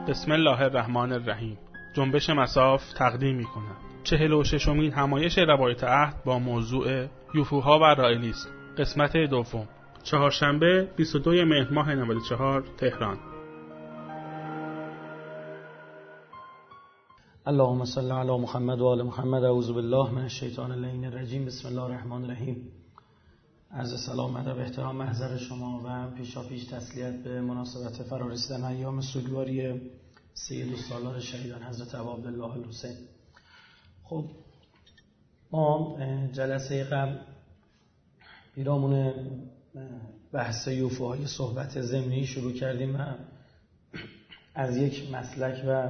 بسم الله الرحمن الرحیم. جنبش مصاف تقدیم می‌کند 46مین همایش روایت عهد با موضوع یوفوها و رائلیست، قسمت دوم، چهارشنبه 22 مهر ماه 94، تهران. اللهم صل علی محمد و آل محمد. اعوذ بالله من الشیطان اللعین الرجیم. بسم الله الرحمن الرحیم. عرض سلام، ادب، احترام محضر شما و پیشاپیش تسلیت به مناسبت فرارسیدن ایام سوگواری سید السالار شهیدان حضرت ابا عبدالله الحسین. خب ما جلسه قبل پیرامون بحث یوفوهای صحبت ضمنی شروع کردیم و از یک مسلک و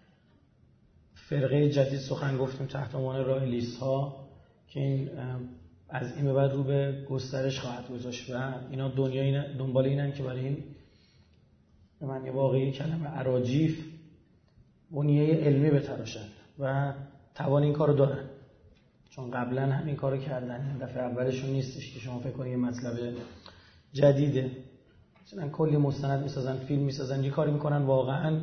فرقه جدید سخن گفتیم تحت عنوان رائلیست ها که این از این به بعد رو به گسترش خواهد گذاشت و اینا دنبال اینن که برای این به معنی واقعی کلمه اراجیف بنیه علمی بتراشن و توان این کارو دارن، چون قبلا هم این کارو کردن. دفعه اولشون نیستش که شما فکر کنید یه مطلب جدیده. مثلا کلی مستند میسازن، فیلم میسازن، یه کاری میکنن واقعا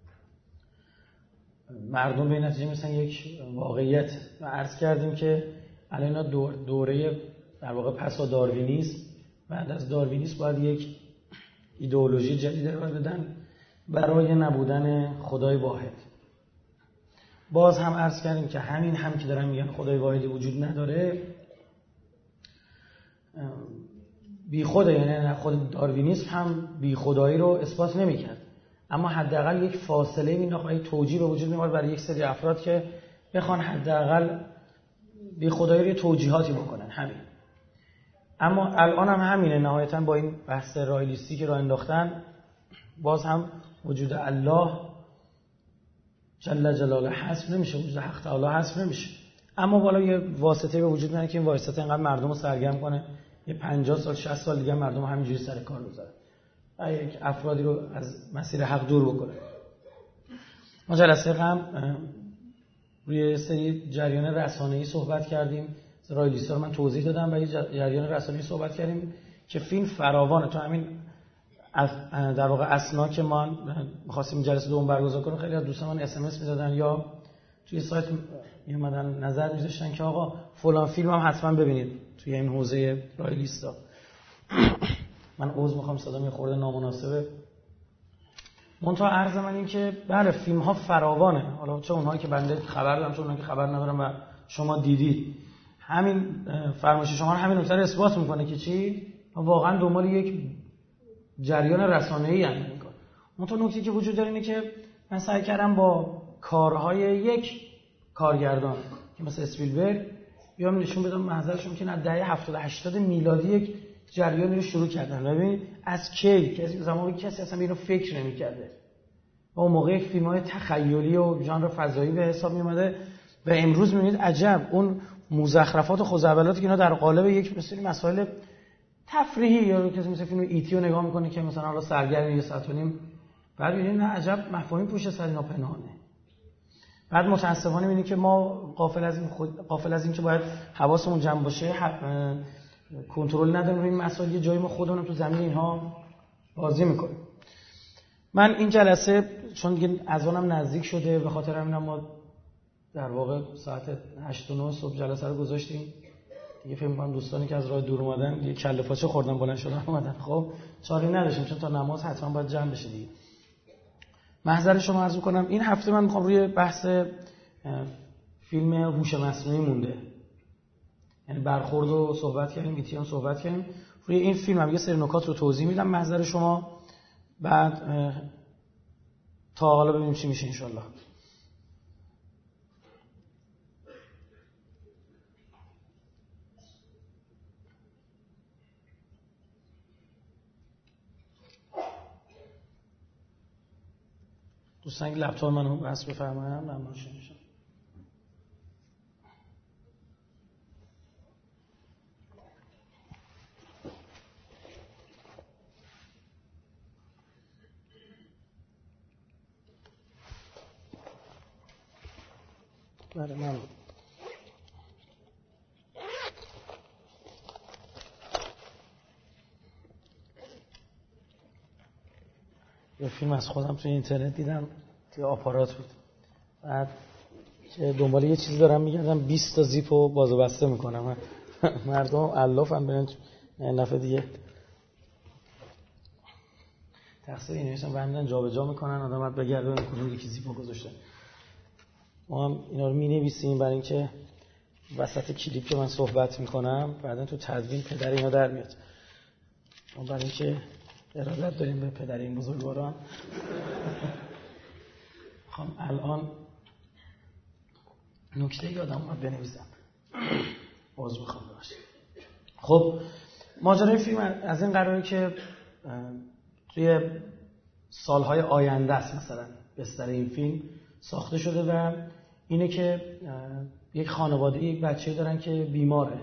مردم به نتیجه مثلا یک واقعیت. و عرض کردیم که الان دوره در واقع پسا داروینیسم، بعد از داروینیسم باید یک ایدئولوژی جدید ارائه بدن برای نبودن خدای واحد. باز هم عرض کردیم که همین هم که دارن میگن خدای واحدی وجود نداره بی خوده، یعنی خود داروینیسم هم بی خدایی رو اثبات نمیکرد، اما حداقل یک فاصله مینداخت، یک توجیه به وجود میاد برای یک سری افراد که بخوان حداقل بی خدایی رو توجیهاتی بکنن. همین. اما الان هم همینه، نهایتاً با این بحث رائلیستی که راه انداختن باز هم وجود الله جل جلاله حذف نمیشه، وجود حق تعالی حذف نمیشه، اما بالا یه واسطه به وجود میاد که این واسطه اینقدر مردم رو سرگرم کنه یه 50 سال 60 سال دیگه مردم همینجوری سر کار بذارن و یک افرادی رو از مسیر حق دور بکنه. ما جلسه قبل روی سری جریان رسانه‌ای صحبت کردیم، رائلیست‌ها رو من توضیح دادم و یه جریان رسانه‌ای صحبت کردیم که فیلم فراوانه. تو همین در واقع اسنا که ما می‌خواستیم جلسه دوم برگزار کنیم، خیلی از دوستان من اس ام اس می‌دادن یا توی سایت میومدن نظر می‌ذاشتن که آقا فلان فیلم هم حتما ببینید توی این حوزه رائلیستا. من عذر می‌خوام صدام یه خورده نامناسبه. منتها عرض من این که بله فیلم ها فراوانه، حالا چه اونهایی که بنده خبر دارم چه اونهایی که خبر ندارم و شما دیدید. همین فرمایش شما همین نکته اثبات میکنه که چی؟ ما واقعا دنبال یک جریان رسانه‌ای ام این کار. منتها نکته که وجود داره اینه که من سعی کردم با کارهای یک کارگردان که مثل اسپیلبرگ بیام نشون بدم محضرشون که نه دهه 70 80 میلادی یک جریانی رو شروع کردن. ببین از کی کسی زمانی کسی اصلا اینو فکر نمی‌کرده. با اون موقع فیلم‌های تخیلی و ژانر فضایی به حساب می‌اومده و امروز می‌بینید عجب اون مزخرفات و خزعبلاتی که اینا در قالب یک مثلا مسائل تفریحی یا کسی مثل فیلم ایتی رو نگاه می‌کنه که مثلا حالا سرگرم یه ساعت و نیم، بعد می‌بینید نه عجب مفاهیم پشت سر اینا پنهانه. بعد متأسفانه می‌بینید که ما غافل از این که باید حواسمون جمع باشه کنترل نداریم روی این مسائل، یه جایی ما خودمون تو زمین اینها بازی میکنیم. من این جلسه چون دیگه اذانم نزدیک شده به خاطر همین ما در واقع ساعت 8 و 9 صبح جلسه رو گذاشتیم دیگه. فکر می‌کنم دوستانی که از راه دور اومدن یه کله پاچه خوردن بلند شدن اومدن. خب چاره نداشتیم چون تا نماز حتما باید جمع بشه دیگه. محضر شما عرض می‌کنم این هفته من می‌خوام روی بحث فیلم هوش مصنوعی مونده، یعنی برخورد رو صحبت کردیم، ایتیان صحبت کردیم. روی این فیلم هم یه سری نکات رو توضیح میدم محضر شما، بعد تا حالا ببینیم چی میشه انشالله. دوستان اگه لپتاپ منو بس بفرمایید من باشه میشم. بله من یه فیلم از خودم توی اینترنت دیدم، توی آپارات بود، بعد که دنبال یه چیزی دارم میگردم 20 تا زیپو باز و بسته میکنم. مردم الافن برن نفع دیگه تقصیر اینه میشن برمیدن جا به جا میکنن، آدم باید بگرده ببینه کدوم یکی زیپو گذاشته. ما هم اینا رو مینویسیم برای اینکه وسط کلیپ که من صحبت میکنم بعدا تو تدوین پدر اینا در میاد. ما برای اینکه ارادت داریم به پدر این بزرگواران میخوام الان نکته یادم اومد بنویسم. عذر میخوام ببخشید. خب ماجرای فیلم از این قراره که توی سالهای آینده است، مثلا بستر این فیلم ساخته شده و اینه که یک خانواده یک بچه دارن که بیماره،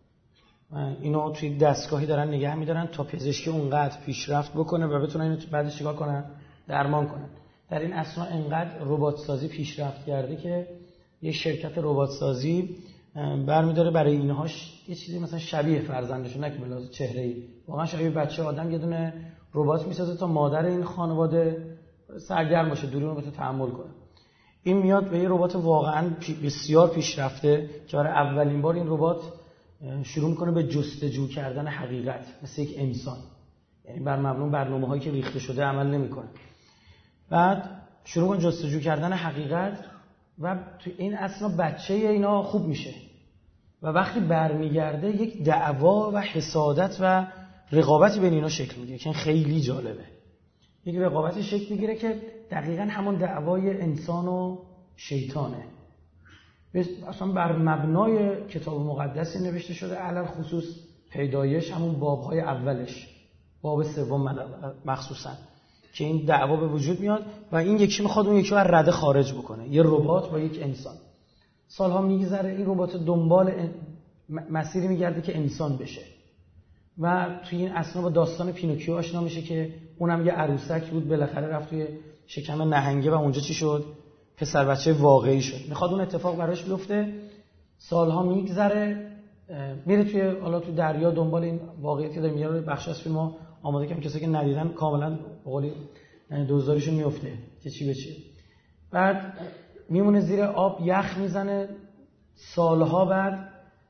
اینو توی دستگاهی دارن نگه میدارن تا پزشکی اونقدر پیشرفت بکنه و بتونن اینو بعدش چیکار کنن؟ درمان کنن. در این اثنا انقدر ربات سازی پیشرفت کرده که یه شرکت ربات سازی برمی‌داره برای اینهاش یه چیزی مثلا شبیه فرزندشون، نه که بلاز چهره‌ای، واقعا شبیه بچه آدم، یه دونه ربات میسازه تا مادر این خانواده سرگرم باشه، دوری رو بتونه تحمل کنه. این میاد به یه ربات واقعا بسیار پیشرفته که برای اولین بار این ربات شروع میکنه به جستجو کردن حقیقت مثل یک انسان، یعنی بر مبنای برنامه‌هایی که ریخته شده عمل نمیکنه. بعد شروع میکنه جستجو کردن حقیقت و تو این اصلا بچه اینا خوب میشه و وقتی برمیگرده یک دعوا و حسادت و رقابتی بین اینا شکل میگیره که خیلی جالبه. یک رقابتی شکل میگیره که دقیقاً همون دعوای انسان و شیطانه. اصلا بر مبنای کتاب مقدسی نوشته شده، علل خصوص پیدایش همون بابهای اولش، باب سوم مخصوصاً، که این دعوا به وجود میاد و این یکی میخواد اون یکی رو از رده خارج بکنه، یه ربات با یک انسان. سالها میگذره این ربات دنبال مسیری میگرده که انسان بشه و توی این اثنا با داستان پینوکیو آشنا میشه که اونم یه عروسک بود، بالاخره رفت توی شکم نهنگه و اونجا چی شد؟ پسر بچه واقعی شد. میخواد اون اتفاق براش بیفته، سالها میگذره، میره توی حالا تو دریا دنبال این واقعیتی که داره میاره. بخش از فیلمو آماده کردم کسایی که ندیدن کاملا به قولی دوزاریشون میفته که چی به چی. بعد میمونه زیر آب، یخ میزنه، سالها بعد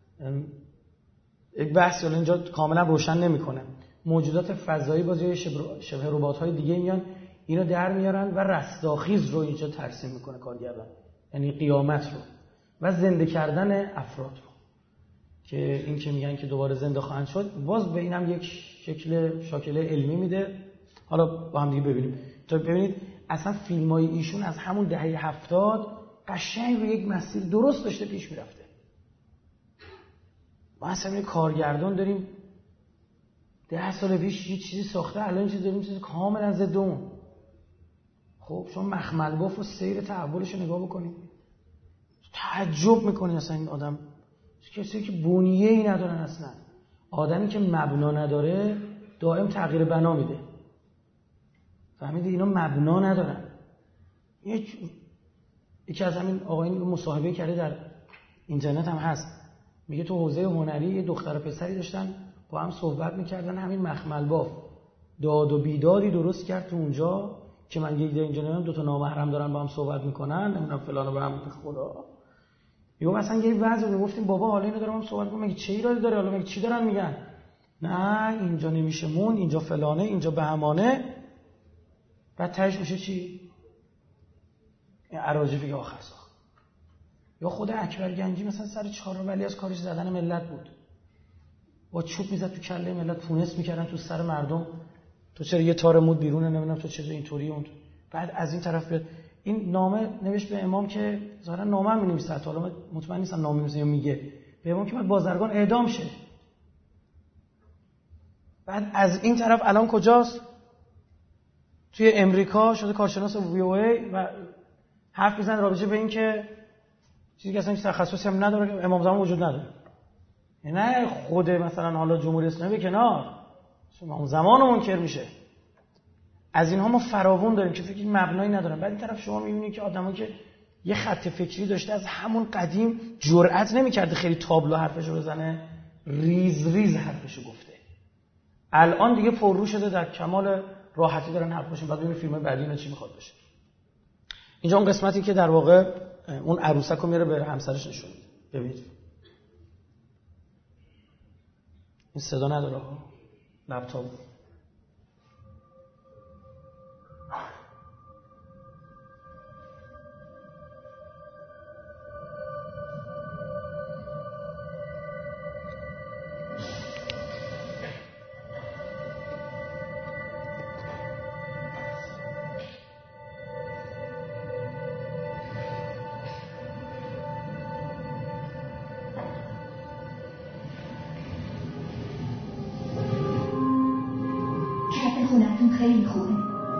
یک بحث حالا اینجا کاملا روشن نمیکنه، موجودات فضایی باز یا شبه ربات‌های دیگه میان اینو در میارن و رستاخیز رو اینجا ترسیم میکنه کارگردان، یعنی قیامت رو و زنده کردن افراد رو، که این که میگن که دوباره زنده خواهند شد، باز به اینم یک شاکله علمی میده. حالا با هم دیگه ببینیم تا ببینید اصلا فیلمای ایشون از همون دهه 70 قشنگ رو یک مسیر درست داشته پیش میرفته. ما اصلا یه کارگردان داریم 10 سال پیش یه چیزی ساخته، الان چیزی داریم چیزی کاملا ضد اون. خب شما مخمل باف و سیر تحولش رو نگاه بکنید، تعجب میکنید اصلا این آدم، کسی که بنیه‌ای ندارن، اصلا آدمی که مبنا نداره دائم تغییر بنا میده. فهمیدی اینا مبنا ندارن. یکی از همین آقایون مصاحبه کرده در اینترنت هم هست، میگه تو حوزه هنری یه دختر و پسری داشتن با هم صحبت میکردن، همین مخمل باف داد و بیدادی درست کرد تو اونجا که من یه اینجا نمیدونم دو تا نامحرم دارن با هم صحبت میکنن، نمیدونم فلانو به هم خدا. یهو مثلا یه وضع میگفتیم بابا حالا اینو دارم هم صحبت میکنم، مگه چه ایرادی داره، حالا مگه چی دارن میگن؟ نه اینجا نمیشه مون، اینجا فلانه، اینجا بهمانه. بعد تهش میشه چی؟ این اراجیفی که آخر ساخت. یا خود اکبر گنجی مثلا سر 4 ولی از کارش زدن ملت بود، با چوب میزد تو کله ملت، پونس میکردن تو سر مردم، تو چرا یه تار مود بیرونه، نمیدونم تو چرا اینطوری اون. بعد از این طرف بیاد این نامه نوشت به امام که ظاهرا نامه هم می‌نویسه، حالا مطمئن نیستم نامه می‌نویسه یا میگه به امام که بعد بازرگان اعدام شه. بعد از این طرف الان کجاست؟ توی امریکا شده کارشناس VOA و حرف میزنه راجع به این که چیزی که اصلا تخصصی هم نداره، امام زمان وجود نداره. نه خود مثلا حالا جمهوری اسلامی به کنار، امام زمان منکر میشه. از اینها ما فراوون داریم که فکر مبنایی ندارن. بعد این طرف شما میبینید که آدمایی که یه خط فکری داشته از همون قدیم جرئت نمی‌کرده خیلی تابلو حرفشو بزنه، ریز ریز حرفشو گفته. الان دیگه پررو شده در کمال راحتی دارن حرف باشیم. بعد ببینیم فیلم بعدی اینا چی میخواد بشه. اینجا اون قسمتی که در واقع اون عروسک رو میاره به همسرش نشون میده. ببینید این صدا نداره لپتاپ. خیلی خوبه.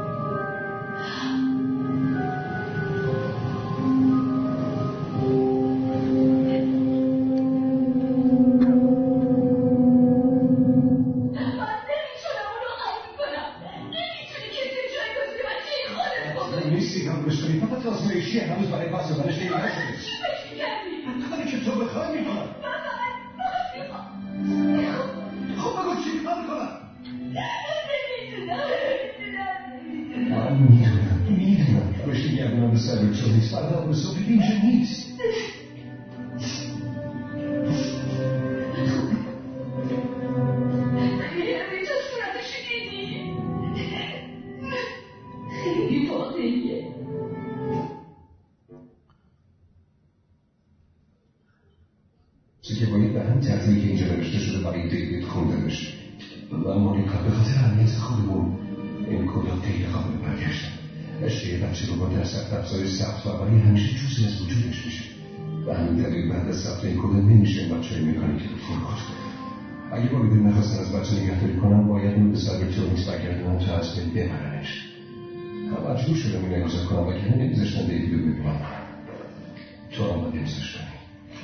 اگه با بدون نخواستن از بچه نگهداری کنم باید اون به سایبرترونیکس برگردونم تا از بین ببرنش. هم مجبور شدم این امضا کنم و که نمیذاشتن دیگه رو ببینم. تو هم باید امضاش کنی.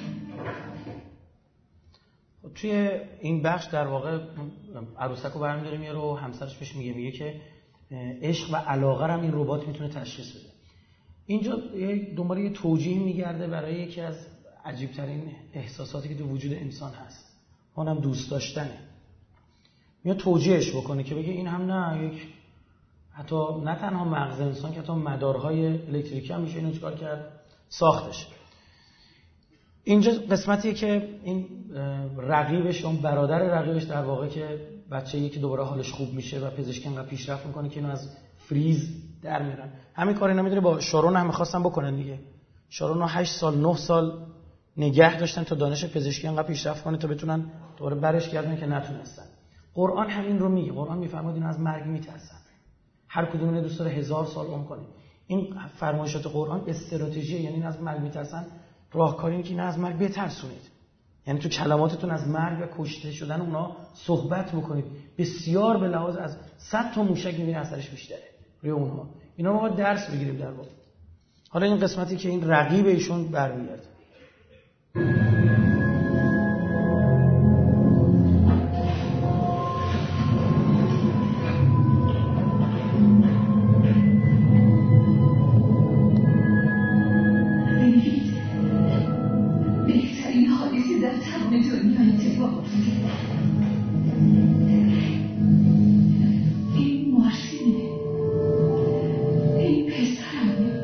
توی این بخش در واقع عروسک رو برمی‌داره میاره و همسرش بهش میگه که عشق و علاقه هم این ربات میتونه تشخیص بده. اینجا دنبال یه توجیه میگرده برای یکی از عجیب‌ترین احساساتی که تو وجود انسان هست، اونم دوست داشتنه. میاد توجیهش بکنه که بگه این هم نه، یک حتی نه تنها مغز انسان که حتی مدارهای الکتریکی هم میشه اینو چیکار کرد ساختش. اینجا قسمتیه که این رقیبش، اون برادر رقیبش در واقع که بچه‌ای که دوباره حالش خوب میشه و پزشکی انقدر پیشرفت میکنه که اینو از فریز در میارن. همین کار اینا میدونه با شارون هم می‌خواستن بکنن دیگه. شارون رو 8 سال 9 سال نگه داشتن تا دانش پزشکی انقدر پیشرفت کنه تا بتونن دوباره برش گردونن که نتونستن. قرآن همین رو میگه. قرآن میفرماید اینا از مرگ میترسن. هر کدوم اینا دوست داره 1000 سال عمر کنه. این فرمایشات قرآن استراتژی، یعنی از مرگ میترسن. راهکاری اینه که اینا از مرگ بترسونید. یعنی تو کلماتتون از مرگ و کشته شدن اونا صحبت بکنید. بسیار به لحاظ از 100 تا موشک میبینی اثرش بیشتره روی اونها. اینا رو ما درس بگیریم در واقع. حالا این قسمتی که این رقیب ایشون برمیاد. بهترین حادثه در تمام دنیا اتفاق افتاده. این مارسینه. این پسرمه.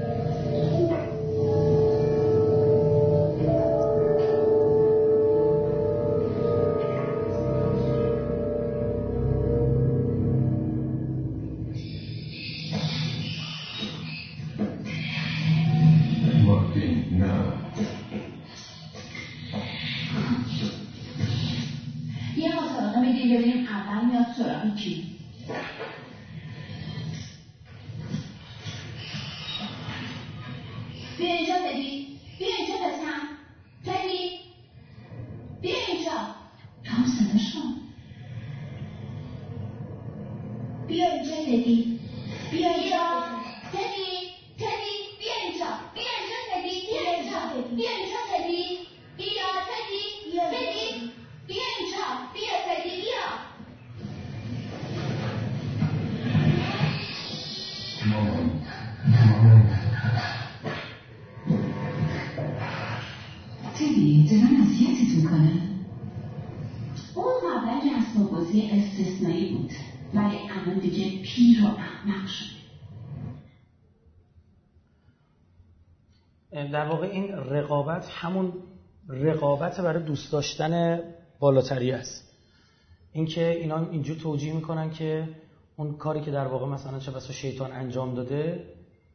یه مسابقه میدیم ببینیم اول میاد سراغ کی. بیا اینجا بدی. بیا اینجا بسم. تدی. بیا اینجا. تام صداش کن. بیا اینجا تدی. بیا اینجا. تدی. تدی. بیا اینجا. بیا اینجا تدی. بیا اینجا. بیا اینجا تدی. بیا تدی. بیا تدی. بیا اینجا. بیا تدی. بیا. تدی دارن اذیتت میکنن. اون قبلا که اسباب بازی استثنایی بود ولی الان دیگه پیر و احمق شده. در واقع این رقابت همون رقابت برای دوست داشتن بالاتری است. اینکه اینا اینجور توجیه میکنن که اون کاری که در واقع مثلا چه بسا شیطان انجام داده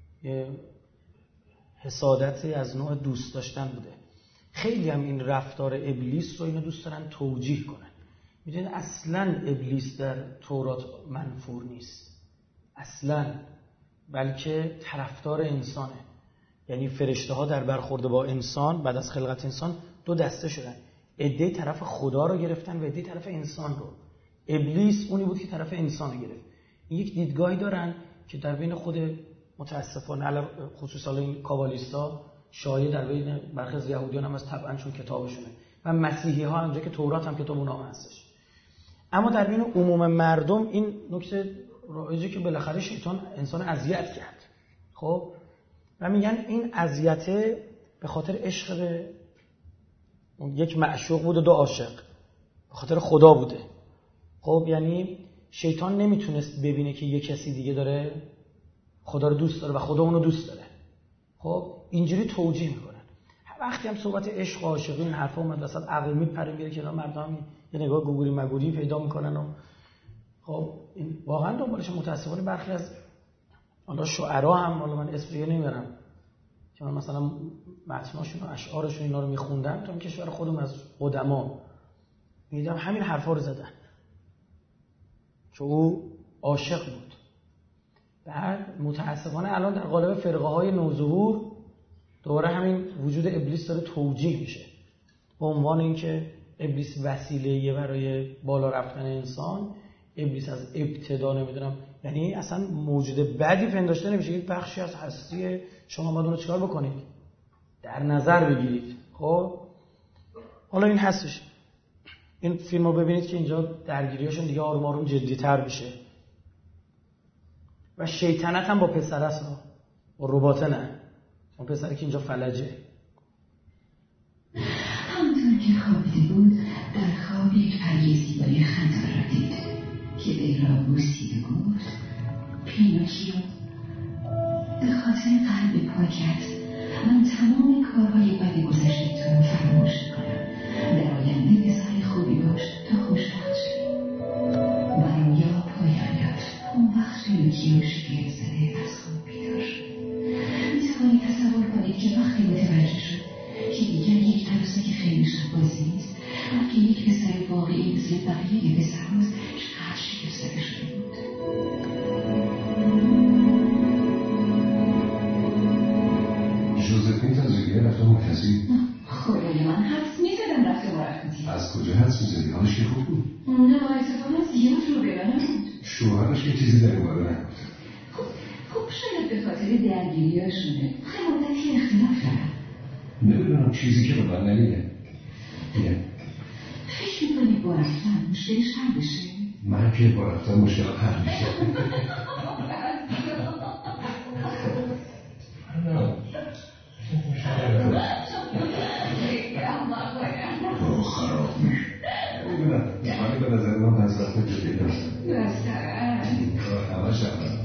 حسادتی از نوع دوست داشتن بوده. خیلی هم این رفتار ابلیس رو اینا دوست دارن توجیه کنن. میدونید اصلا ابلیس در تورات منفور نیست اصلا، بلکه طرفدار انسانه. یعنی فرشته ها در برخورد با انسان بعد از خلقت انسان دو دسته شدن، عده طرف خدا رو گرفتن و عده طرف انسان رو. ابلیس اونی بود که طرف انسان رو گرفت. این یک دیدگاهی دارن که در بین خود متاسفانه خصوصا این کابالیستا شایع در بین برخی از یهودیان هم از طبعا چون کتابشونه و مسیحی ها همونجا که تورات هم کتاب اونها هستش. اما در بین عموم مردم این نکته رایجه که بالاخره شیطان انسان اذیت کرد. خب و میگن این اذیت به خاطر عشق به یک معشوق بوده، دو عاشق، به خاطر خدا بوده. خب یعنی شیطان نمیتونست ببینه که یک کسی دیگه داره خدا رو دوست داره و خدا اونو دوست داره. خب اینجوری توجیه میکنن. وقتی هم صحبت عشق و عاشقی این حرفا اومد وسط عقل میپره میره که مردم یه نگاه گوگوری مگوری پیدا میکنن و خب این واقعا دنبالش متاسفانه برخی از حالا شعرا هم، حالا من اسم نمیبرم که من مثلا متناشون و اشعارشون اینا رو میخوندم تو این کشور خودم از قدما میدیدم همین حرفا رو زدن که او عاشق بود. بعد متاسفانه الان در قالب فرقه های نوظهور دوباره همین وجود ابلیس داره توجیه میشه به عنوان اینکه ابلیس وسیله‌ایه برای بالا رفتن انسان. ابلیس از ابتدا نمیدونم یعنی اصلا موجود بدی پنداشته نمیشه، یک بخشی از هستی شما باید اون رو چیکار بکنید؟ در نظر بگیرید. خب حالا این هستش. این فیلم رو ببینید که اینجا درگیریاشون دیگه آروم آروم جدی‌تر میشه و شیطنت هم با پسر است، با رباطه نه، اون پسری که اینجا فلجه. همونطور که خوابیده بود در خواب یک پری زیبای خندان را دید که وی را بوسید و گفت پینوکیو، به خاطر قلب پاکت من تمام کارهای بد گذشته‌تون را فراموش می‌کنم. در آینده پسر خوبی باش تا خوشبخت شوی. و رویا پایان یافت. اون وقت پینوکیو شگفت زده از خواب بیدار شد. می‌توانید تصور کنید که وقتی متوجه شد که دیگر یک عروسک خیلی شبازی نیست بلکه یک پسر واقعی مثل بقیه پسرهاست چقدر شگفت زده شده بود. ژوزفین تا زوگیه رفته مرکزی؟ خدای من حدس می‌زدم رفته مرکزی. از کجا حدس می‌زدی؟ حالش که خوب بود؟ نه اتفاقا زیاد رو ببرم بود. شوهرش که چیزی در اون باره نگفت. خب شاید به خاطر درگیری‌هاشونه خیلی مدتی اختلاف دارن. نمیدونم چیزی که به من نمیده. فکر می‌کنی با رفتن مشکلش حل بشه؟ من که با رفتن مشکل حل میشه. خراب میشه. نمیدونم من به نظر من از رفت جدی داشتم. این کار همه شد.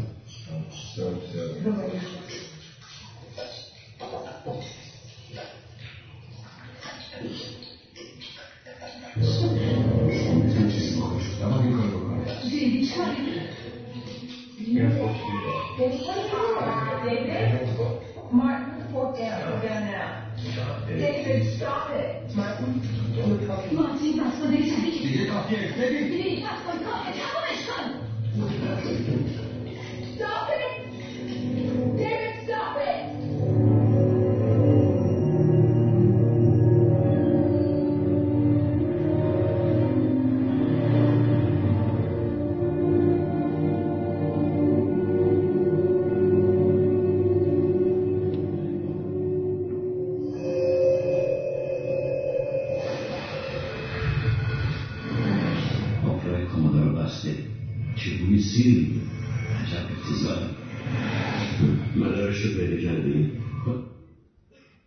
Martin, fork down. Go down now. David, stop it. Martin, مارتین بس با داری تبریک دیگه کافیه. دیگه بس کن کافیه تمامش کن. stop it. David, stop it. چگونه سیر عجب افتضاحی مدارش رو پیدا کردی؟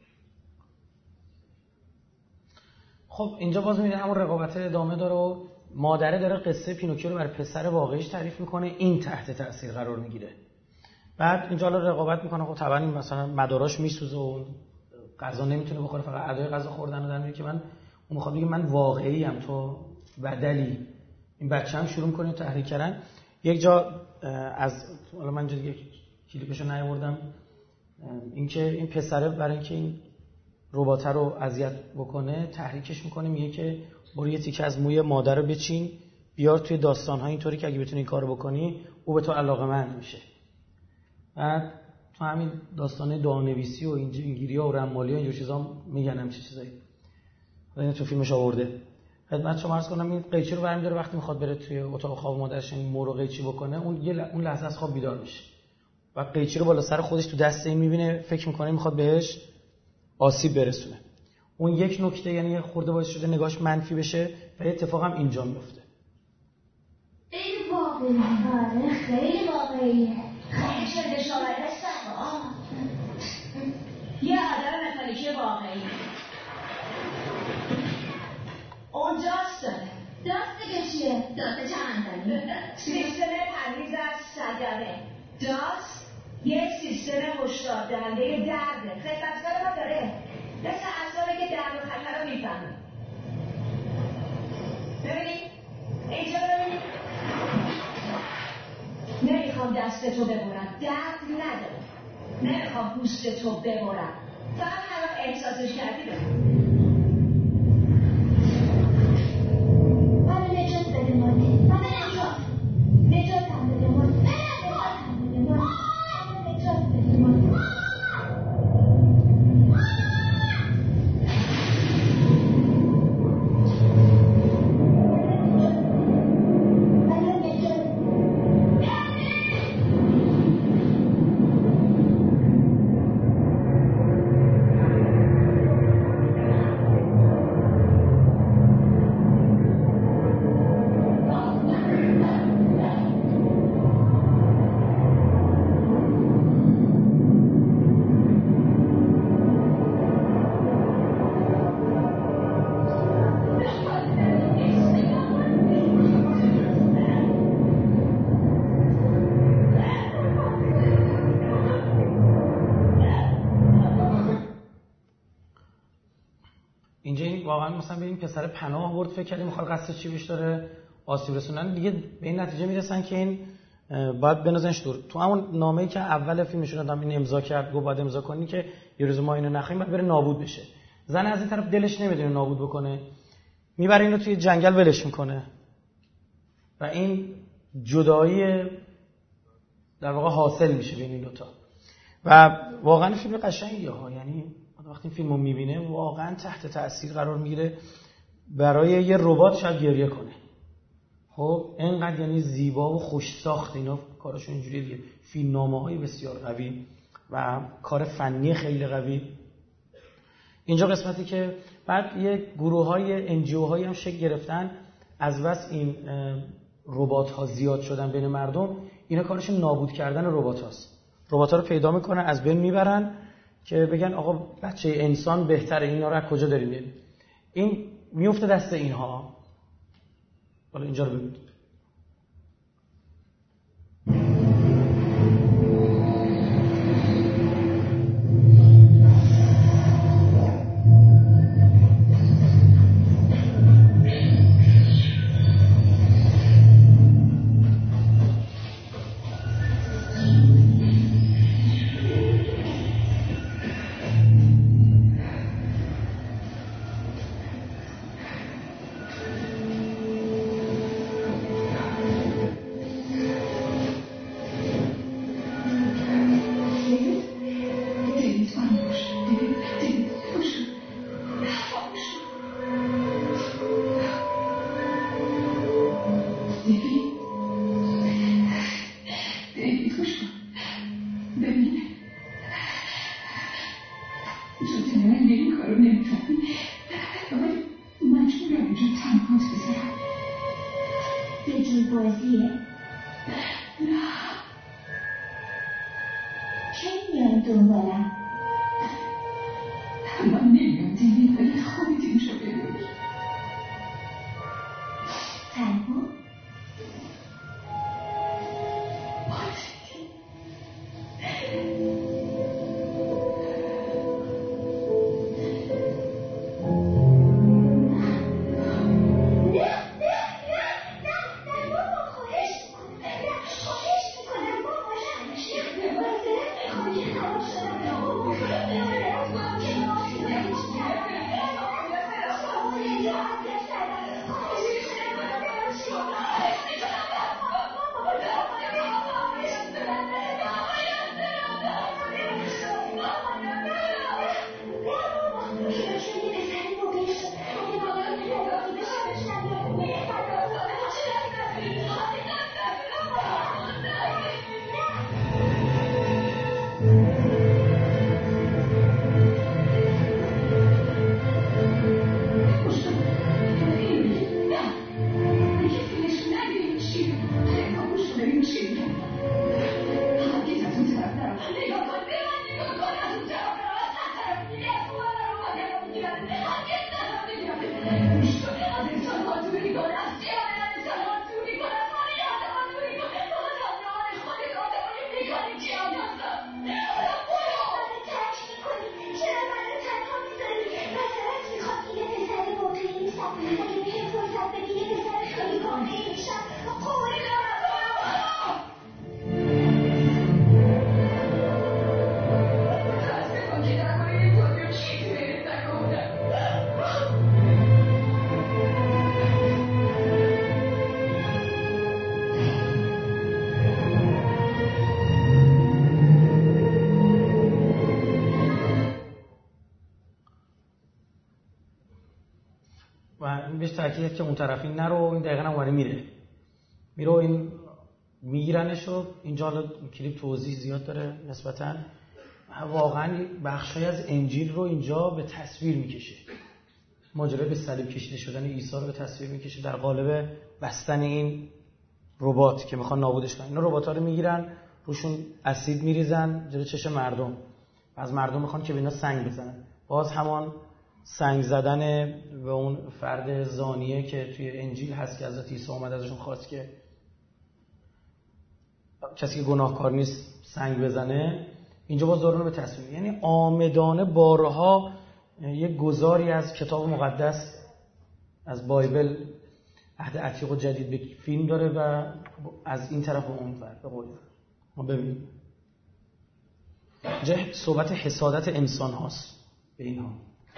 خب اینجا باز می‌بینید همون رقابت ادامه داره و مادره داره قصه پینوکیو رو برای پسر واقعیش تعریف میکنه، این تحت تاثیر قرار میگیره. بعد اینجا حالا رقابت میکنه، خب طبعا این مثلا مداراش میسوزه و غذا نمیتونه بخوره، فقط ادای غذا خوردن رو در میاره که من اون میخواد بگه من واقعی ام تو بدلی. این بچه هم شروع میکنه تحریک کردن. یک جا از حالا من اینجا دیگه کلیپشو نیاوردم، اینکه این پسره برای اینکه این ربات رو اذیت بکنه تحریکش میکنه، میگه که برو یه تیکه از موی مادر رو بچین بیار توی داستان‌ها، اینطوری که اگه بتونی این کارو بکنی او به تو علاقه‌مند میشه. بعد تو همین داستانه دانه‌نویسی و اینجوری‌ها و رمالی و اینجور چیزا میگن همین چیزایی. این تو فیلمش آورده. خدمت شما عرض کنم این قیچی رو برمی داره وقتی میخواد بره توی اتاق خواب مادرش این مورو قیچی بکنه، اون لحظه از خواب بیدار میشه. و قیچی رو بالا سر خودش تو دسته این میبینه، فکر میکنه میخواد بهش آسیب برسونه. اون یک نکته یعنی خورده باعث شده نگاهش منفی بشه و اتفاق هم اینجا میفته. خیلی واقعیه، خیلی واقعیه. خیلی شده شاوره یه آدم مکانیکی واقعی اون داست داره. داست دیگه چیه؟ داست چندانی سیستم تمیز از صدمه. داست یک سیستم هشدار دهنده درده، خدمتکار ما داره، مثل اعصابی که درد و خطر رو میفهمه. ببینید اینجا ببینید، نمیخوام دست تو ببرم، درد نداره، نمیخوام پوست تو ببرم، فقط هر وقت احساسش کردی ببرم. منو نجات بده ماده، منو نجاتم بده ماده، منو نجات بده ماده. واقعا مثلا به این پسر پناه آورد، فکر کردیم میخواد قصد چی بهش داره آسیب رسوندن، دیگه به این نتیجه میرسن که این باید بنازنش دور. تو همون نامه‌ای که اول فیلمشون دادم این امضا کرد، گفت باید امضا کنی که یه روز ما اینو نخوایم بعد بره نابود بشه. زن از این طرف دلش نمیدونه نابود بکنه، میبره اینو توی جنگل ولش میکنه و این جدایی در واقع حاصل میشه بین این دو تا. و واقعا فیلم قشنگیه ها، یعنی وقتی فیلمو میبینه واقعا تحت تاثیر قرار میگیره. برای یه ربات شاید گریه کنه، خب اینقدر یعنی زیبا و خوش ساخت، اینا کاراشون اینجوریه دیگه، فیلمنامه‌های بسیار قوی و کار فنی خیلی قوی. اینجا قسمتی که بعد یه گروه‌های NGO-هایی هم شکل گرفتن از بس این ربات‌ها زیاد شدن بین مردم، اینا کارشون نابود کردن ربات‌هاست. ربات‌ها رو پیدا میکنن، از بین میبرن که بگن آقا بچه انسان بهتره، اینا رو از کجا داریم میاریم. این میفته دست اینها. حالا اینجا رو ببینید. بهش تاکید که اون طرفی نرو، این دقیقاً اونوری میره این میگیرنش رو. اینجا حالا کلیپ توضیح زیاد داره نسبتاً، واقعاً بخشای از انجیل رو اینجا به تصویر میکشه، ماجرای به صلیب کشیده شدن عیسی رو به تصویر میکشه در قالب بستن این ربات که میخوان نابودش کنن. اینا ربات‌ها رو میگیرن روشون اسید میریزن جلوی چشم مردم، از مردم میخوان که به اینا سنگ بزنن. باز همان سنگ زدن به اون فرد زانیه که توی انجیل هست که حضرت عیسی اومد ازشون خواست که کسی که گناهکار نیست سنگ بزنه. اینجا باز دارون به تصویر، یعنی آمدانه بارها یک گزاری از کتاب مقدس از بایبل عهد عتیق و جدید به فیلم داره و از این طرف و اون طرف. به قول ما ببینیم اینجا صحبت حسادت انسان هاست به اینها.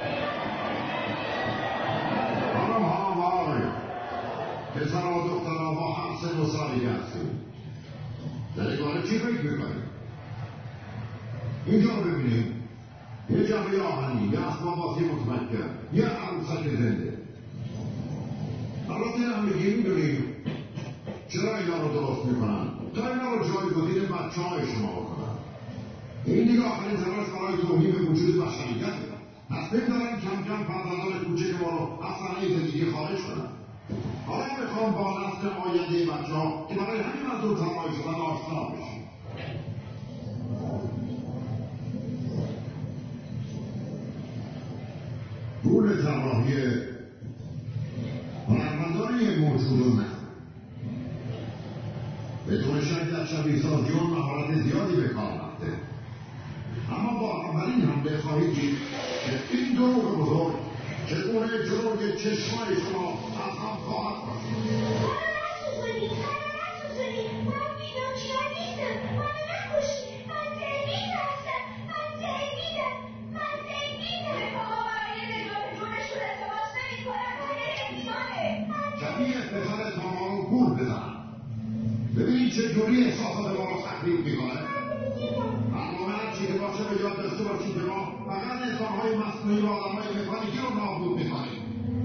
پسر و دخترها با هم سن و سالی هستیم، دلگانه چی فکر میکنیم؟ اینجا ببینیم یه جمعه آهنی، یه اسباب بازی متمکن، یه عروسک زنده. البته همگی میدونیم چرا اینا رو درست میکنن، تا اینا رو جایگزین بچه‌های شما بکنن. این دیگه آخرین تلاش برای توهین به وجود بشریته. پس بگذارن کم کم فرزندان کوچک ما رو از صحنه زندگی خارج کنن. حالا میخوام با نسل آینده بچه‌ها که برای همین منظور طراحی شدن آشنا بشیم. رول طراحی هنرمندان یک موجود رو نه. بدون شک در شبیه سازی و مهارت زیادی به کار رفته، اما با اولین حمله خواهید دید که این دروغ بزرگ چگونه جلوی چشمای شما از هم خواهد باشد. ببینید چجوری احساسات ما رو تخریب میکنه. برنامه هرچی که باشه به یاد داشته باشید که ما فقط انسانهای مصنوعی و آدمهای مکانیکی رو نابود میکنیم.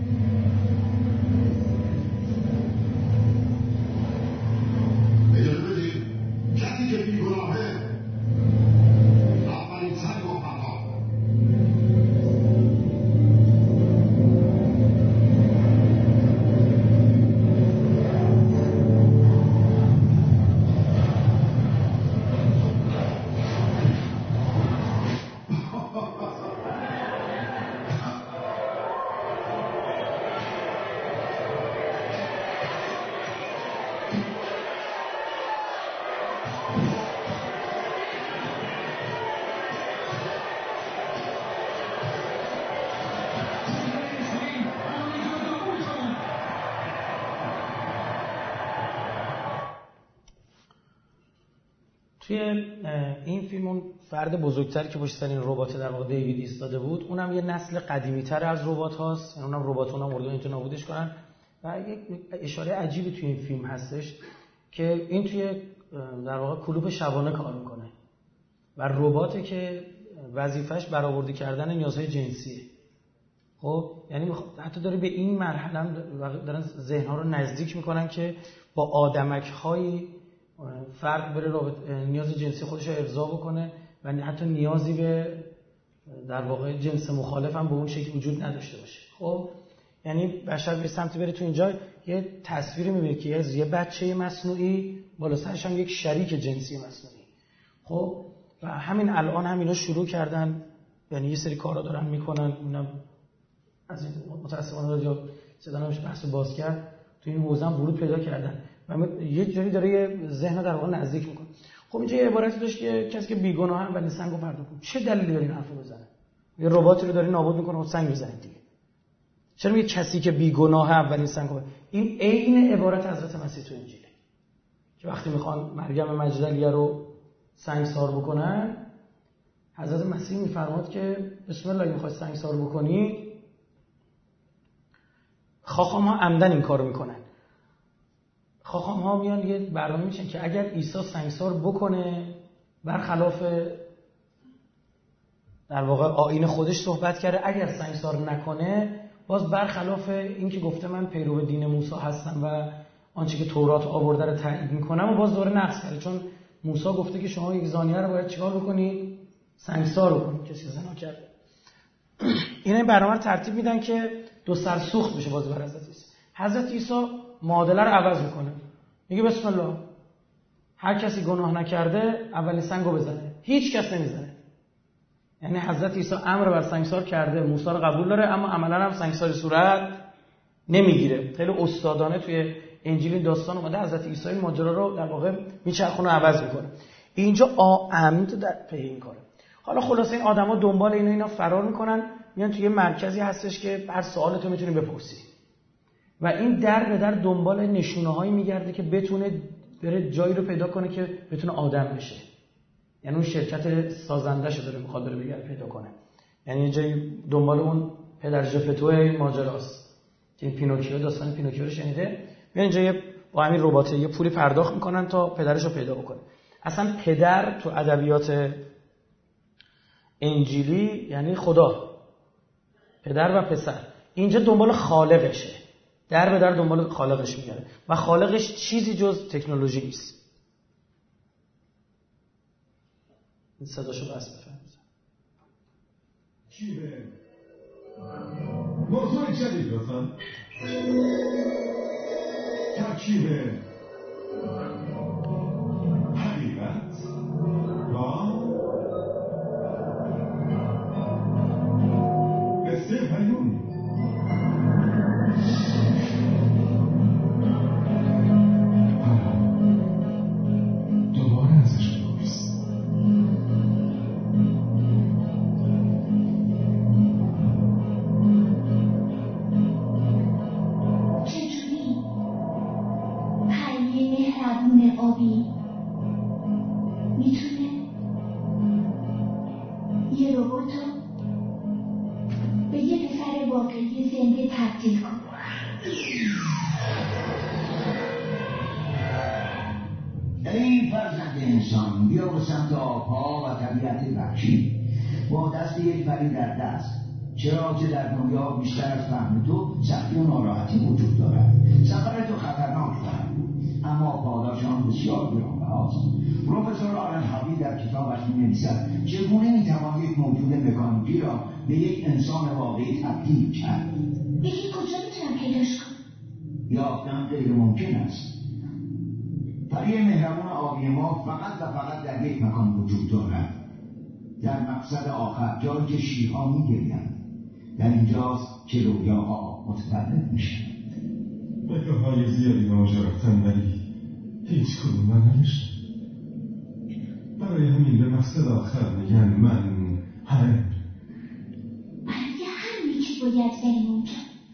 اجازه بدید کسی که بیگناهه اولین سنگ و پرتاب. توی این فیلم اون فرد بزرگتری که پشت سر این ربات در واقع دیوید ایستاده بود، اونم یه نسل قدیمی‌تر از ربات هاست، یعنی اونم ربات‌ها اردن اینجا نابودش کنن. و یک اشاره عجیبی توی این فیلم هستش که این توی در واقع کلوب شبانه کار میکنه و رباته که وظیفش برآورده کردن نیازهای جنسیه. خب یعنی حتی داره به این مرحله هم دارن ذهن‌ها رو نزدیک میکنن که با آدمک‌های فرد بره نیاز جنسی خودش رو ارضا بکنه و حتی نیازی به در واقع جنس مخالف هم به اون شکل وجود نداشته باشه. خب یعنی بشر به سمتی بره تو اینجا یه تصویری میبینه که یه بچه مصنوعی بالا سرش هم یک شریک جنسی مصنوعی. خب و همین الان هم اینا شروع کردن، یعنی یه سری کارا دارن میکنن. اونم از متاسفانه رادیو صدا نمیشه بحث باز کرد، تو این حوزه هم ورود پیدا کردن و یه جوری داره یه ذهن در واقع نزدیک میکنه. خب اینجا یه عبارتی داشت که کسی که بیگناه هم ولی سنگو پرتاب کنه. چه دلیلی داره این حرفو بزنه؟ یه رباتی رو داره نابود میکنه و سنگ میزنه دیگه. چرا میگه کسی که بیگناه اولین سنگو؟ این عین عبارت حضرت مسیح تو انجیله که وقتی میخوان مریم مجدلیه رو سنگسار بکنن، حضرت مسیح میفرماد که بسم الله اگه میخوای سنگسار بکنی، خاخام ها عمدن این کارو میکنن. خاخام ها میان یه برنامه میشن که اگر عیسی سنگسار بکنه برخلاف در واقع آیین خودش صحبت کرده، اگر سنگسار نکنه باز برخلاف این که گفته من پیرو دین موسی هستم و آنچه که تورات آورده رو تایید میکنم و باز دوره نقص کرده، چون موسی گفته که شما یک زانیه رو باید چیکار بکنید؟ سنگسار بکنید کسی زنا کرده. اینا این برنامه رو ترتیب میدن که دو سر سوخت بشه باز بر حضرت عیسی. حضرت عیسی معادله رو عوض میکنه، میگه بسم الله، هر کسی گناه نکرده اولین سنگو بزنه، هیچ کس نمیزنه. یعنی حضرت عیسی امر بر سنگسار کرده، موسی رو قبول داره، اما عملا هم سنگساری صورت نمیگیره. خیلی استادانه توی انجیل داستان اومده حضرت عیسی این ماجرا رو در واقع میچرخونه و عوض میکنه. اینجا عمد در پی این کاره. حالا خلاصه این آدما دنبال اینا فرار میکنن، میان توی مرکزی هستش که هر سوالتو میتونی بپرسی و این در به در دنبال نشونه‌هایی میگرده که بتونه بره جایی رو پیدا کنه که بتونه آدم بشه. یعنی اون شرکت سازنده‌شو داره میخواد بره بگره پیدا کنه. یعنی یه جایی دنبال اون پدر ژپتو این ماجراست که این پینوکیو، داستان پینوکیو رو شنیده. میان اینجا با همین ربات یه پولی پرداخت میکنن تا پدرشو پیدا بکنه. اصلا پدر تو ادبیات انجیلی یعنی خدا، پدر و پسر. اینجا دنبال خالقشه، در به در دنبال خالقش میگره و خالقش چیزی جز تکنولوژی نیست. این صداشو بس بفرمایید. چیه؟ موضوع جدید لطفا. ترکیب حقیقت و قصه پیون. دوباره ازش بپرس. چجوری پریه مهربون آبی میتونه یه ربات رو به یه پسر واقعی زنده تبدیل کنه؟ ای فرزند انسان، بیا به سمت آبها و طبیعت وحشی با دست یک پری در دست، چرا که در دنیا بیشتر از فهم تو سختی و ناراحتی وجود دارد. سفر تو خطرناک خواهد بود اما پاداش آن بسیار گرانبهاست. پروفسور آلن هابی در کتابش می‌نویسد چگونه میتوان یک موجود مکانیکی را به یک انسان واقعی تبدیل کرد. یکی کجا میتونم پیداش کنم؟ یافتن غیر ممکن است. پری مهربان آبی ما فقط و فقط در یک مکان وجود دارد، در مقصد آخر، جایی که شیرها می‌گریند. در اینجاست که رویاها متولد میشن. نگاه‌های زیادی به آنجا رفتن ولی هیچ کدوم من نداشتم. برای همین به مقصد آخر میگن من هرم. برای همینی که باید بریم اونجا.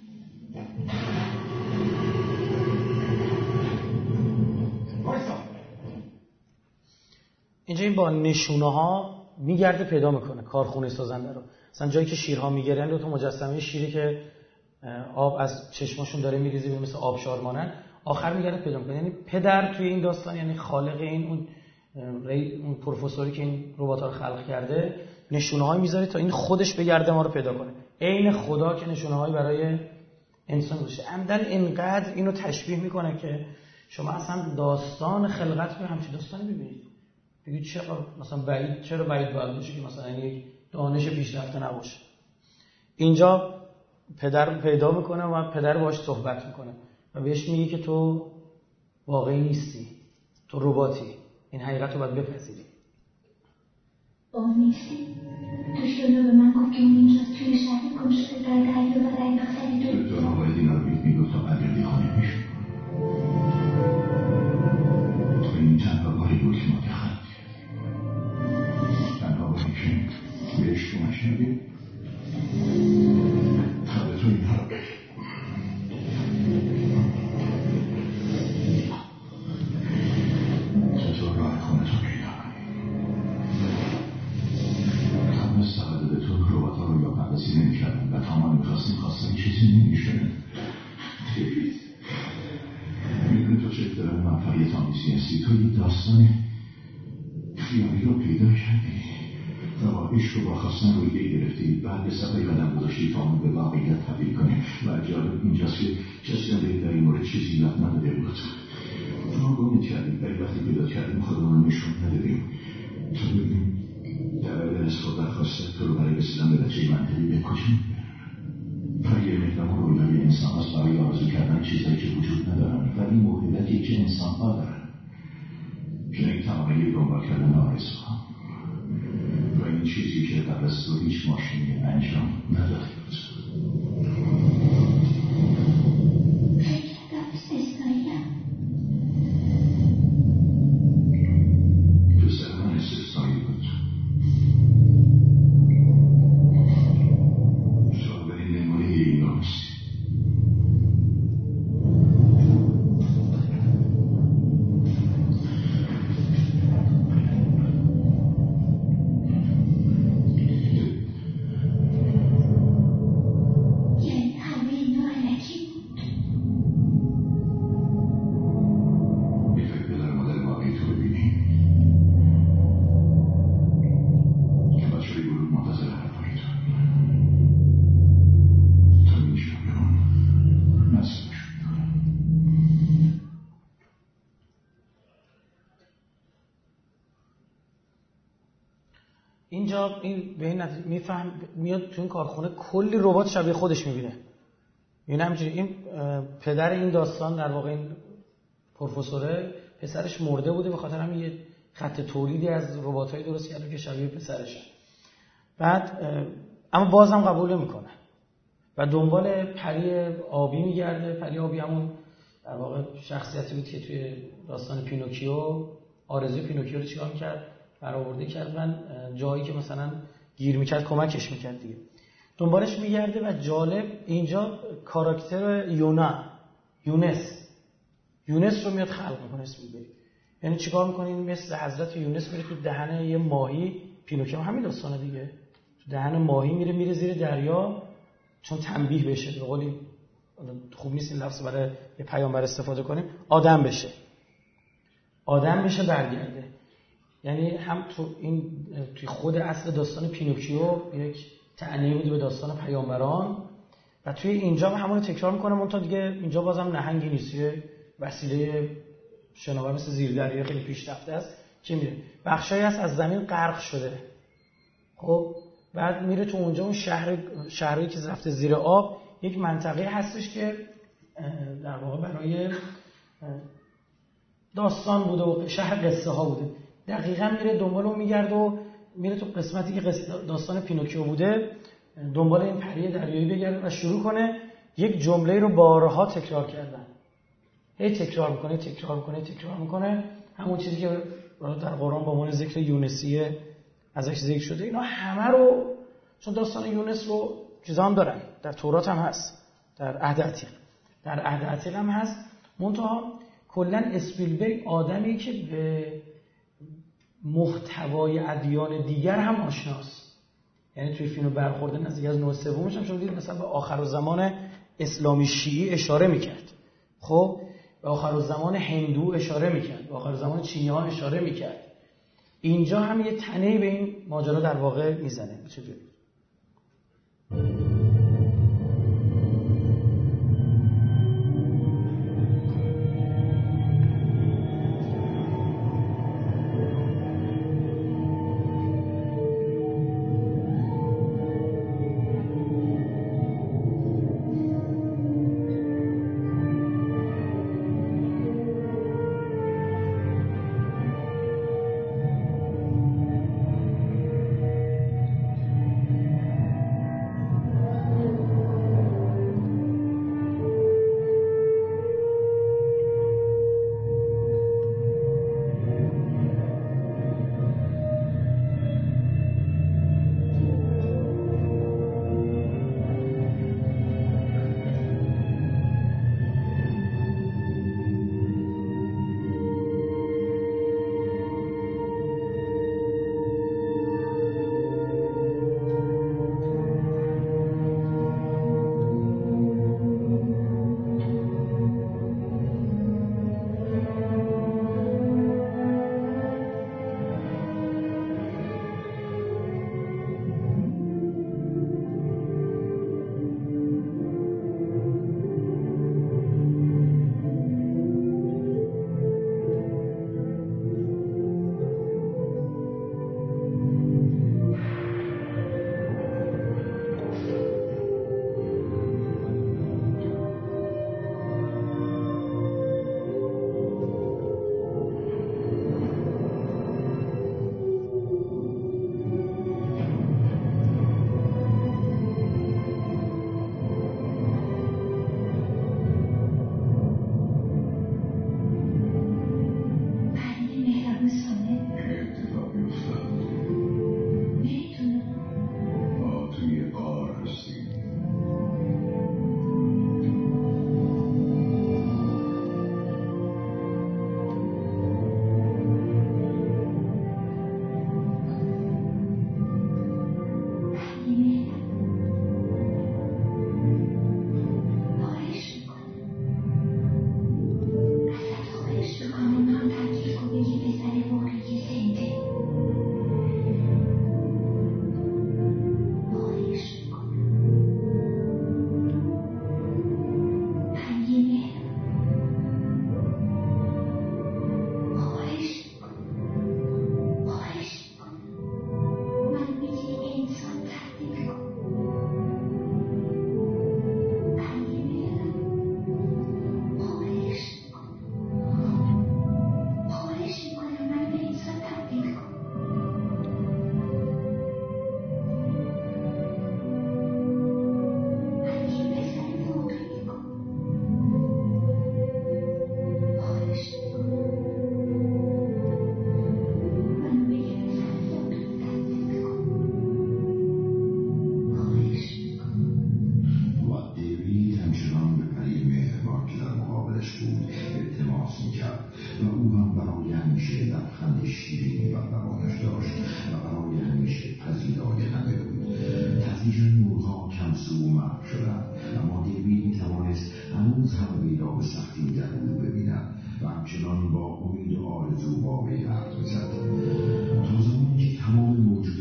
اینجا این با نشونه ها میگرده پیدا میکنه کارخونه سازنده رو. مثلا جایی که شیرها میگرن، دو تا مجسمه شیری که آب از چشماشون داره میریزه مثل آبشار مانن، آخر میگرده پیدا میکنه. یعنی پدر توی این داستان یعنی خالق این اون پروفسوری که این ربات‌ها رو خلق کرده نشونه‌هایی میذاره تا این خودش بگرده ما رو پیدا کنه. عین خدا که نشونه‌هایی برای انسان گذاشته. عمدن اینقدر اینو تشبیه میکنه که شما اصلا داستان خلقت رو همچین داستانی ببینید. بگید چرا بعید باید باشه که مثلا یک دانش پیشرفته نباشه. اینجا پدر پیدا میکنه و پدر باهاش صحبت میکنه و بهش میگه که تو واقعی نیستی، تو رباتی، این حقیقت رو باید بپذیری. نیستی؟ دکتر به من گفت که اون اینجاست توی شهر گم شده در دریا و در مقصد تو. دکتر آقای دینارویت میگفت تا برگردی خانه پیش تو این تنها باری بود که ما دخلت تنها باری که بهش تو نشنبی تا به تو این ها رو بگی. چطور راه خونه تو پیدا کنی؟ تمام استفاده به تو روباتا رو یا بررسی نمی‌کردن و تمام می‌خواستن چیزی نمی‌شدن. دیوید می‌دونی تو چه اطلاع منفعیت آمیزی هستی. تو یه داستان خیالی رو پیدا کردی و با عشق رو با خواستن رو ایده گرفتید، بعد به صفحه قدم گذاشتید تا اون به واقعیت تبدیل کنید. و جالب اینجاست که کسی هم در این مورد چیزی یاد نداده بود. ما گونه کردیم، ولی وقتی پیدا کردیم خودمون نشون ندادیم تا ببینیم در اول از خود درخواسته تو رو برای رسیدن به نتیجه منطقی بکشیم. برای مقدام رویای انسان هست برای آرزو کردن چیزهایی که وجود ندارن، ولی موهبتی که انسان ها دارن، که این توانایی دنبال کردن آرزوها و این چیزی که قبل از تو هیچ ماشینی انجام نداده بود. پسر من استثنایی بود. تو اولین نمونه این نامستی. اینجا این به این نتیجه میفهم میاد تو این کارخونه کلی ربات شبیه خودش میبینه. این همینجوری این پدر این داستان در واقع این پروفسوره پسرش مرده بوده، به خاطر همین یه خط تولیدی از رباتایی درست کرده که شبیه پسرشه. بعد اما بازم قبول نمیکنه و دنبال پری آبی میگرده. پری آبی همون در واقع شخصیتی بود که توی داستان پینوکیو آرزوی پینوکیو رو چیکار می‌کرد؟ برآورده کردن جایی که مثلا گیر میکرد کمکش میکرد دیگه. دنبالش میگرده و جالب اینجا کاراکتر یونس رو میاد خلق میکنه اسم میبری. یعنی چیکار میکنین؟ مثل حضرت یونس میره تو دهن یه ماهی، پینوکیو همین داستانه دیگه، تو دهن ماهی میره زیر دریا چون تنبیه بشه، به قولی خوب نیست این لفظ برای یه پیامبر استفاده کنیم، آدم بشه برگرده. یعنی هم توی خود اصل داستان پینوکیو یک تعنیه بوده به داستان پیامبران و توی اینجا همون رو تکرار میکنه، منتها دیگه اینجا بازم نهنگی نیست، یه وسیله شناور مثل زیردریایی خیلی پیشرفته است که میره بخشایی هست از زمین غرق شده. خب بعد میره تو اونجا اون شهری که رفته زیر آب، یک منطقه هستش که در واقع برای داستان بوده و شهر قصه ها بوده. دقیقاً میره دنبال اون میگرده و میره تو قسمتی که داستان پینوکیو بوده دنبال این پری دریایی بگرده و شروع کنه یک جمله رو بارها تکرار کردن. هی تکرار میکنه همون چیزی که در قرآن با عنوان ذکر یونسیه ازش ذکر شده. اینا همه رو، چون داستان یونس رو چیزا هم دارن، در تورات هم هست، در عهد عتیق هم هست. منتها کلا اسپیلبرگ آدمی که به محتوای ادیان دیگر هم آشناست. یعنی توی فیلم برخوردن از دیگه از نوع سومش هم شما دید مثلا به آخرالزمان اسلامی شیعی اشاره میکرد، خب به آخرالزمان هندو اشاره میکرد، به آخرالزمان چینی ها اشاره میکرد. اینجا هم یه تنهی به این ماجرا در واقع میزنه. چجوری؟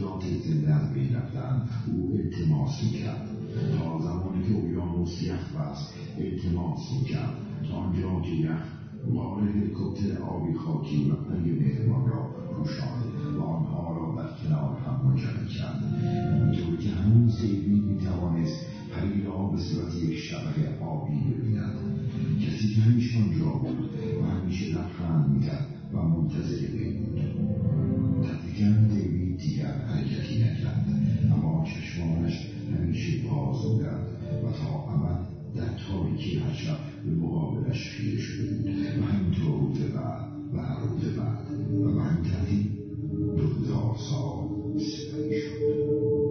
موجودات زنده از بین رفتند او التماس میکرد. تا زمانی که اقیانوس یخ بست التماس میکرد تا آنجا که یخ غار هلیکوپتر آبی خاکی و پری مهربان را پوشاند و آنها را در کنار هم منجمد کرد، اینطور که هنوز دیوید میتوانست پری را به صورت یک شبح آبی ببیند. کسی که همیشه آنجا بود و همیشه لبخند میزد و منتظر وی بود. تدریجاً دیوید دیگر حرکتی نکرد، اما چشمانش همیشه باز بودند و تا ابد در تاریکی هر شب به مقابلش خیره شده بود و همینطور روز بعد و هر روز بعد و به همین ترتیب 2000 سال سپری شد.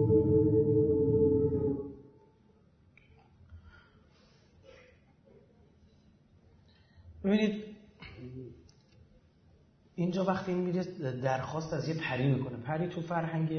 ببینید اینجا وقتی این میره درخواست از یه پری میکنه. پری تو فرهنگ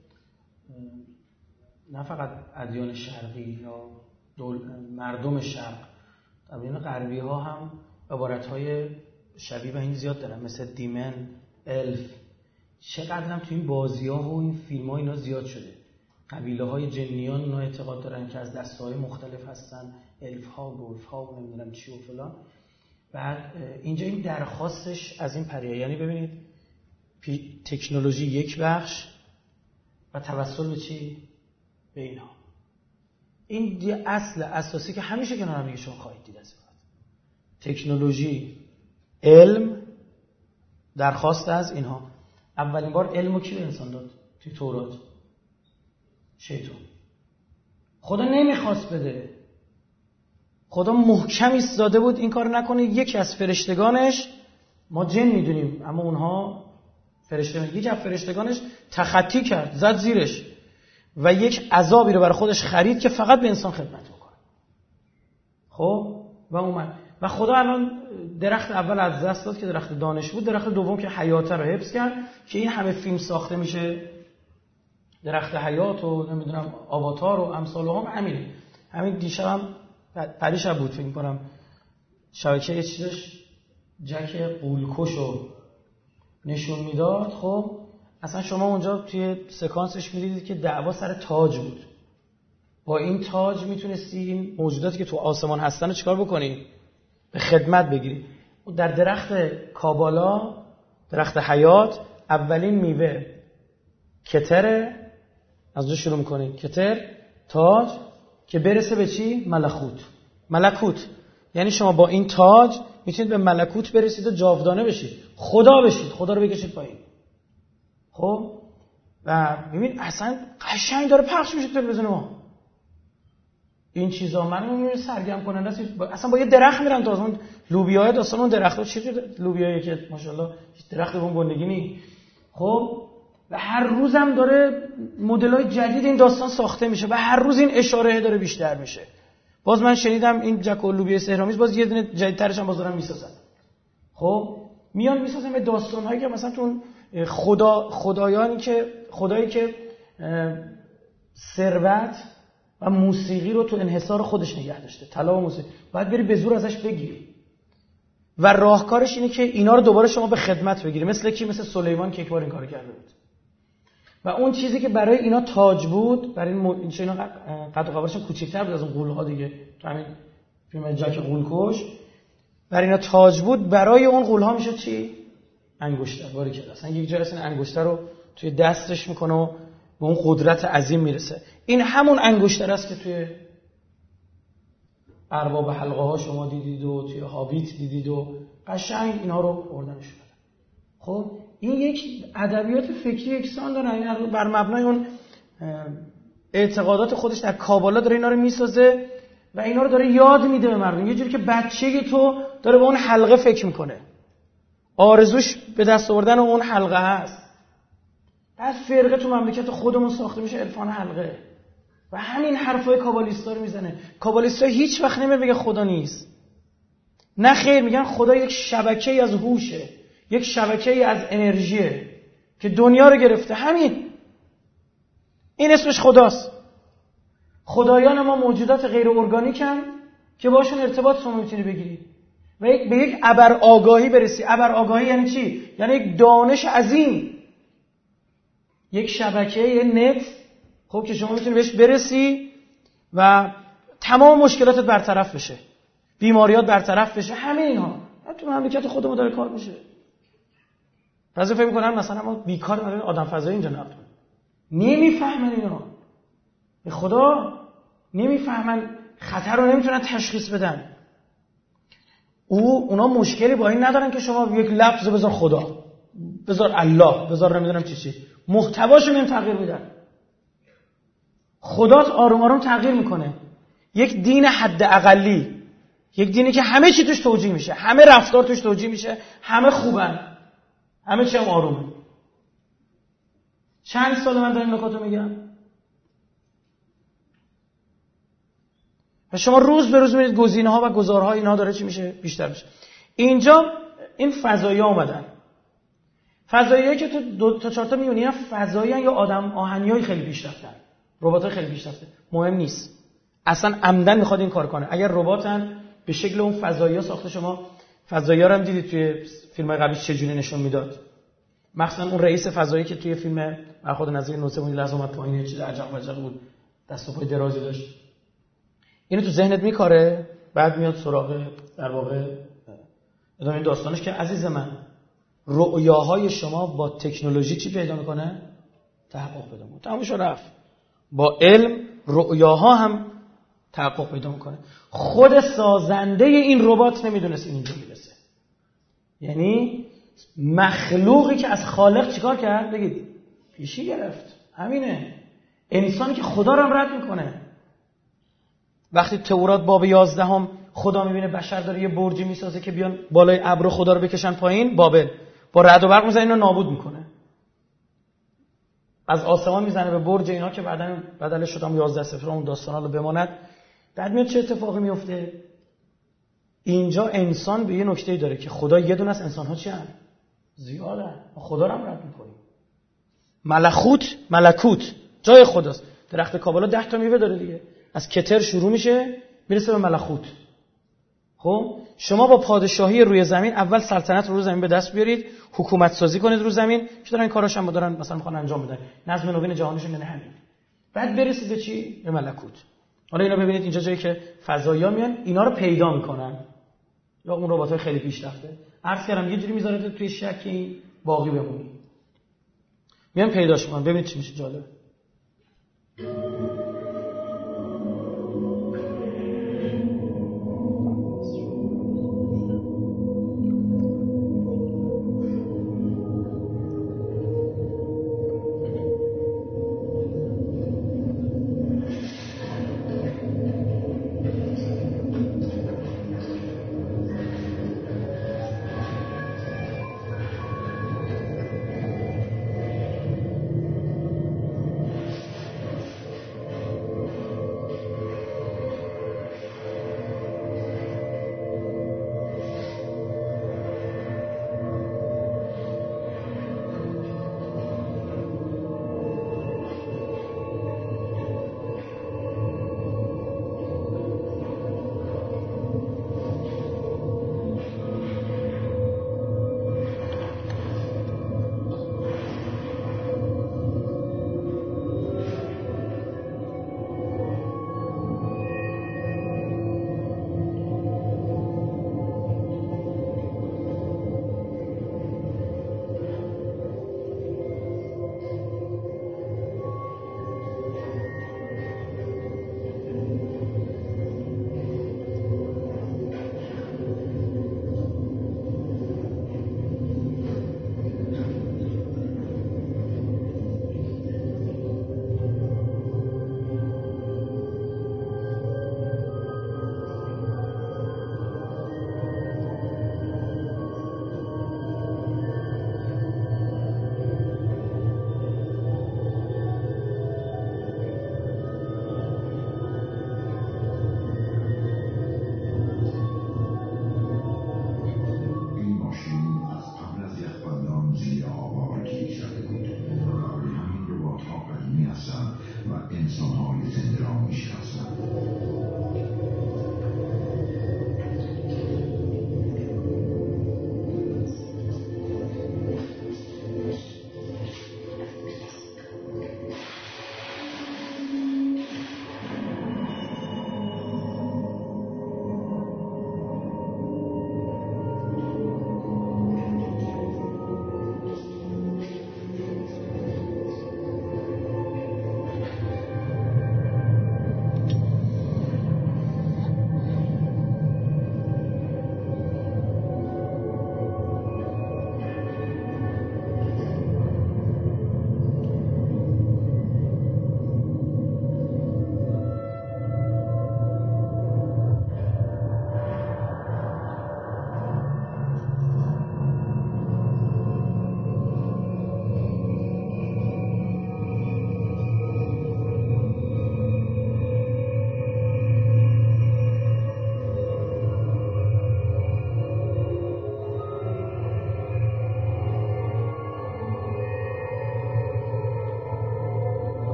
نه فقط ادیان شرقی یا مردم شرق، ادیان غربی ها هم عبارتهای شبیه به این زیاد دارن، مثل دیمن، الف. چقدر هم تو این بازی ها و این فیلم ها اینا زیاد شده. قبیله های جنیان اینا اعتقاد دارن که از دسته های مختلف هستن، الف ها، گولف ها و نمیدونم چی و فلان. بعد اینجا این درخواستش از این پریه، یعنی ببینید تکنولوژی یک بخش و توسل به چی؟ به اینها. این دی اصل اساسی که همیشه کنار هم شما خواهید دید از تکنولوژی، علم، درخواست از اینها. اولین بار علمو کی به انسان داد؟ توی تورات شیطان. خدا نمیخواست بده، خدا محکم ایستاده بود این کار نکنید. یکی از فرشتگانش، ما جن میدونیم اما اونها فرشتگان، یکی از فرشتگانش تخطی کرد، زد زیرش و یک عذابی رو برای خودش خرید که فقط به انسان خدمت بکنه. خب و اومد و خدا الان درخت اول از دست داد که درخت دانش بود، درخت دوم که حیات رو حفظ کرد که این همه فیلم ساخته میشه، درخت حیات و نمیدونم آواتار و امثال هم همینه. همین دیشبم پریشب بود فکر کنم شبکه یه چیزش جک قولکشو نشون میداد. خب اصلا شما اونجا توی سکانسش می‌دیدید که دعوا سر تاج بود. با این تاج میتونستی این موجوداتی که تو آسمان هستن رو چیکار بکنی؟ به خدمت بگیری. در درخت کابالا، درخت حیات، اولین میوه کتره، از اونجا شروع می‌کنی، کتر، تاج، که برسه به چی؟ ملکوت. یعنی شما با این تاج میتونید به ملکوت برسید و جاودانه بشید، خدا بشید، خدا رو بکشید پایین. خب و ببین اصلا قشنگ داره پخش میشه تلویزیون ما این چیزا. من سرگرم کننده است. اصلا با یه درخت میرم تا اون لوبیای داستان اون درخت‌ها چجوری لوبیایی که ماشاءالله درخت اون گندگی نی. خب و هر روزم داره مدل‌های جدید این داستان ساخته میشه و هر روز این اشاره داره بیشتر میشه. باز من شنیدم این جک و لوبیای سحرآمیز باز یه دونه جدیدترش هم باز دارن میسازن. خب میان میسازن به داستان‌هایی که مثلا تو خدایی که ثروت و موسیقی رو تو انحصار خودش نگه داشته، طلا و موسیقی، باید بری به زور ازش بگیری و راهکارش اینه که اینا رو دوباره شما به خدمت بگیری. مثل سلیمان که یک بار این کارو کرده بود و اون چیزی که برای اینا تاج بود، برای اینا قد و قوارشون کوچیک‌تر بود از اون غول‌ها دیگه، تو همین فیلم جک غول‌کش، برای اینا تاج بود، برای اون غول‌ها میشه چی؟ انگشتر. باری که اصلا یک جای این انگشتر رو توی دستش میکنه و به اون قدرت عظیم میرسه. این همون انگشتر است که توی ارباب حلقه ها شما دیدید و توی هابیت دیدید و قشنگ اینا رو بردنش شده. خب این یک ادبیات فکری یکسان داره، این بر مبنای اون اعتقادات خودش در کابالا داره اینا رو میسازه و اینا رو داره یاد میده به مردم، یه جوری که بچه تو داره به اون حلقه فکر میکنه، آرزوش به دست آوردن اون حلقه هست. بعد فرقه تو مملکت خودمون ساخته میشه عرفان حلقه و همین حرفای کابالیستا رو میزنه. کابالیستا هیچ وقت نمیگه خدا نیست، نه خیر، میگن خدا یک شبکه‌ای از هوشه، یک شبکه‌ای از انرژیه که دنیا رو گرفته. همین این اسمش خداست. خدایان ما موجودات غیر ارگانیکن که باشون ارتباط شما میتونی بگیری و به یک ابر آگاهی برسی. ابر آگاهی یعنی چی؟ یعنی یک دانش عظیم. یک شبکه، یه نت، خب که شما میتونی بهش برسی و تمام مشکلاتت برطرف بشه، بیماریات برطرف بشه، همه اینها تو مملکت خودمون داره کار میشه. بعضی فکر میکنن مثلا ما بیکار برای آدم فضایی اینجا نبود. نمیفهمن اینا، به خدا نمیفهمن، خطر رو نمیتونن تشخیص بدن. اونا مشکلی با این ندارن که شما یک لفظ بذار خدا، بذار الله، بذار نمیدونم چی، محتواشو میان تغییر میدن. خدا آروم آروم تغییر میکنه. یک دین حد اقلی، یک دینی که همه چی توش توجیه میشه، همه رفتار توش توجیه میشه، همه خوبن، همه چی هم آرومه. چند سال من دارم نکاتو میگم و شما روز به روز میبینید گزینه‌ها و گزارها اینا داره چی میشه؟ بیشتر میشه. اینجا این فضایی‌ها اومدن. فضایی‌هایی که تو 2 تا 4 تا میونی فضایی‌ان یا آدم آهنیای خیلی پیشرفتن، ربات‌های خیلی پیشرفته، مهم نیست. اصلا عمدن میخواد این کار کنه. اگر رباتن به شکل اون فضایی‌ها ساخته، شما فضایی‌ها رو هم دیدید توی فیلم‌های قبلی چجوری نشون میداد. مثلا اون رئیس فضایی که توی فیلم برخورد نزدیک نوسبونی لحظه اومد پایین، یه چیز عجب وجب بود، دست و پای درازی داشت. اینو تو ذهنت میکاره، بعد میاد سراغ در واقع ادامه داستانش که عزیز من، رؤیاهای شما با تکنولوژی چی پیدا میکنه؟ تحقق پیدا میکنه. تموم شد رفت. با علم رؤیاها هم تحقق پیدا میکنه. خود سازنده این ربات نمیدونست اینجا میرسه. یعنی مخلوقی که از خالق چیکار کرد؟ بگید پیشی گرفت. همینه. انسانی که خدا رو هم رد میکنه. وقتی تورات باب 11 خدا میبینه بشر داره یه برجی میسازه که بیان بالای ابر خدا رو بکشن پایین، بابل با رعد و برق میزنه اینو نابود میکنه. از آسمان میزنه به برج اینا که بعدن بدلش شدم 11 سفر اون داستانا رو بماند. بعد میاد چه اتفاقی میفته؟ اینجا انسان به یه نکته‌ای داره که خدا یه دونه است، انسان‌ها چی هستن؟ زیادن. ما خدا رو هم رد می‌کنیم. ملکوت جای خداست. درخت کابالا 10 تا میوه داره دیگه. از کتر شروع میشه میرسه به ملکوت. خب شما با پادشاهی روی زمین اول سلطنت رو روی زمین به دست بیارید، حکومت سازی کنید روی زمین، که دارن این کاراش هم دارن مثلا میخوان انجام بدن. نظم نوین جهانیشون نه همین. بعد برسید به چی؟ به ملکوت. حالا اینا ببینید اینجا جایی که فضایی‌ها میان اینا رو پیدا میکنن. یا اون ربات‌های خیلی پیشرفته. عرض کردم یه جوری میذاره توی شکی باقی بمونی. میان پیداش میکنن. ببینید چی میشه جالب.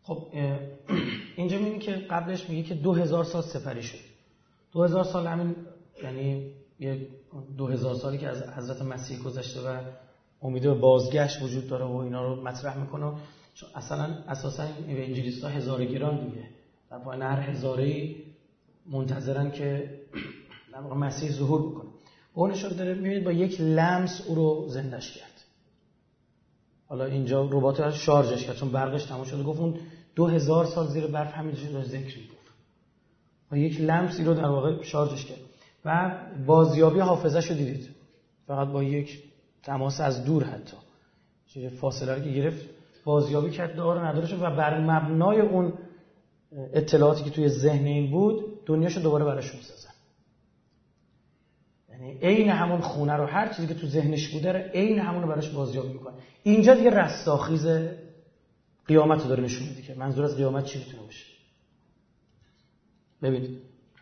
خب اینجا میبینی که قبلش میگه که 2000 سال سپری شد. 2000 سال همین یعنی یه 2000 سالی که از حضرت مسیح گذشته و امید به بازگشت وجود داره و اینا رو مطرح میکنه. چون اساسا این انجیلیست‌ها هزاره گیران دیگه، در پایان هر هزاره‌ای منتظرن که در واقع مسیح ظهور بکنه. اونش رو داره میبینید با یک لمس او رو زندهش کرد. حالا اینجا ربات شارژش کرد چون برقش تموم شده، گفت اون 2000 سال زیر برف همینجوری داشت ذکر میگفت. با یک لمسی رو در واقع شارژش کرد و بازیابی حافظه‌ش رو دیدید. فقط با یک تماس از دور حتی چه فاصله رو که گرفت بازیابی کرد داره نداره شد و بر مبنای اون اطلاعاتی که توی ذهن این بود دنیاشو دوباره براشون سازن. یعنی عین همون خونه رو هر چیزی که تو ذهنش بوده رو عین همون رو براش بازیابی میکنه. اینجا دیگه رستاخیز قیامت رو داره نشون میده که منظور از قیامت چی میتونه باشه. ببینید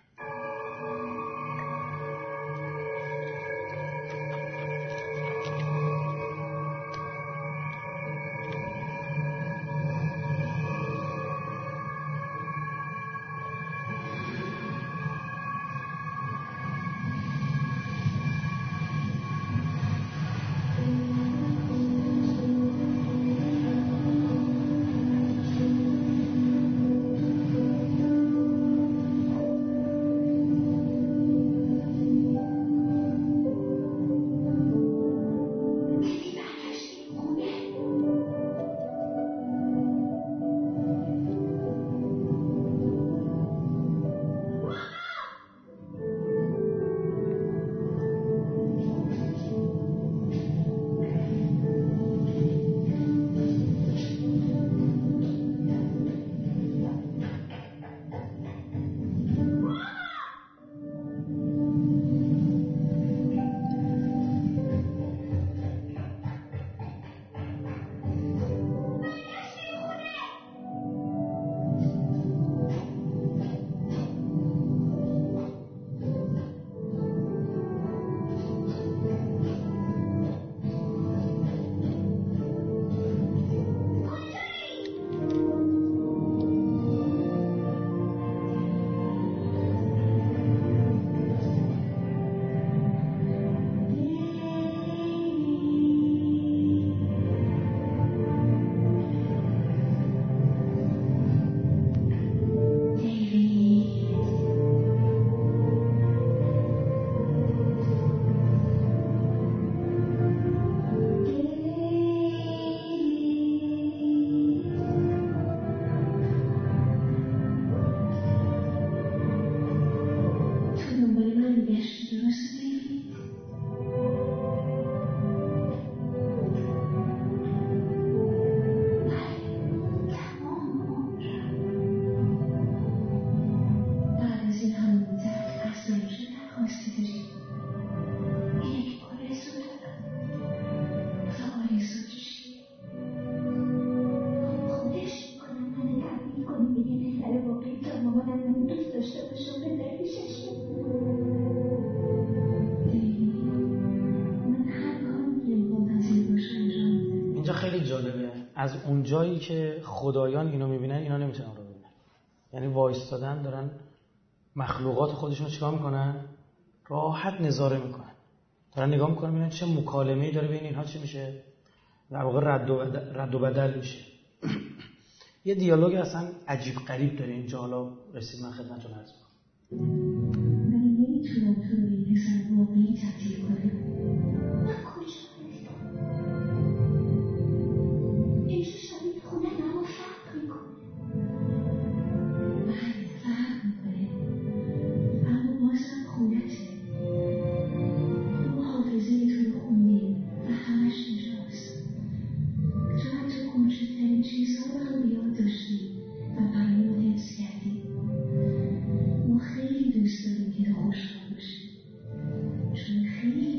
از اون جایی که خدایان اینو میبینن اینا نمیتونن رو ببینن. یعنی وایستادن دارن مخلوقات خودشون رو چیکار میکنن؟ راحت نظاره میکنن، دارن نگاه میکنن ببینن چه مکالمه‌ای داره بین اینها چی میشه، در واقع رد و بدل میشه. یه دیالوگ اصلا عجیب غریب داره اینجا. حالا رسید من خدمتتون عرض میکنم. من نمیتونم تو رو این پسر واقعی تبدیل کنم. من کجا اینجا شبیه خونه نما فرق میکنه. بله فرق میکنه، اما بازم خونته. ما حافظه تو رو خوندیم و همش اینجاست. تو حتی کوچکترین چیزها رو هم یاد داشتی و برای ما حفظ کردی. ما خیلی دوست داریم که تو خوشحال باشی، چون خیلی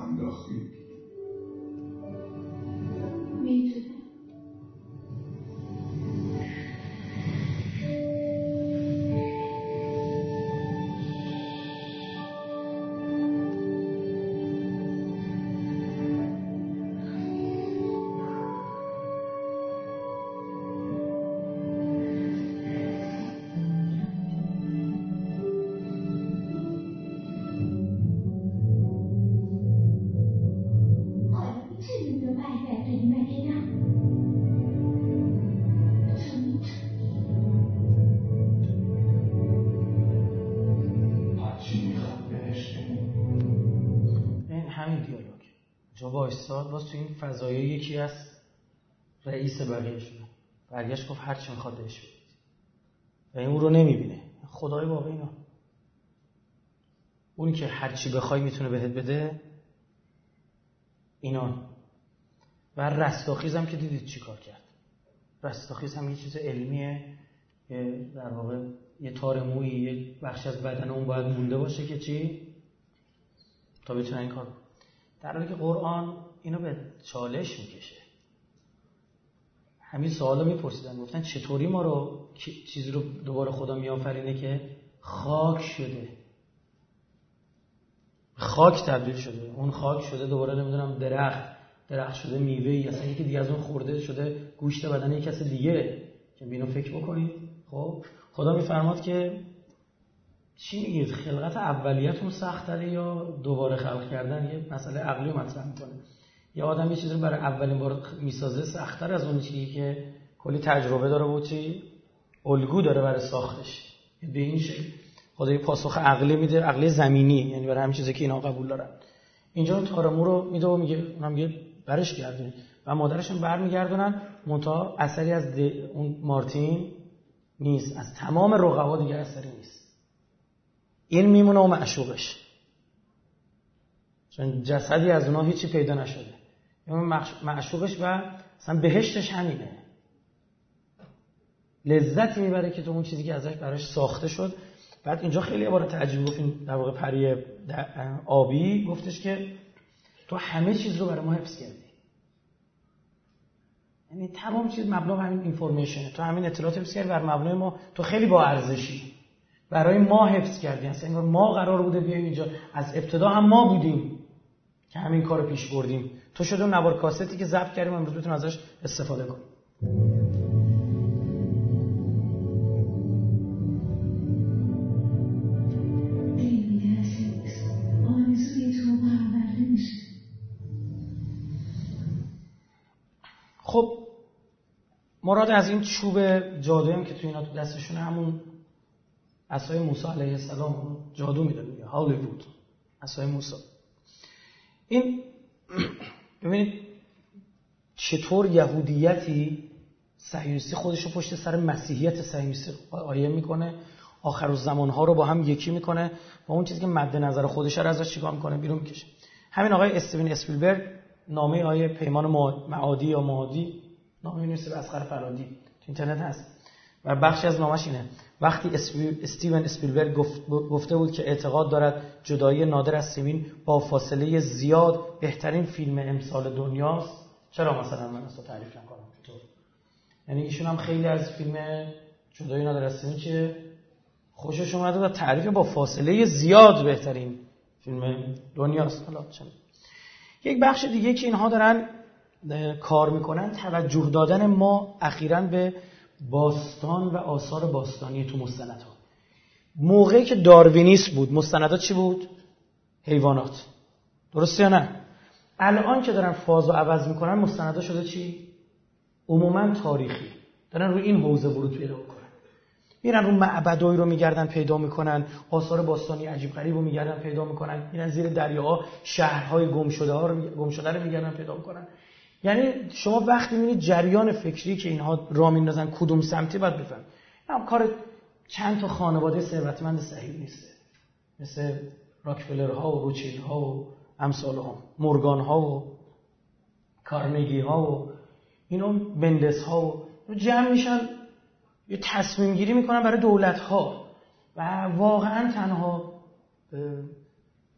انداختی؟ میدونم. وایساد باز تو این فضایه یکی از رئیس بقیه شده برگشت گفت هر چی میخواد بهش بدید و این اون رو نمیبینه. خدای واقعی اینا اونی که هر چی بخوای میتونه بهت بده اینا. و رستاخیز هم که دیدید چی کار کرد. رستاخیز هم یه چیز علمیه، در واقع یه تار مویی یه بخش از بدن اون باید مونده باشه که چی تا بتونه این کار. در حالی که قرآن اینو به چالش میکشه. همین سوالا میپرسیدن، گفتن چطوری ما رو چیزی رو دوباره خدا میآفرینه که خاک شده، خاک تبدیل شده، اون خاک شده دوباره نمیدونم درخت شده، میوه‌ای اصلا یکی دیگه از اون خورده شده گوشت بدن یک کس دیگه. که اینو فکر بکنید. خب خدا میفرماد که چی میگید خلقت اولیتون سخت‌تره یا دوباره خلق کردن؟ یه مسئله عقلی مطرح میکنه. یه آدم یه چیزی رو برای اولین بار میسازه سخت‌تر از اون چیزی که کلی تجربه داره و چی الگو داره برای ساختش. به این شکل خدا یه پاسخ عقلی میده، عقلی زمینی، یعنی برای همین چیزی که اینا قبول دارن. اینجا تارمو رو میده و میگه اونم میگه برش گردون و مادرش هم برمیگردونن، منتها اثری از اون مارتین نیست، از تمام رقبا دیگه اثری نیست. این میمونه و معشوقش، چون جسدی از اونها هیچی پیدا نشده. اون معشوقش و مثلا بهشتش همینه، لذتی میبره که تو اون چیزی که ازش براش ساخته شد. بعد اینجا خیلی عبارت عجیب گفتیم، در واقع پری آبی گفتش که تو همه چیز رو برای ما حفظ کردی، یعنی تمام چیز مبنا همین اینفورمیشنه، تو همین اطلاعات حفظ کردی، بر مبنای ما تو خیلی با ارزشی، برای ما حفظ کردی. اصلا ما قرار بوده بیایم اینجا، از ابتدا هم ما بودیم که همین کارو پیش بردیم. تو شده اون نوار کاستی که ضبط کردیم امروز بتون ازش استفاده کنیم. خب مراد از این چوب جادویی هم که تو اینا تو دستشونه همون عصای موسی علیه السلام جادو میدونه، میگه هالیوود عصای موسی. این ببینید چطور یهودیتی صهیونیستی خودشو پشت سر مسیحیت صهیونیستی قایم میکنه، آخر الزمان ها رو با هم یکی میکنه و اون چیزی که مد نظر خودشه رو ازش چیکار میکنه بیرون میکشه. همین آقای استیون اسپیلبرگ نامه آیه پیمان معادی یا معادی، نامه نویسه به اصغر فرهادی، تو اینترنت هست و بخشی از نامش اینه: وقتی استیون اسپیلبرگ گفته بود که اعتقاد دارد جدایی نادر از سیمین با فاصله زیاد بهترین فیلم امسال دنیاست، چرا مثلا من اصلا تعریف نکنم؟ یعنی ایشون هم خیلی از فیلم جدایی نادر از سیمین که خوشش اومده و تعریف با فاصله زیاد بهترین فیلم دنیاست. حالا چه یک بخش دیگه که اینها دارن کار میکنن توجه دادن ما اخیراً به باستان و آثار باستانی تو مستندها. موقعی که داروینیسم بود مستندات چی بود؟ حیوانات، درسته یا نه؟ الان که دارن فازو عوض میکنن مستندات شده چی؟ عموما تاریخی، دارن روی این حوزه ورود پیدا میکنن، میرن رو معبدایی رو میگردن پیدا میکنن، آثار باستانی عجیب غریب رو میگردن پیدا میکنن، میرن زیر دریاها شهرهای گم شده رو میگردن پیدا میکنن. یعنی شما وقتی میبینید جریان فکری که اینها راه میندازن کدوم سمتی باید بفهمید. هم کار چند تا خانواده ثروتمند صهیونیسته، مثل راکفلرها و روچیلدها و امثالهم، مورگانها و کارنگیها و اینا، بندسها و جمع میشن یه تصمیم گیری میکنن برای دولت‌ها و واقعا تنها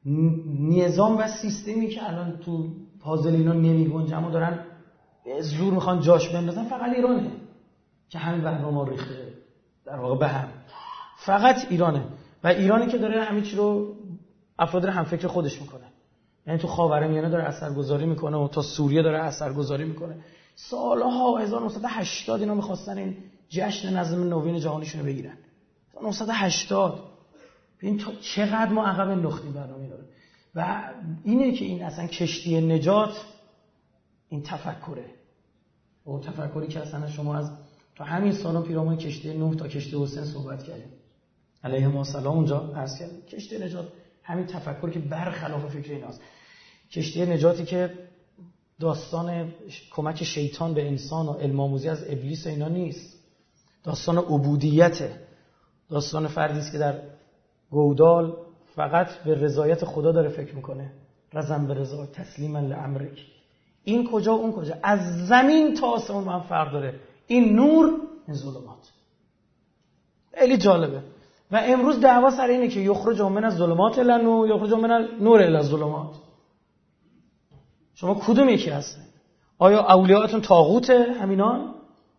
نظام و سیستمی که الان تو پازل اینا نمیگنجه اما دارن زور میخوان جاش بندازن فقط ایرانه که همین برنامه ریخته در واقع به هم. فقط ایرانه و ایرانی که داره همه چی رو افراد هم فکر خودش میکنه. یعنی تو خاورمیانه داره اثرگذاری میکنه و تا سوریه داره اثرگذاری میکنه. سالها 1980 اینا میخواستن این جشن نظم نوین جهانیشون رو بگیرن. 1980 ببین تا چقدر ما عقب انداختیم برنامه داره. و اینه که این اصلا کشتی نجات این تفکره. و تفکری که اصلا شما از تا همین سالا پیرامون کشتی نوح تا کشتی حسین صحبت کردیم. علیهم السلام اونجا عرض کردیم. کشتی نجات همین تفکری که برخلاف فکر ایناست. کشتی نجاتی که داستان کمک شیطان به انسان و علم‌آموزی از ابلیس اینا نیست. داستان عبودیته. داستان فردی است که در گودال فقط به رضایت خدا داره فکر میکنه. رضا به رضا تسلیما لامرک. این کجا اون کجا، از زمین تا آسمون هم فرق داره. این نور، این ظلمات. خیلی جالبه. و امروز دعوا سر اینه که یخرج من از ظلمات الی النور، یخرج من نور الی الظلمات. شما کدوم یکی هستن؟ آیا اولیاءتون طاغوته همینان؟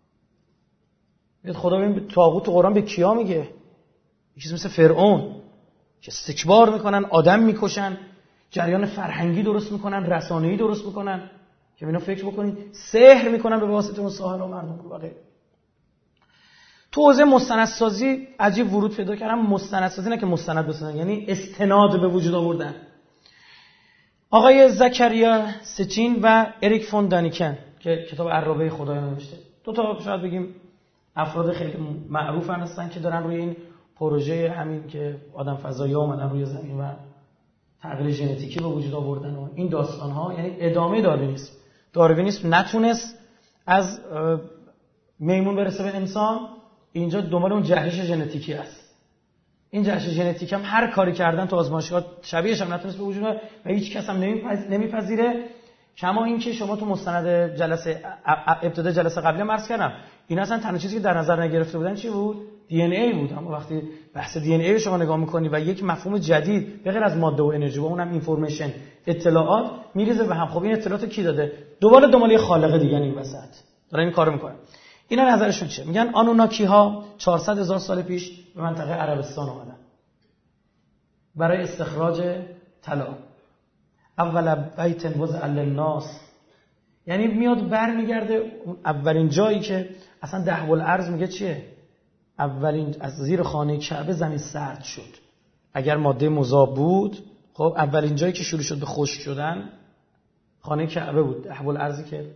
خدا ببین طاغوت تو قرآن به کیا میگه؟ یه چیز مثل فرعون که استکبار میکنن، آدم میکشن، جریان فرهنگی درست میکنن، رسانه‌ای درست میکنن که اینا فکر بکنید سحر میکنن به واسطه اون ساحرها مردم رو و غیره. تو حوزه مستندسازی عجیب ورود پیدا کردم. مستندسازی نه که مستند بسازن، یعنی استناد به وجود آوردن. آقای زکریا سچین و اریک فون دانیکن که کتاب عرابه خدایان نوشته، دو تا شاید بگیم افراد خیلی معروف هستن که دارن روی این پروژه همین که آدم فضایی اومدن روی زمین و تغییر ژنتیکی به وجود آوردن و این داستان ها، یعنی ادامه داروینیسم. داروینیسم نتونست از میمون برسه به انسان، اینجا دنبال اون جهش ژنتیکی است. این جهش ژنتیک هم هر کاری کردن تو آزمایشگاه شبیهش هم نتونست به وجود بیاد و هیچ کس هم نمیپذیره. کما این که شما تو مستند جلسه ابتدا جلسه قبلی عرض کردم، این اصلا تنها چیزی که در نظر نگرفته بودن چی بود؟ دی ان ای بود. اما وقتی بحث دی ان ای رو شما نگاه می‌کنی و یک مفهوم جدید به غیر از ماده و انرژی و اونم اینفورمیشن، اطلاعات میریزه به هم. خب این اطلاعات کی داده؟ دوباره دنبال خالق دیگه این وسط دارن این کارو میکنن. اینا نظرشون چیه؟ میگن آنوناکی ها 400,000 سال پیش به منطقه عربستان اومدن برای استخراج طلا. اول بیت وضع للناس، یعنی میاد برمیگرده اولین جایی که اصلا دهو الارض میگه چیه؟ اولین از زیر خانه کعبه زمین سرد شد. اگر ماده مذاب بود، خب اولین جایی که شروع شد به خشک شدن خانه کعبه بود. دهو الارضی که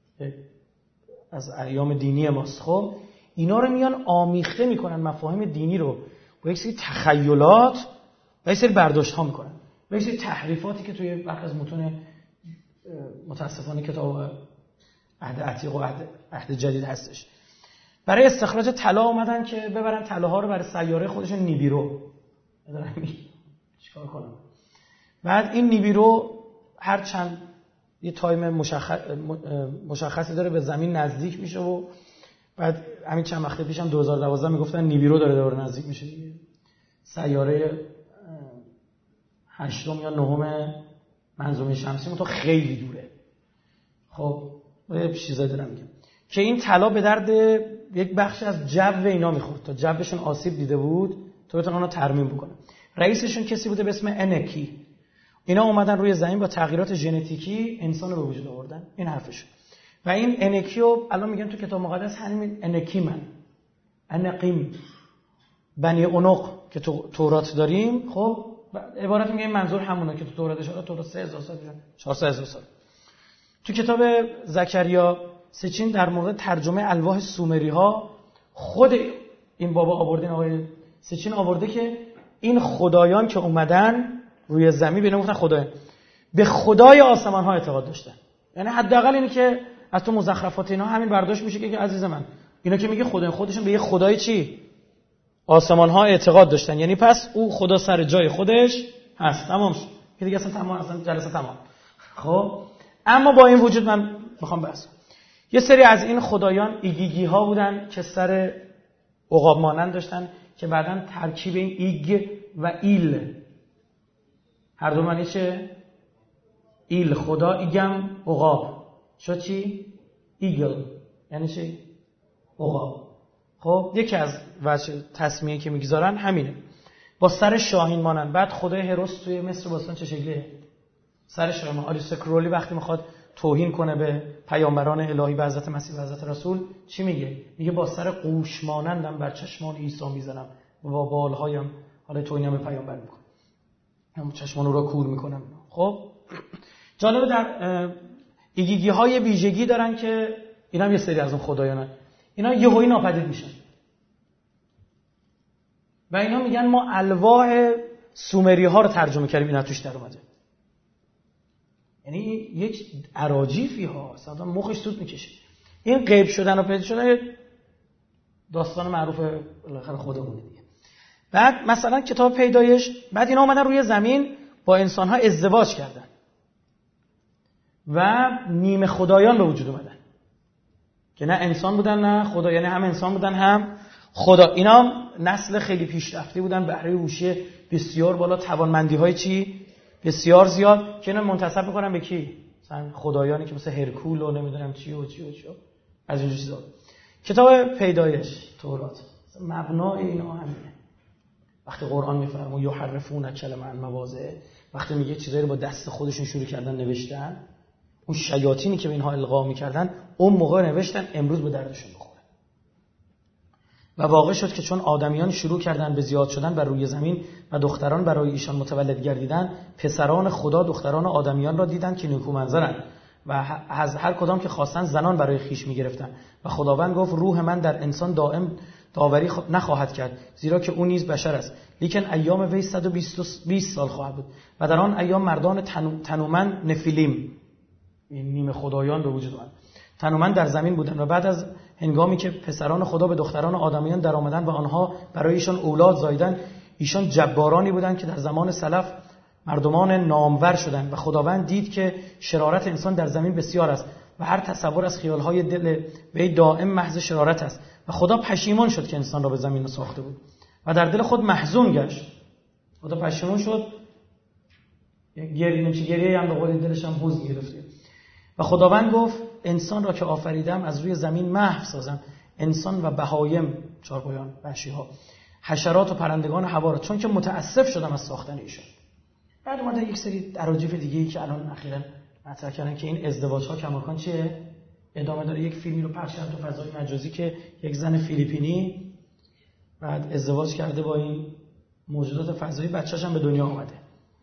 از ایام دینی ماست. خب اینا رو میان آمیخته میکنن مفاهیم دینی رو با یک سری تخیلات و یک سری برداشت ها میکنن و یک سری تحریفاتی که توی برخی از متون متاسفانه کتاب عهد عتیق و عهد جدید هستش. برای استخراج طلا اومدن که ببرن طلاها رو برای سیاره خودشون نیبیرو. چیکار کنم؟ بعد این نیبیرو هر چند یه تایم مشخصی داره به زمین نزدیک میشه و بعد همین چند وقت پیشم 2012 میگفتن نیبیرو داره نزدیک میشه. سیاره هشتم یا نهم منظومه شمسی تو خیلی دوره. خب یه چیزایی دارم میگم که این طلا به درد یک بخش از جو اینا میخورد تا جوشون آسیب دیده بود تا بتونن اونو ترمیم بکنن. رئیسشون کسی بوده به اسم انکی. اینا اومدن روی زمین با تغییرات ژنتیکی انسان رو به وجود آوردن. این حرفشون. و این انکیو الان میگن تو کتاب مقدس همین انکیمن، انقیم، بنی اونق که تو تورات داریم. خب عبارت میگه این منظور همونه که تو تورات اشاره تورات 3000 سال 4000 سال. تو کتاب زکریا سچین در مورد ترجمه الواح سومری ها خود این بابا آوردین، آقای سچین آورده که این خدایان که اومدن روی زمین به نگفتن خدایان، به خدای آسمان ها اعتقاد داشتن. یعنی حداقل اینی که از تو مزخرفات اینا همین برداشت میشه که عزیز من اینا که میگه خدای خودشون به یه خدای چی؟ آسمان ها اعتقاد داشتن. یعنی پس او خدا سر جای خودش هست. تمام شد. که دیگه اصلا تمام، اصلا جلسه تمام. خب اما با این وجود من میخوام بحث یه سری از این خدایان ایگیگی ها بودن که سر عقاب مانند داشتن که بعداً ترکیب این ایگ و ایل هر دو معنی چه؟ ایل خدا، ایگم عقاب. شد چی؟ ایگل یعنی چی؟ عقاب. خب یکی از وجه تسمیه که میگذارن همینه، با سر شاهین مانند. بعد خدای هروس توی مصر باستان چه شکلیه؟ سر شاهین. آلیس کرولی وقتی میخواد توهین کنه به پیامبران الهی و حضرت مسیح و حضرت رسول چی میگه؟ میگه با سر قوش مانندم بر چشمان عیسی میزنم و با بالهایم حالا توهینم به پیامبر میکنم، هم چشمان رو کور میکنم. خب جالبه در ایگیگی های ویژگی دارن که اینا هم یه سری از اون خدایانن، اینا یهویی ناپدید میشن و اینا میگن ما الواح سومری ها رو ترجمه کردیم، اینا توش در اومده. یعنی یک اراجیفی ها اصلا مخش سود میکشه. این غیب شدن و پیدا شدن داستان معروف بالاخره خودمونه دیگه. بعد مثلا کتاب پیدایش، بعد اینا اومدن روی زمین با انسان ها ازدواج کردن و نیمه خدایان به وجود اومدن که نه انسان بودن نه خدا، یعنی هم انسان بودن هم خدا. اینا نسل خیلی پیشرفته بودن، بهره هوشی بسیار بالا، توانمندی های چی بسیار زیاد، که اینا منتسب میکنن به کی؟ مثلا خدایانی که مثل هرکول و نمیدونم چی و چی و چی از این چیزا. کتاب پیدایش، تورات، مبنای اینا همینه. وقتی قرآن میفرمونه یحرفون کلمه عن مواضعه، وقتی میگه چیزایی رو با دست خودشون شروع کردن نوشتن، اون شیاطینی که به اینها القا میکردن اون موقع نوشتن، امروز به دردشون بخوره. و واقع شد که چون آدمیان شروع کردن به زیاد شدن بر روی زمین و دختران برای ایشان متولد گردیدن، پسران خدا دختران آدمیان را دیدند که نیکومنظرند و از هر کدام که خواستن زنان برای خیش میگرفتند. و خداوند گفت روح من در انسان دائم داوری نخواهد کرد، زیرا که او نیز بشر است، لیکن ایام وی 120 سال خواهد بود. و در آن ایام مردان تنومند نفیلیم، نیمه خدایان به وجود آمد، تنومند در زمین بودند. و بعد از هنگامی که پسران خدا به دختران آدمیان در آمدند و آنها برای ایشان اولاد زاییدند، ایشان جبارانی بودند که در زمان سلف مردمان نامور شدند. و خداوند دید که شرارت انسان در زمین بسیار است و هر تصور از خیالهای دل وی دائم محض شرارت است. و خدا پشیمان شد که انسان را به زمین ساخته بود و در دل خود محزون گشت. خدا پشیمان شد، گریه هم به قول دلش هم حزن گرفته. و خداوند گفت انسان را که آفریدم از روی زمین محو سازم، انسان و بهایم، چارپایان، وحشی‌ها، حشرات و پرندگان هوا را، چون که متاسف شدم از ساختن ایشان. بعد اومده یک سری اراجیف دیگه‌ای که الان اخیراً مطرح کردن که این ازدواج‌ها کماکان چیه؟ ادامه داره. یک فیلمی رو پخش کردن تو فضای مجازی که یک زن فیلیپینی بعد ازدواج کرده با این موجودات فضایی، بچه‌ش هم به دنیا اومده.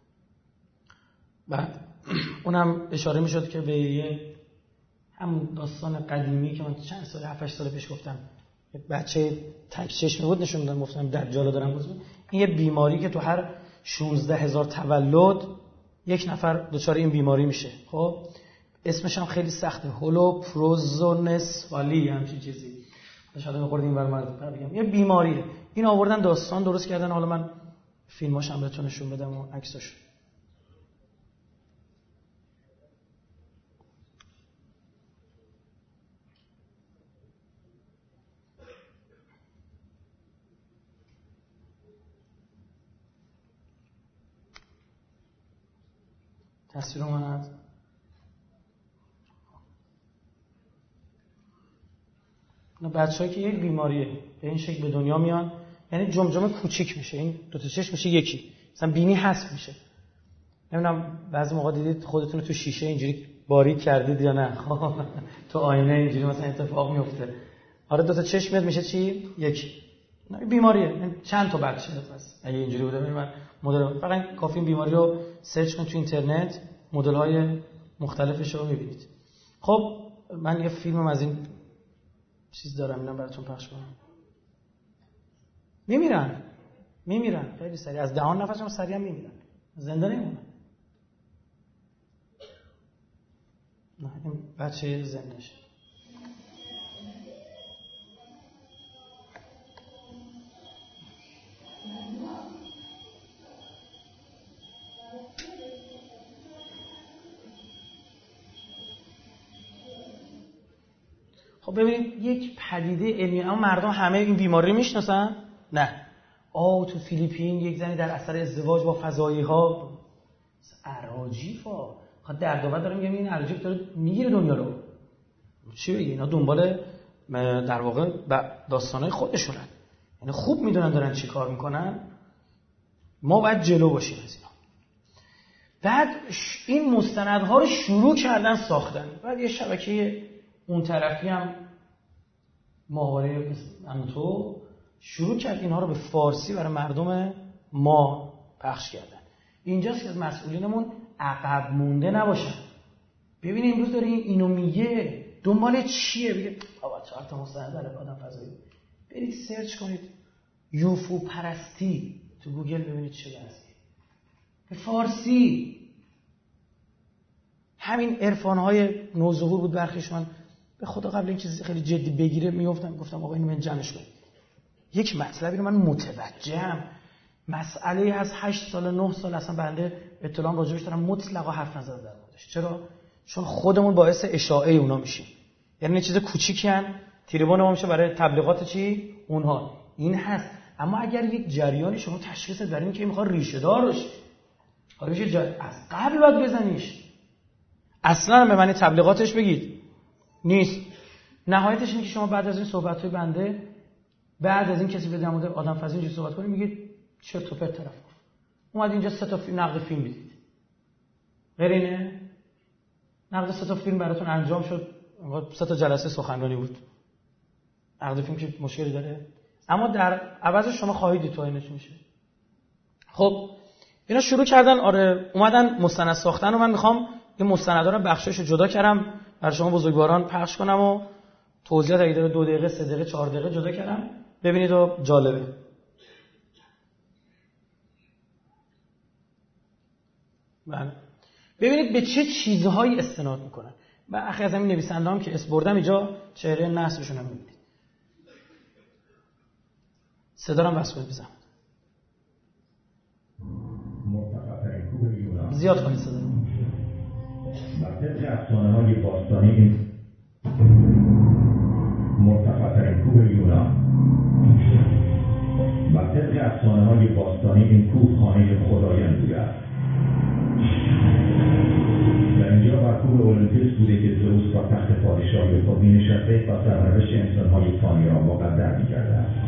بعد اونم اشاره میشد که به یه همون داستان قدیمی که من چند سال 7-8 سال پیش گفتم، بچه تک چشمی بود نشون دادم، گفتم دجال دارم بازم. این یه بیماری که تو هر 16,000 تولد یک نفر دچار این بیماری میشه. خب اسمش هم خیلی سخته، هولوپروزونسوالی همچین چیزی. شاید می‌خورد این برام بگم. یه بیماریه. این آوردن داستان درست کردن، حالا من فیلماش هم بهتون نشون بدم و عکساش. تصویر اومد. بچه‌ای که یک بیماریه به این شکل به دنیا میان، یعنی جمجمه کوچیک میشه، این دو تا چشم میشه یکی، مثلا بینی حذف میشه. نمیدونم بعضی موقع دیدید خودتون رو تو شیشه اینجوری باریک کردید یا نه؟ خب تو آینه اینجوری مثلا اتفاق میفته. آره دو تا چشم میاد میشه چی؟ یکی. بیماریه. چند تا بچه هست اگه اینجوری بوده. من مدل فقط کافی این بیماری رو سرچ کنید تو اینترنت، مدل‌های مختلفش رو می‌بینید. خب من یه فیلمم از این چیز دارم، اینم براتون پخش کنم. میمیرن خیلی سریع، از دهان نفسشون سریع میمیرن، زنده نمیمونن. نه این بچه زنده‌شه. خب ببینید یک پدیده علمی، اما مردم همه این بیماری میشناسن؟ نه. تو فیلیپین یک زنی در اثر ازدواج با فضایی ها اراجیفا در داور داره میگم این اراجیف داره میگیره دنیا رو. چی بگی؟ اینا دنبال در واقع داستانای خودشونن، یعنی خوب میدونن دارن چی کار میکنن. ما باید جلو باشیم از اینا. بعد این مستندها رو شروع کردن ساختن. بعد یه شبکه اون طرفی هم ماهواره انتو شروع کرد اینها رو به فارسی برای مردم ما پخش کردن. اینجاست که از مسئولینمون عقب مونده نباشن. ببینید امروز داره اینو میگه، دنبال چیه؟ بگه آقا 4 تا مستند داره آدم فضایی، برید سرچ کنید یوفو پرستی تو گوگل ببینید چه وضعیه به فارسی. همین عرفان‌های نوظهور بود برخیشون. به خدا قبل این چیزی خیلی جدی بگیره گفتم آقا اینو من جمعش کنید. یک مطلبی رو من متوجهم، مسئله از 8 سال 9 سال اصلا بنده اطلاع راجعش دارم، مطلقا حرف نزدم در موردش. چرا؟ چون خودمون باعث اشاعه اونا میشیم. یعنی یه چیز کوچیکی ان تریبون ما میشه برای تبلیغات چی اونها. این هست. اما اگر یک جریانی شما تشخیص دارین که میخواد ریشه دار باشه، حالا میشه از قبل باید بزنیش. اصلا به معنی تبلیغاتش بگید نیست. نهایتش اینه که شما بعد از این صحبت‌های بنده، بعد از این کسی به در مورد آدم فضایی اینجوری صحبت کنه میگید چرت و پرت طرف گفت. اومد اینجا 3 تا نقد فیلم بدید. غیر اینه؟ نقد 3 تا فیلم براتون انجام شد، 3 تا جلسه سخنرانی بود. نقد فیلم که مشکلی داره؟ اما در عوض شما خواهید دید تو اینش میشه. خب اینا شروع کردن اومدن مستند ساختن و من میخوام این مستندا رو بخشاشو جدا کردم برای شما بزرگواران پخش کنم و توضیحات اگه داره 2 دقیقه 3 دقیقه 4 دقیقه جدا کردم ببینید و جالبه. بله ببینید به چه چیزهایی استناد میکنن. و اخی از همین نویسنده هم که اسم بردم اینجا چهره نصبشون هم میبینید. صدا رو هم بس کنید بزنم زیاد کنید صدا رو. طبق افسانه‌های باستانی مرتفع‌ترین کوه یونان و طبق افسانه‌های باستانی این کوه خانه خدایان بوده است. در اینجا بر کوه اولمپیس بوده که زئوس با تخت پادشاهی خود می‌نشسته و سرنوشت انسان‌های فانی را مقدر می‌کرده است.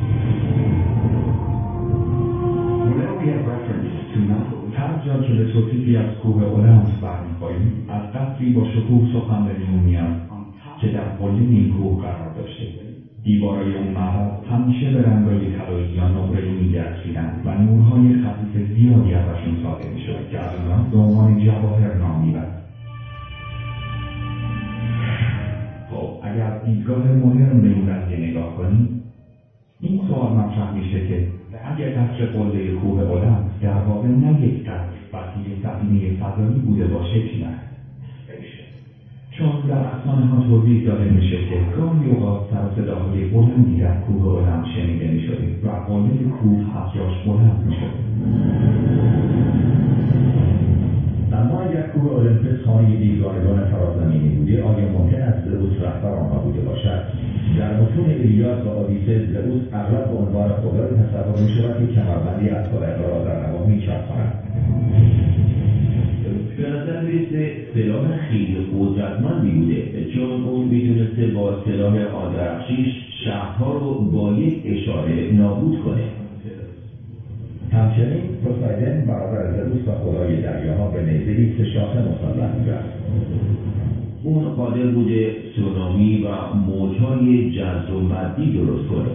هر جا که به توصیفی از کوه اولمپس برمی‌خوریم از قصری با شکوه سخن به میون میاد که در قله این کوه قرار داشته. دیوارهای اون معبد همیشه به رنگ‌های طلایی یا نقره‌ای می‌درخشیدند و نورهای خفیف زیادی ازشون صادر می‌شد که از اونها به عنوان جواهر نام می‌برد. خب اگر دیدگاه مدرن به این قضیه نگاه کنیم، این سوال مطرح میشه که اگر قصر قله کوه اولمپس در واقع نه یک قصر بلکه یک سفینه فضایی بوده باشه چی نه؟ چون در افسانه‌ها توضیح داده میشه که گاهی اوقات سر و صداهای بلندی در کوه اولمپس شنیده میشد و قله کوه از جاش بلند میشد. اما اگر کوه اولمپس خانه دیدگارگان فرازمینی بوده، آیا ممکن است زئوس رهبر آنها بوده باشد؟ در متون ایلیاد و اودیسه زئوس اغلب به عنوان خدای تصور می‌شود که کمربندی از طالق را در هوا می‌چرخاند. به نظر میرسه سلاح خیلی قدرتمندی بوده، چون اون میتونسته با سلاح آذرخشیش شهرها رو با یک اشاره نابود کنه. همچنین پوسایدن برادر زئوس و خدای دریاها به نیزه‌ای 3 شاخه مسلح بوده است. اون قادر بوده سونامی و موجهای جذر و مدی درست کنه.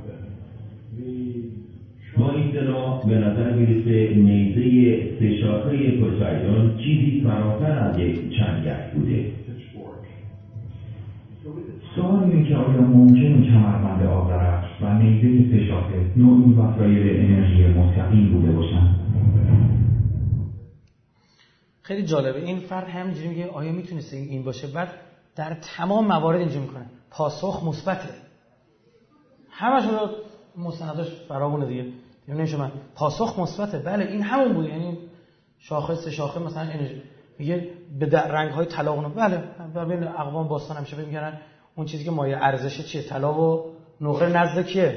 با این سلاح به نظر میرسه نیزه 3 شاخه پوسایدون چیزی فراتر از یک چنگک بوده. سوال اینه که آیا ممکنه کمربند آذرخش و نیزه 3 شاخه نوعی وسایل انرژی مستقیم بوده باشن؟ خیلی جالبه. این فرد همینجوری میگه آیا میتونسته این باشه، بعد در تمام موارد اینجوری میکنه پاسخ مثبته. همش رو مستنداش فراوونه دیگه. نمیشه من پاسخ مثبته. بله این همون بود. یعنی شاخه 3 شاخه مثلا انرژی میگه به رنگ‌های طلا اونو. بله ببین اقوام باستان همیشه میگن اون چیزی که مایه ارزشه چیه؟ طلا و نقره نزد کیه؟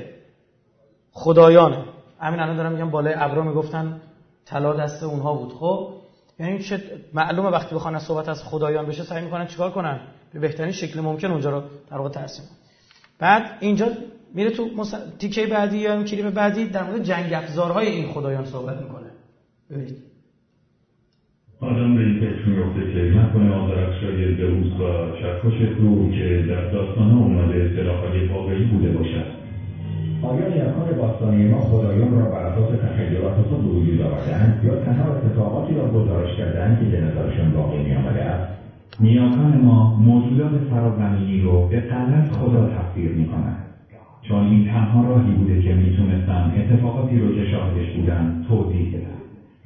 خدایانه. همین الان دارم میگم بالای ابرا میگفتن طلا دست اونها بود. خب یعنی چه معلومه وقتی بخوان از صحبت از خدایان بشه سعی میکنن چیکار کنن؟ به بهترین شکل ممکن اونجا رو در واقع ترسیم. بعد اینجا میره تو تیکه بعدی یا کلیپ بعدی در مورد جنگ افزارهای این خدایان صحبت میکنه. ببینید آدم به این فکر میفته که نکنه آذرخشای زئوس و چکش رو که در داستان‌ها اومده اصطلاح‌های واقعی بوده باشد. آیا نیاکان باستانی ما خدایان را بر اساس تخیلات خود به وجود آورده‌اند یا تنها اتفاقاتی را گزارش کرده‌اند که به نظرشان واقعی می‌آمده است؟ نیاکان ما موجودات فرازمینی رو به غلط خدا تفسیر می‌کنند، چون این تنها راهی بوده که میتونستن اتفاقاتی رو که شاهدش بودن توضیح بدن.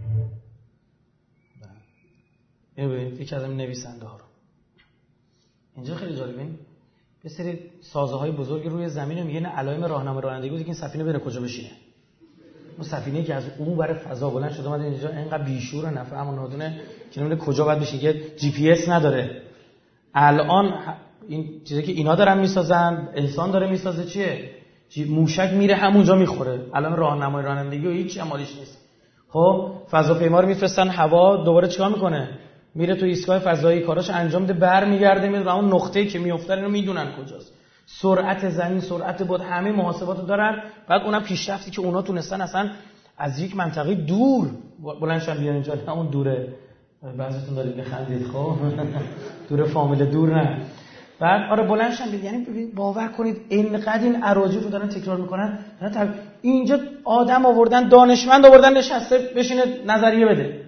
اینو ببینید یکی از این نویسنده ها رو اینجا خیلی جالبه، یه سری سازه های بزرگ روی زمین میگه علائم راهنمای رانندگی بود که این سفینه بره کجا بشینه. اون سفینه‌ای که از اون برای فضا بلند شده اومده اینجا اینقدر بیشور و نفهم و نادونه که نمیدونه کجا باید بشینه، که جی پی اس نداره. الان این چیزی که اینا دارن میسازن، انسان داره میسازه چیه؟ موشک میره همونجا میخوره. الان راهنمای رانندگی و هیچ عمالیش نیست. خب فضاپیما رو میفرستن هوا، دوباره چیکار میکنه؟ میره تو ایستگاه فضایی کاراش انجام میده، برمیگرده میاد و اون نقطه‌ای که میافتن اینو میدونن کجاست. سرعت زمین، سرعت باد، همه محاسباتو دارن. بعد اونم پیشرفتی که اونا تونستن اصلا از یک منطقه دور بلندشن بیان اینجا، نه اون دوره بعضیتون دارید بخندید خب دوره فامیل دور نه. بعد آره بلندشن یعنی ببین باور کنید اینقدر این اراجیف رو دارن تکرار میکنن. اینجا آدم آوردن، دانشمند آوردن نشسته بشینه نظریه بده.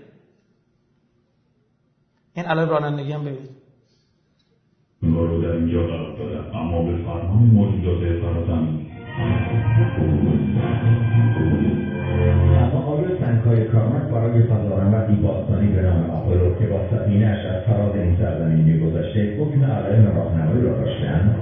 این علائم رانندگی هم ببینید. ما رو در اینجا قرار دادن اما به فرمان موجودات فرازمینی. اما آیا سنگ‌های کارمک برای فضارانوردی باستانی به نام آپولو که با سفینه‌اش از فراز این سرزمین می‌گذشته حکم علائم راهنمایی را داشتند؟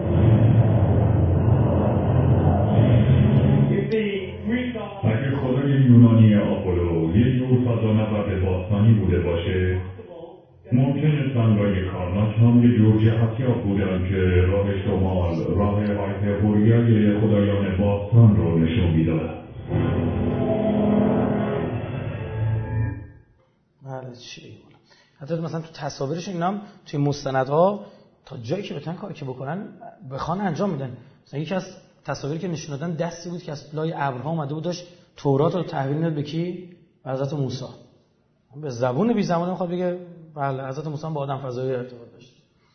اگه خدای یونانی آپولو یک نوع فضانورد باستانی بوده باشه، ممکنه سنگ‌های کارناک هم یه جور جهتیاب بودن که راه شمال، راه هایپربوریای خدایان باستان رو نشون میدادن. بله چی حتی مثلا تو تصاویرش اینا هم توی مستندها تا جایی که بتونن کاری که بکنن بخوان انجام میدن. مثلا یکی از تصاویری که نشون دادن دستی بود که از لای ابرها اومده بود داشت تورات رو تحویل میداد به کی؟ به حضرت موسی. به زبون بی زبان میخواد بگه بله حضرت موسی با آدم فضایی ارتباط داشت.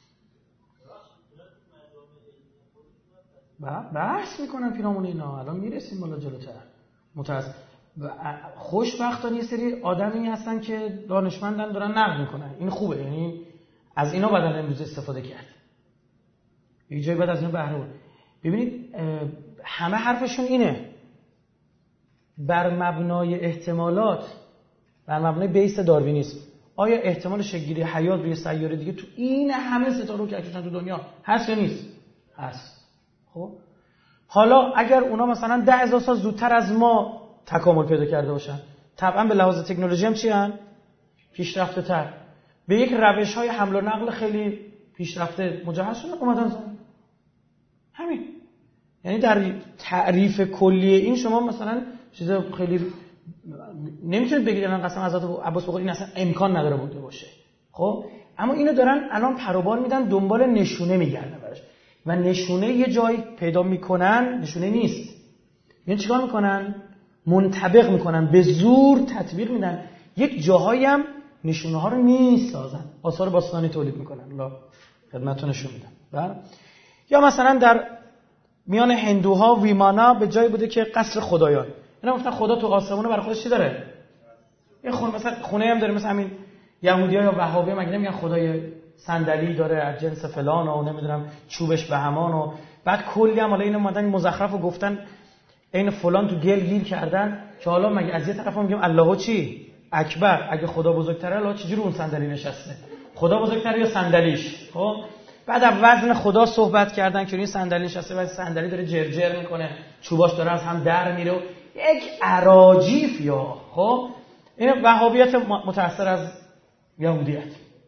بحث میکنن پیرامون اینا، الان میرسیم بالا جلوتر. خوشبختانه یه سری آدمی هستن که دانشمندن دارن نقد میکنن، این خوبه، یعنی از اینا بعد امروز استفاده کرد، یه جایی بعد از اینا بهره بود. ببینید همه حرفشون اینه، بر مبنای احتمالات، بر مبنای بیس داروینیسم، آیا احتمال شکل‌گیری حیات روی سیاره دیگه تو این همه ستاره که اکتشفن تو دنیا هست یا نیست؟ هست. خب حالا اگر اونا مثلا 10,000 سال زودتر از ما تکامل پیدا کرده باشن، طبعا به لحاظ تکنولوژی هم چی هن؟ پیشرفته تر، به یک روش های حمل و نقل خیلی پیشرفته مجهز شدن اومدن زمین. همین. یعنی در تعریف کلی این شما مثلا چیز خیلی نمیتونید بگید الان قسم حضرت عباس بخور این اصلا امکان نداره بوده باشه. خب اما اینو دارن الان پروبال میدن، دنبال نشونه میگردن براش و نشونه یه جایی پیدا میکنن، نشونه نیست. یعنی چیکار میکنن؟ منطبق میکنن، به زور تطبیق میدن، یک جاهایی هم نشونه ها رو میسازن، آثار باستانی تولید میکنن. الله خدمتتون نشون میدم. بله. یا مثلا در میان هندوها ویمانا به جایی بوده که قصر خدایان، اینا گفتن خدا تو آسمونه برای خودش چی داره؟ یه خونه، مثلا خونه هم داره، مثلا همین یهودی‌ها یا وهابی‌ها مگه نمیگن خدای صندلی داره از جنس فلان و نمیدونم چوبش بهمان و بعد کلی هم حالا اینو اومدن مزخرفو گفتن این فلان تو گل گیر کردن که حالا مگه از یه طرف میگیم الله چی؟ اکبر، اگه خدا بزرگتره الله چجوری اون صندلی نشسته؟ خدا بزرگتره یا صندلیش؟ خب بعد از وزن خدا صحبت کردن که این صندلی نشسته و صندلی داره جرجر میکنه، چوباش داره از هم در میره، یک اراجیف. یا خب این وهابیت متأثر از یهودیت،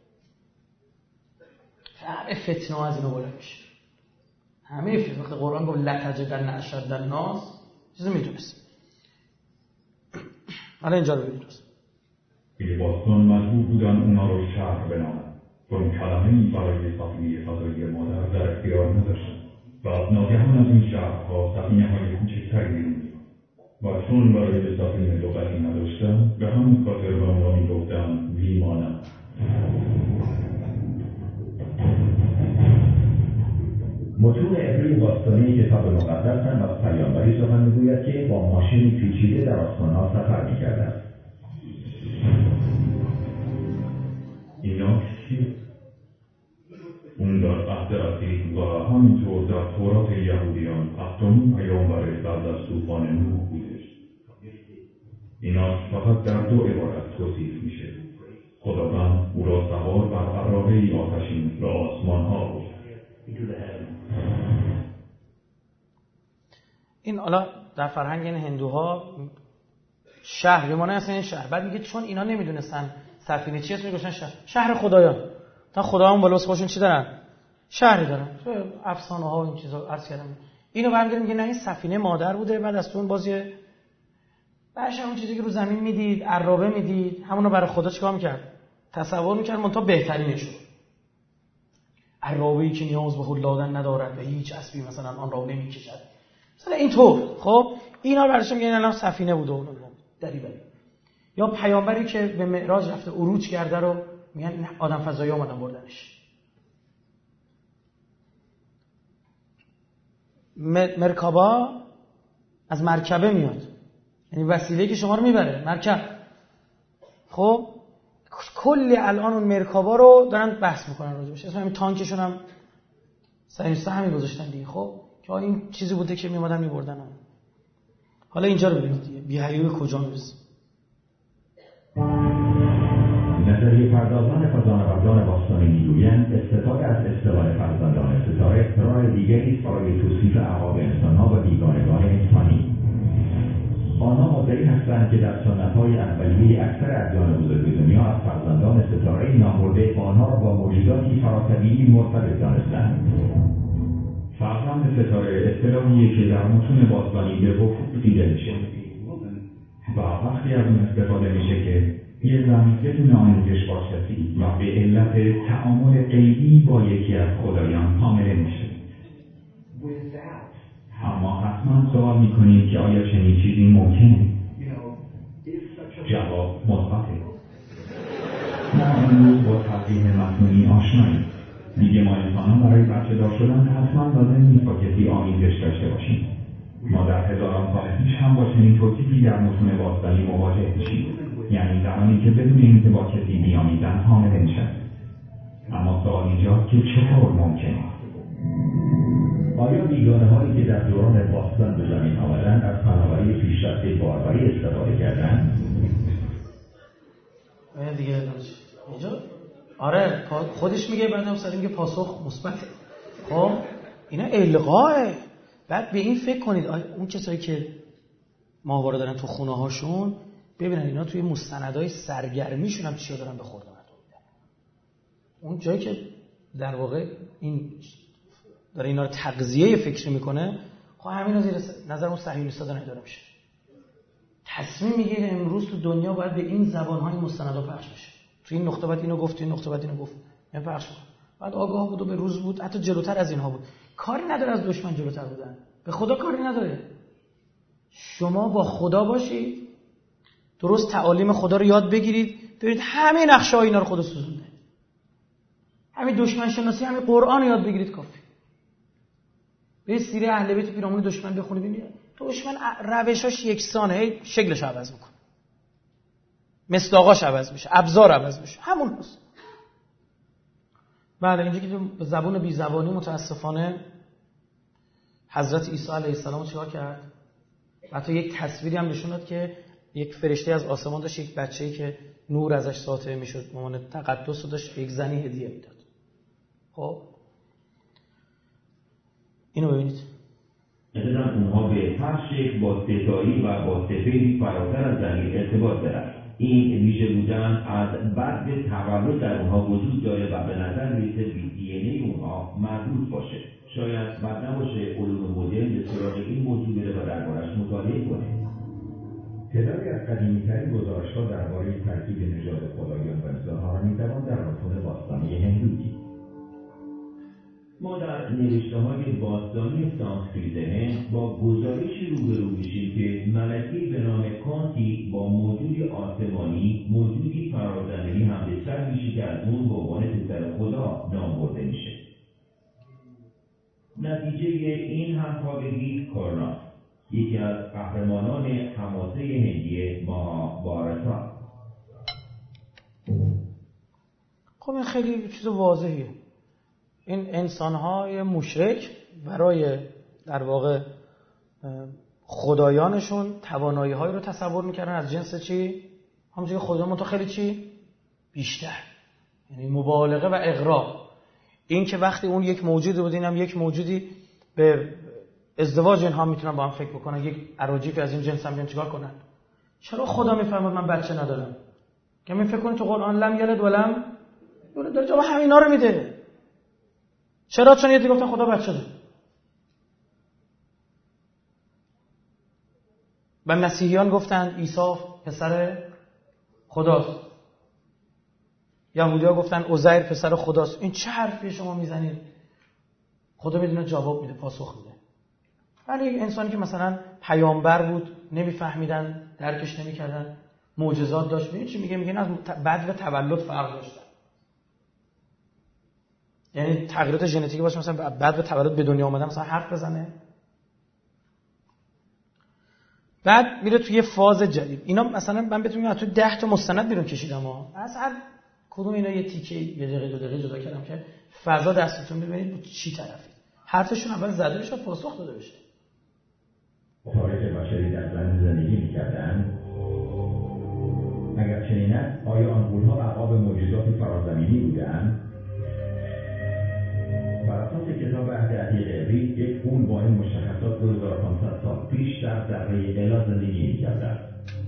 همه فتنه از اینو بلند میشه، همه فتنه. وقتی قرآن گفت لتجدن اشد الناس چیزی میدونست. حالا اینجا رو ببینید. که باستان مجبور بودن اونا رو شهر بنامن، چون کلمه‌ای برای سفینه فضایی مادر در اختیار نداشتن. و ناگهان از این شهرها سفینه‌های کوچکتری بیرون می‌آمد و چون برای سفینه لغتی نداشتن، به همین خاطر به اونا می‌گفتن لیمانا. متون عبری باستانی کتاب مقدس هم از پیامبری سخن می‌گوید که با ماشینی پیچیده در آسمان‌ها سفر می‌کردند. اینا چیه؟ اون در عهد عتیق و همینطور در تورات یهودیان هفتمین پیامبر بعد از طوفان نوح بودش. اینا فقط در دو عبارت توصیف میشه. خداوند او را سوار بر عراقه‌ای آتشین به آسمان‌ها برد. این حالا در فرهنگ این هندوها شهر بمانه اصلا این شهر. بعد میگه چون اینا نمیدونستن سفینه چی اسمش گذاشتن شهر خدایان. تا خدایان بالاست خودشون چی دارن؟ شهری دارن. تو افسانه ها و این چیزا عرض کردم. اینو برمی‌داریم میگه نه این سفینه مادر بوده. بعد از اون بازی باشه اون چیزی که رو زمین میدید، عرابه میدید، همونو برای خدا چیکار می‌کرد؟ تصور می‌کرد منتها بهترینش رو. عرابه‌ای که نیاز به خود دادن ندارد و هیچ اسبی مثلا آن را نمی‌کشد. مثلا اینطور. خب اینا برایش میگن الان سفینه بوده اون دری بری. یا پیامبری که به معراج رفته عروج کرده رو میگن آدم فضایی اومدن بردنش. مرکبا از مرکبه میاد، یعنی وسیله که شما رو میبره مرکب. خب کلی الان اون مرکبا رو دارن بحث میکنن راجبش. اسم همین تانکشون هم سینوستا همین گذاشتن دیگه. خب که این چیزی بوده که میومدن میبردن. حالا اینجا رو ببینید دیگه بی‌حیوی کجا میرسه. نظریه پردازان فضانوردان باستانی میگویند استفاده از اصطلاح فرزندان ستاره راه دیگری است برای توصیف اعقاب انسانها و بیگانگان انسانی. آنها مدعی هستند که در سنت‌های اولیه اکثر ادیان بزرگ دنیا از فرزندان ستاره نامرده آنها را با موجوداتی فراطبیعی مرتبط دانستند. فرزند ستاره اصطلاحیه که در متون باستانی به وفور دیده میشه و وقتی از اون استفاده میشه که یه زن بدون آموزش با کسی و به علت تعامل غیبی با یکی از خدایان حامله میشه. اما حتما سوال میکنیم که آیا چنین چیزی ممکنه؟ جواب مثبته. ما امروز با تقویم مصنوعی آشناییم. دیگه ما انسان‌ها برای بچه دار شدن حتما لازم نیست با کسی آمیزش داشته باشیم. ما در هزاران سال پیش هم با چنین توصیفی در متون باستانی مواجه میشیم، یعنی زمانی که بدون اینکه با کسی بیامیزن حامله میشن. اما سوال اینجاست که چطور ممکنه؟ آیا بیگانه‌هایی که در دوران باستان به زمین آمدند از فناوری پیشرفته باربری استفاده کردند؟ دیگه اینجا آره خودش میگه، بعدم سر میگه پاسخ مثبته. خب اینا الغاه. بعد به این فکر کنید اون کسایی که ماهواره دارن تو خونه هاشون ببینن اینا توی مستندای سرگرمیشون هم چیا دارن به خورد مردم میدن. اون جایی که در واقع این داره اینا رو تغذیه فکری میکنه، خب همینا زیر نظر اون صهیونیست‌ها داره اداره میشه. تصمیم میگیره امروز تو دنیا باید به این زبان‌های مستندا پخش بشه. تو این نقطه بعد اینو گفت، تو این نقطه بعد اینو گفت، این پخش کنه. بعد آگاه بود و به روز بود، حتی جلوتر از اینها بود. کاری نداره از دشمن جلوتر بودن. به خدا کاری نداره. شما با خدا باشید، درست تعالیم خدا رو یاد بگیرید، ببینید همه نقشه‌ها اینا رو خدا سوزونده. همین دشمن شناسی، همین قرآن رو یاد بگیرید کافی. به سیره اهل بیت پیرامون دشمن بخونید ببینید دشمن روشاش یکسانه، شکلش عوض میکنه، مصداقاش عوض میشه، ابزار عوض میشه، همون هست. بعد اینجا که به زبون بی زبانی متاسفانه حضرت عیسی علیه السلام چیکار کرد؟ حتی یک تصویری هم نشون داد که یک فرشته از آسمان داشت یک بچه‌ای که نور ازش ساطع میشد، معنی تقدس رو داشت، یک زنی هدیه میداد. خب اینو ببینید. مثلا اونها به هر شکل با ستایی و با سفیدی فراتر از زمین ارتباط دارند. این ویژه بودن از بعد تولد در اونها وجود داره و به نظر میرسه دی ان ای اونها مربوط باشه. شاید بد نباشه علوم مدرن به سراغ این موضوع بره و دربارش مطالعه کنه. تعدادی از قدیمی‌ترین گزارش‌ها درباره ترکیب نژاد خدایان و انسان‌ها را می‌توان در متون باستانی هندو دید. ما در نوشته‌های باستانی سانسکریت هند با گزارشی روبرو میشیم که ملکی به نام کانتی با موجودی آسمانی، موجودی فرازمینی همبستر میشه که از اون به عنوان پسر خدا نام برده میشه. نتیجه این همخوابگی کورنا، یکی از قهرمانان حماسه هندی مهابھارتا. خب این خیلی چیز واضحیه. این انسان‌های مشرک برای در واقع خدایانشون توانایی‌هایی رو تصور می‌کردن از جنس چی؟ همونجوری خدایان تو خیلی چی؟ بیشتر. یعنی مبالغه و اغراق. این که وقتی اون یک موجودی بود، اینم یک موجودی، به ازدواج اینها میتونن با هم فکر بکنن، یک اراجیفی از این جنس هم بیان چیکار کنن؟ چرا خدا میفرماد من بچه ندارم؟ که من فکر کنید تو قرآن لم یلد ولم یولد داره جواب همینا رو میده. چرا؟ چون یه دیگه گفتن خدا بچه داره. و مسیحیان گفتن عیسی پسر خداست. یهودی‌ها گفتن عزیر پسر خداست. این چه حرفی شما میزنید؟ خدا میدونه جواب میده، پاسخ میده. ولی انسانی که مثلا پیامبر بود، نمیفهمیدن، درکش نمیکردن، معجزات داشت، ببین چی میگه؟ میگن از بعد و تولد فرق داشتن. یعنی تغییرات ژنتیکی باشه، مثلا بعد و تولد به دنیا اومدن مثلا حرف بزنه. بعد میره توی فاز جدید. اینا مثلا من بهتون میگم تو 10 تا مستند بیرون کشیدم از هر کدوم اینا یه تیکه یه دقیقه دو دقیقه جدا کردم که فضا دستتون ببینید چی طرفی. حرفشون اول زده بشه، پاسخ داده بشه. تاریخ بشری در زمین زندگی می‌کردند. اگر چنین است، آیا آن غول‌ها عقاب معجزات فرازمینی بودند؟ بر اساس کتاب عهد عتیق عبری، یک غول با این مشخصات 2500 سال پیش در دره الا زندگی می‌کرد.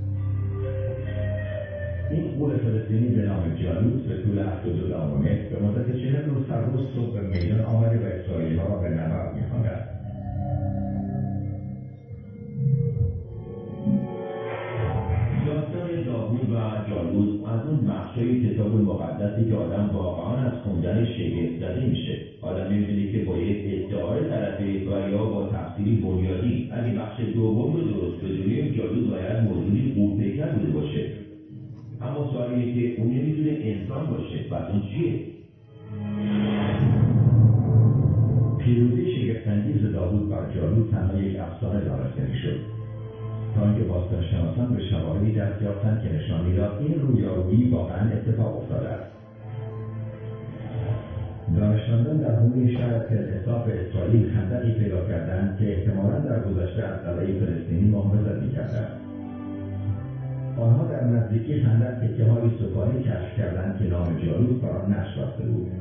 این غول فلسطینی به نام جالوت به طول 72 متر به مدت 40 روز هر روز صبح به میدان آمده و اسرائیلی‌ها را به نبرد می‌خواند. داستان داوود و جالوت از اون بخشای کتاب مقدسی که آدم واقعا از خوندن شگفت زده میشه. آدم می‌بینه که با یک ادعای طرفی و یا با تفسیری بنیادی اگه بخش دوم رو درست بدونیم، جالوت باید موجودی غول‌پیکر بوده باشه. اما سوالی اینه که اون نمی‌تونه انسان باشه، پس اون چیه؟ پیروزی شگفت‌انگیز داوود بر جالوت تنها یک افسانه دانسته می‌شد. تا اینکه باستانشناسان به شواهدی دست یافتند که نشان می‌داد این رویارویی واقعاً اتفاق افتاده است. دانشمندان در حومه شهر تل اسرائیل خندقی پیدا کردند که احتمالاً در گذشته از قلعه فلسطینی محافظت می‌کردند. آنها در نزدیکی خندق تکه‌های سفالی کشف کردند که نام جالوت بر آن نقش بسته بود.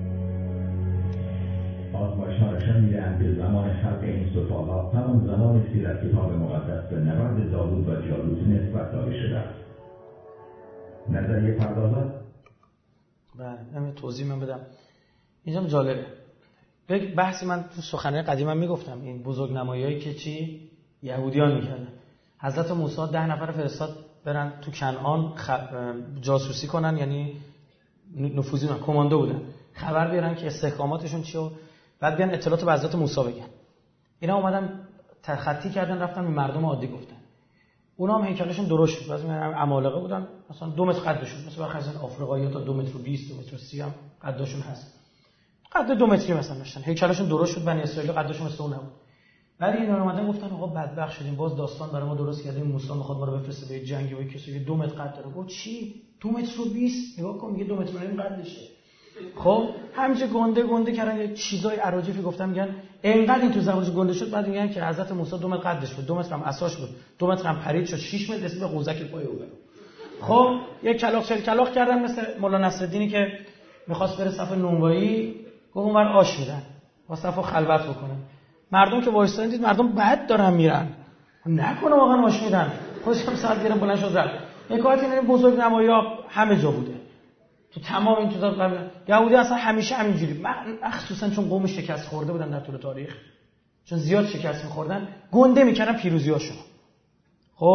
آزمایش‌ها نشان می‌دهند که زمان خلق این سفال‌ها همان زمانی است که در کتاب مقدس به نبرد داوود و جالوت نسبت داده شده است. نظریه پردازان؟ بله، همین توضیح من بدم. اینجا جالبه. یک بحثی من تو سخنرانی قدیمم میگفتم، این بزرگنمایی‌هایی که چی یهودیان می‌کردن. حضرت موسی 10 نفر فرستاد برن تو کنعان جاسوسی کنن، یعنی نفوذی بودن، کماندو بودن، خبر بیارن که استحکاماتشون چیه و بعد بیان اطلاعات به حضرت موسی بگن. اینا اومدن تخطی کردن، رفتن به مردم عادی گفتن. اونا هم هیکلشون درشت بود، بعضی عمالقه بودن، مثلا 2 متر قدشون، مثلا خزن آفریقایی‌ها تا 2 متر و 20 2 متر و 30 هم قدشون هست. قد 2 متری مثلا داشتن، هیکلشون درشت بود، بنی اسرائیل قدشون مثل اون نبود. ولی اینا اومدن گفتن آقا بدبخت شدیم، باز داستان برای ما درست کردیم، موسی میخواد ما رو بفرسته به جنگ و کسی که 2 متر قد داره. گفت چی؟ 2 متر و 20؟ نگاه کن میگه 2 متر و نیم قدشه. خب همینجا گنده کردن یه چیزای عراجیفی گفتن، میگن اینقدر این تو زبانش گنده شد، بعد میگن که حضرت موسی 2 متر قدش بود، 2 متر هم عصاش بود، 2 متر هم پرید شد، 6 متر رسید به قوزک پای او. خب یه کلاغ کردن مثل مولا نصرالدینی که میخواست بره صف نونوایی، گفت اونور آش میدن، با صفو خلوت بکنه. مردم که وایسادن دید مردم بد دارن میرن، نکنه واقعا آش میدن، خودش هم ساعت گیرم بلند شد رفت. حکایت این بزرگنمایی‌ها همه جا بوده، تو تمام این چیزا قبل یهودی اصلا همیشه همینجوری، مخصوصا چون قوم شکست خورده بودن در طول تاریخ، چون زیاد شکست می‌خوردن، گنده می‌کردن پیروزی‌هاشون. خب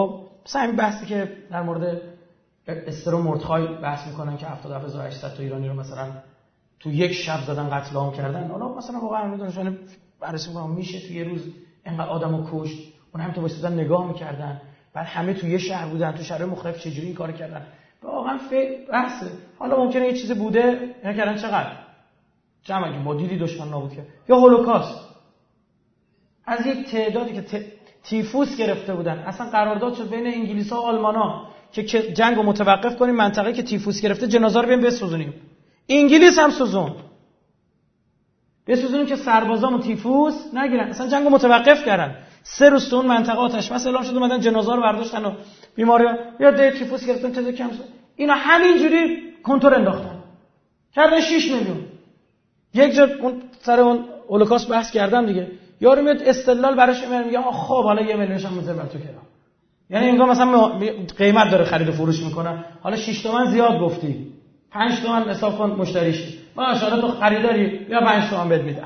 مثلا همین بحثی که در مورد استرو مردخای بحث میکنن که 77800 تا ایرانی رو مثلا تو یک شب زدن قتل عام کردن. حالا مثلا واقعا دانشجویان بررسی میکنن میشه تو یه روز اینقدر آدمو کشت؟ اون هم تو واسطن نگاه میکردن، بعد همه تو یه شهر بودن، تو شهرهای مختلف چجوری این کارو کردن؟ واقعا بحثه. حالا ممکنه یه چیز بوده اینا کردن چقدر جمعی مدیری دشمن نابود کرد، یا هولوکاست از یک تعدادی که تیفوس گرفته بودن، اصلا قرارداد شد بین انگلیس‌ها و آلمان‌ها که جنگو متوقف کنیم، منطقه‌ای که تیفوس گرفته جنازه رو بریم بسوزونیم. انگلیس هم سوزون بسوزونیم که سربازامون تیفوس نگیرن، اصلا جنگو متوقف کردن. 3 روز تو اون منطقه آتش بس اعلام شد، اومدن جنازه رو برداشتن و بیماری یا تیفوس گرفتن تعداد کم شد. اینا همینجوری کنتور انداختن کردن 6 میلیون. یک جا اون سر اون هولوکاست بحث کردم دیگه، یارو میاد استدلال براش میگه خب حالا 1 میلیونش هم میذارم تو کرام، یعنی انگار مثلا قیمت داره خرید و فروش میکنه. حالا 6 تومن زیاد گفتی، 5 تومن حساب کن مشتریش، ماشاءالله تو خریداری یا 5 تومن بهت میدم.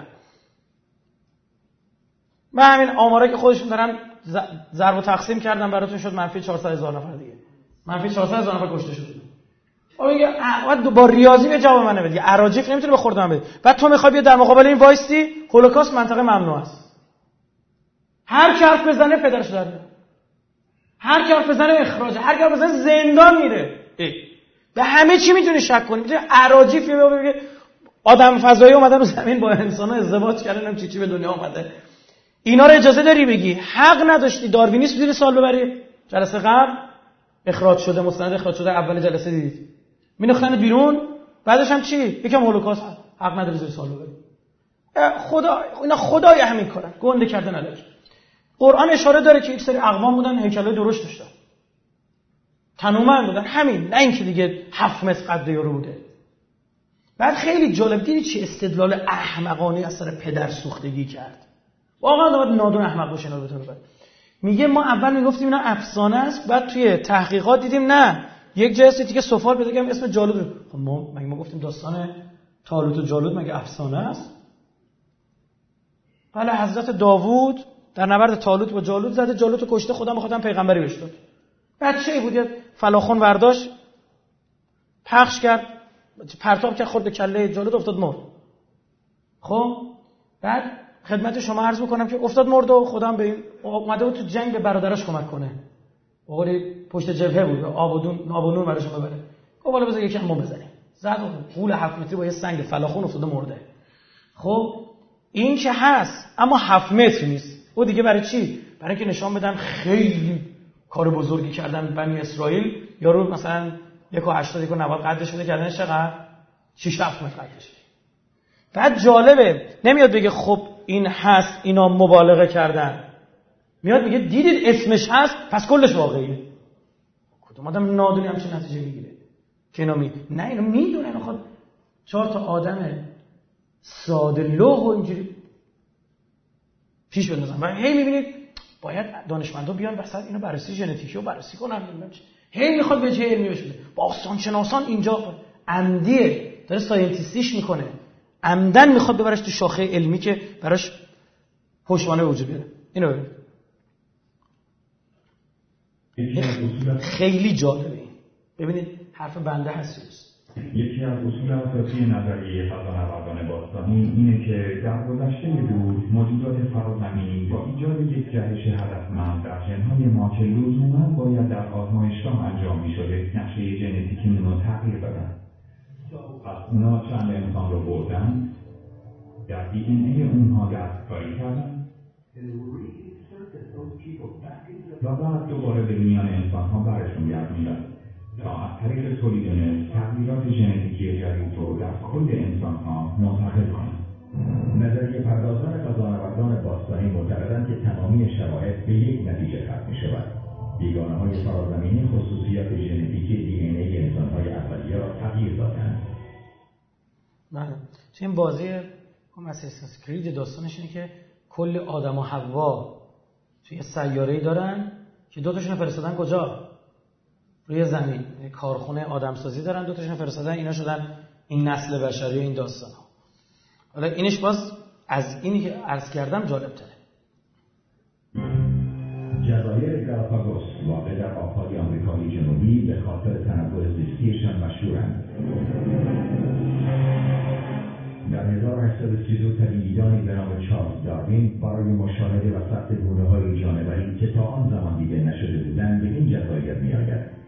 من همین آماره که خودشون دارن ضرب و تقسیم کردم براتون شد منفی 400,000 نفر دیگه، منفی 400,000 نفر کشته شد. آ میگه بعد با ریاضی به جواب من بده، اراجیف نمیتونه به خورد من بده. بعد تو میخوای بیا در مقابل این وایستی، هولوکاست منطقه ممنوع است. هر کی حرف بزنه پدرش در میاد، هر کی حرف بزنه اخراج، هر کی حرف بزنه زندان میره. به همه چی میتونی شک کنی. میتونی اراجیف بگه آدم فضایی اومدن رو زمین با انسان‌ها ازدواج کردن، چی به دنیا اومده. اینا رو اجازه داری بگی؟ حق نداشتی. داروینیسم زیر سوال ببری. جلسه قبل اخراج شده، مستند اخراج شده، اول جلسه دیدید مینداختن بیرون، بعدش هم چی؟ یکم هولوکاست. حق نداری زیر سوال ببری. خدا اینا خدای همین کارن، گنده کردن علیه. قرآن اشاره داره که یک سری اقوام بودن هیکلای درشت داشتن، تنومند بودن، همین، نه اینکه دیگه 7 متر قد یارو بوده. بعد خیلی جالب دیدی چه استدلال احمقانه از سر پدر سوختگی کرد. واقعا داد نادون احمق باشه اینا بتونه بره. میگه ما اول میگفتیم اینا افسانه است، بعد توی تحقیقات دیدیم نه، یک جای اسمی که سفال پیدا کردیم اسم جالوت. خب ما گفتیم داستان طالوت و جالوت مگه افسانه است؟ بله، حضرت داوود در نبرد طالوت با جالوت زده، جالوت رو کشته، خدا می‌خواد پیغمبری بهش داد. بچه‌ای بود، یه فلاخون برداشت پخش کرد، پرتاب کرد، خورد به کله جالوت، افتاد مرد. خب بعد خدمت شما عرض میکنم که افتاد مرد و خدا هم به این اومده بود تو جنگ به برادرش کمک کنه. بقولی پشت جبهه بود، آب و نور براشون ببره. گفت والا بذار یکم بمب بزنیم. زد غول 7 متری با یه سنگ فلاخون افتاده مرده. خب این که هست، اما 7 متر نیست. او دیگه برای چی؟ برای اینکه نشان بدن خیلی کار بزرگی کردن بنی اسرائیل. یارو مثلا 1.80 1.90 قدش بوده، کردن چقدر 6 7 متر قدش. بعد جالبه نمیاد بگه خب این هست اینا مبالغه کردن، میاد میگه دیدید اسمش هست پس کلش واقعیه. کدوم آدم نادونی همچین نتیجه میگیره که اینا نه اینو میدونه، اینا خود 4 تا آدم ساده لوح و اینجوری پیش بندازن. و هی میبینید باید دانشمندا بیان وسط اینو بررسی ژنتیکی رو بررسی کنن. هی میخواد به جای علمی بشه، باستان شناسان اینجا عمدیه داره ساینتیستیش میکنه، عمدن میخواد ببرش تو شاخه علمی که براش پشتوانه وجود بیاره. اینو ببینید خیلی جالبه. ببینید حرف بنده هست. یکی از اصول اساسی نظریه فضانوردان باستانی اینه که در گذشته دور موجودات فرازمینی با ایجاد یک جهش هدفمند در ژن‌های ما که لزوما باید در آزمایشگاه انجام می‌شده نقشه ژنتیکی رو تغییر دادن. پس اونا چند انسان رو بردن، در دی ان ای اونها دستکاری کردن و بعد دوباره به میان انسان‌ها برشون گردوندن تا از طریق تولید نسل تغییرات ژنتیکی جدید رو در کل انسان‌ها منتقل کنند. نظریه پردازان فضانوردان باستانی معتقدند که تمامی شرایط به یک نتیجه ختم می‌شود. بیگانه‌های فرازمینی خصوصیات ژنتیکی دی ان ای انسان‌های اولیه را تغییر دادند. بله، این بازی اساسنز کرید داستانش اینه که کل آدم و حوا توی سیاره‌ای دارن که دو تاشون فرستادن کجا؟ روی زمین. یه کارخونه آدمسازی دارن، دو تاشون فرستادن، اینا شدن این نسل بشری و این داستانا. حالا اینش باز از اینی که عرض کردم جالب تره. جزایر گالاپاگوس واقع در آبهای آمریکای جنوبی به خاطر تنوع زیستیشان مشهورند. در 1832 طبیعیدانی به نام چارلز داروین برای مشاهده و ثبت گونه‌های جانوری که تا آن زمان دیده نشده بودند به این جزایر می‌آید.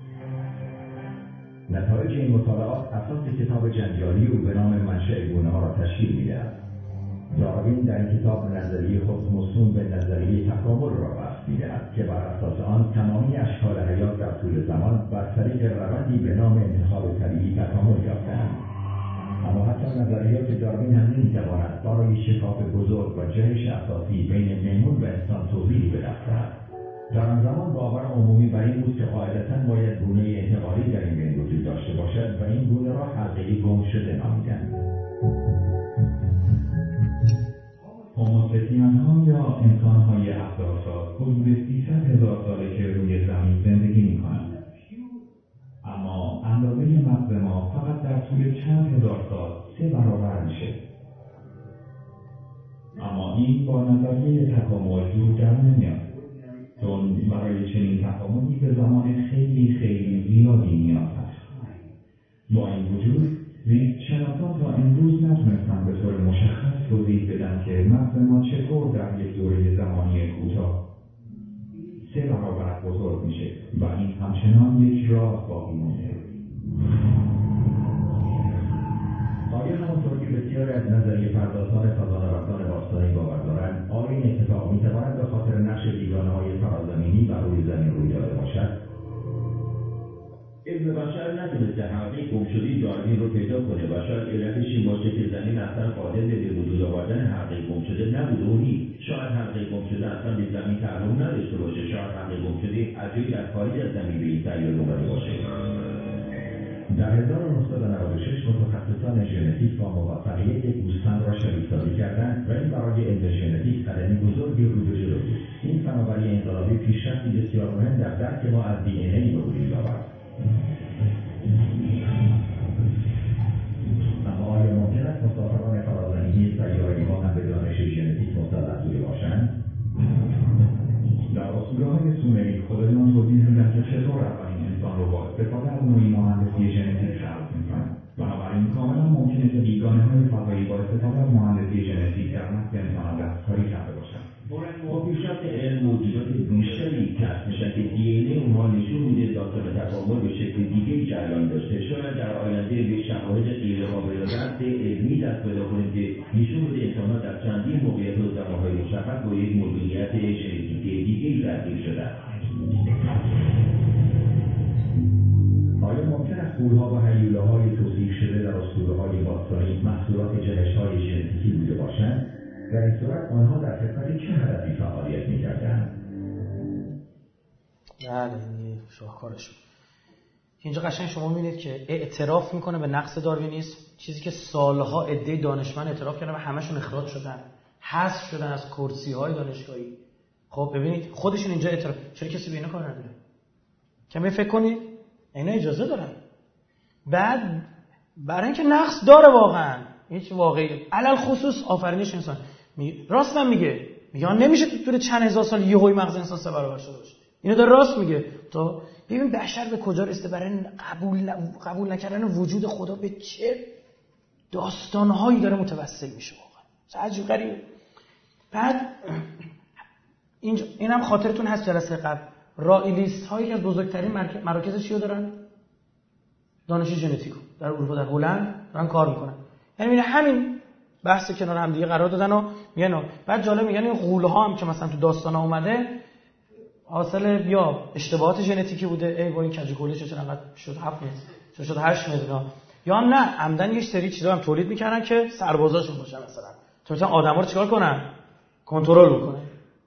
نتایج این مطالعات اساس کتاب جنجالی او به نام منشأ گونه‌ها را تشکیل می‌دهد. داروین در این کتاب نظریه خود موسوم به نظریه تکامل را بسط می‌دهد که بر اساس آن تمامی اشکال حیات در طول زمان بر طریق روندی به نام انتخاب طبیعی تکامل یافته‌اند. اما حتی نظریات داروین هم نمی‌تواند برای شکاف بزرگ و جهش اساسی بین میمون و انسان توضیحی به دست دهد. در آن زمان باور عمومی بر این بود که قاعدتاً باید گونه انتقالی در این بین وجود داشته باشد و این گونه را حلقه گم شده نامیدند. هوموسپینیان‌ها یا انسان‌های افزارساز حدود 300,000 ساله که روی زمین زندگی می‌کنند. اما اندازه مغز ما فقط در طول چند هزار سال 3 برابر میشه. اما این با نظریه تکامل جور در نمیاد. چون برای چنین تکاملی به زمان خیلی خیلی زیادی نیاز هست. با این وجود زیستشناسان تا امروز نتونستن به طور مشخص توضیح بدن که مغز ما چطور در یک دوره زمانی کوتاه 3 برابر بزرگ میشه و این همچنان یک راز باقی مونده. آیا همونطور که بسیاری از نظریه پردازان فضانوردان باستانی باور دارند آیا این اتفاق میتواند به خاطر نقش بیگانه‌های فرازمینی بر روی زمین روی داده باشد؟ علم بشر نتونسته حلقه گمشده داروین رو پیدا کنه و شاید علتش این باشه که زمین اصلا قادر به وجود آوردن حلقه گمشده نبوده و نیست. شاید حلقه گمشده اصلا به زمین تعلق نداشته باشه. شاید حلقه گمشده از جایی در خارج از زمین به این سیاره اومده باشه. در 1996 متخصصان ژنتیک با موفقیت یک گوسفند را شبیه‌سازی کردند و این برای علم ژنتیک قدمی بزرگی رو به جلو بود. این فناوری انقلابی پیشرفتی بسیار مهم در درک ما از DNA به وجود آورد. اما آیا ممکن است مسافران فرازمینی سیاره ما هم به دانش ژنتیک مسلط بوده باشند؟ در اسطوره‌های سومری خدایان توضیح میدن که چطور اولین انسان رو با استفاده از نوعی مهندسی ژنتیک خلق می‌کنند. بنابراین کاملا ممکنه که بیگانه‌های فضایی با استفاده از مهندسی ژنتیک در نسل انسان‌ها دستکاری کرده باشند. با پیشرفت علم موجودات بیشتری کشف میشن که DNA اونها نشون میده داستان تکامل به شکل دیگه‌ای جریان داشته. شاید در آینده به شواهد غیرقابل رد علمی دست پیدا کنیم که نشون میده انسان‌ها در چندین موقعیت و زمان‌های مشخص با یک موجودیت ژنتیکی دیگه‌ای درگیر شدن. آیا ممکن است غول‌ها و هیولاهای توصیف شده در اسطوره‌های باستانی محصولات جهش‌های ژنتیکی بوده باشند؟ در این صورت آنها در خدمت چه هدفی فعالیت می‌کردند؟ بله این شاهکارشون. اینجا قشنگ شما می‌بینید که اعتراف میکنه به نقص داروینیسم، چیزی که سالها عده دانشمند اعتراف کردن و همشون اخراج شدن، حذف شدن از کرسی‌های دانشگاهی. خب ببینید خودشون اینجا اعتراف، چرا کسی به اینا کار نداره؟ کمی فکر کنید اینا اجازه دارن. بعد برای اینکه نقص داره واقعا هیچ واقعی علل خصوص آفرینش انسان راست هم میگه نمیشه تو طول چند هزار سال یهوی مغز انسان 3 برابر شده باشه. اینو داره راست میگه. تو ببین بشر به کجا رسیده برای قبول نکردن وجود خدا به چه داستانهایی داره متوسل میشه واقعا. عجیب غریبه. بعد اینم خاطرتون هست جلسه قبل رائلیست هایی که از بزرگترین مراکز چیو دارن؟ دانش ژنتیکو در اروپا در هلند دارن کار میکنن. یعنی همین بحث کنار هم دیگه قرار دادن و میگن بعد جالب میگن این غول‌ها هم که مثلا تو داستانا اومده حاصل یا اشتباهات ژنتیکی بوده، ای با این کجکوله چرا انقدر شد 7 متر شد 8 متر، یا نه عمدن یه سری چیزا هم تولید میکردن که سربازاشون باشن مثلا آدما رو چیکار کنن؟ کنترل بکنن.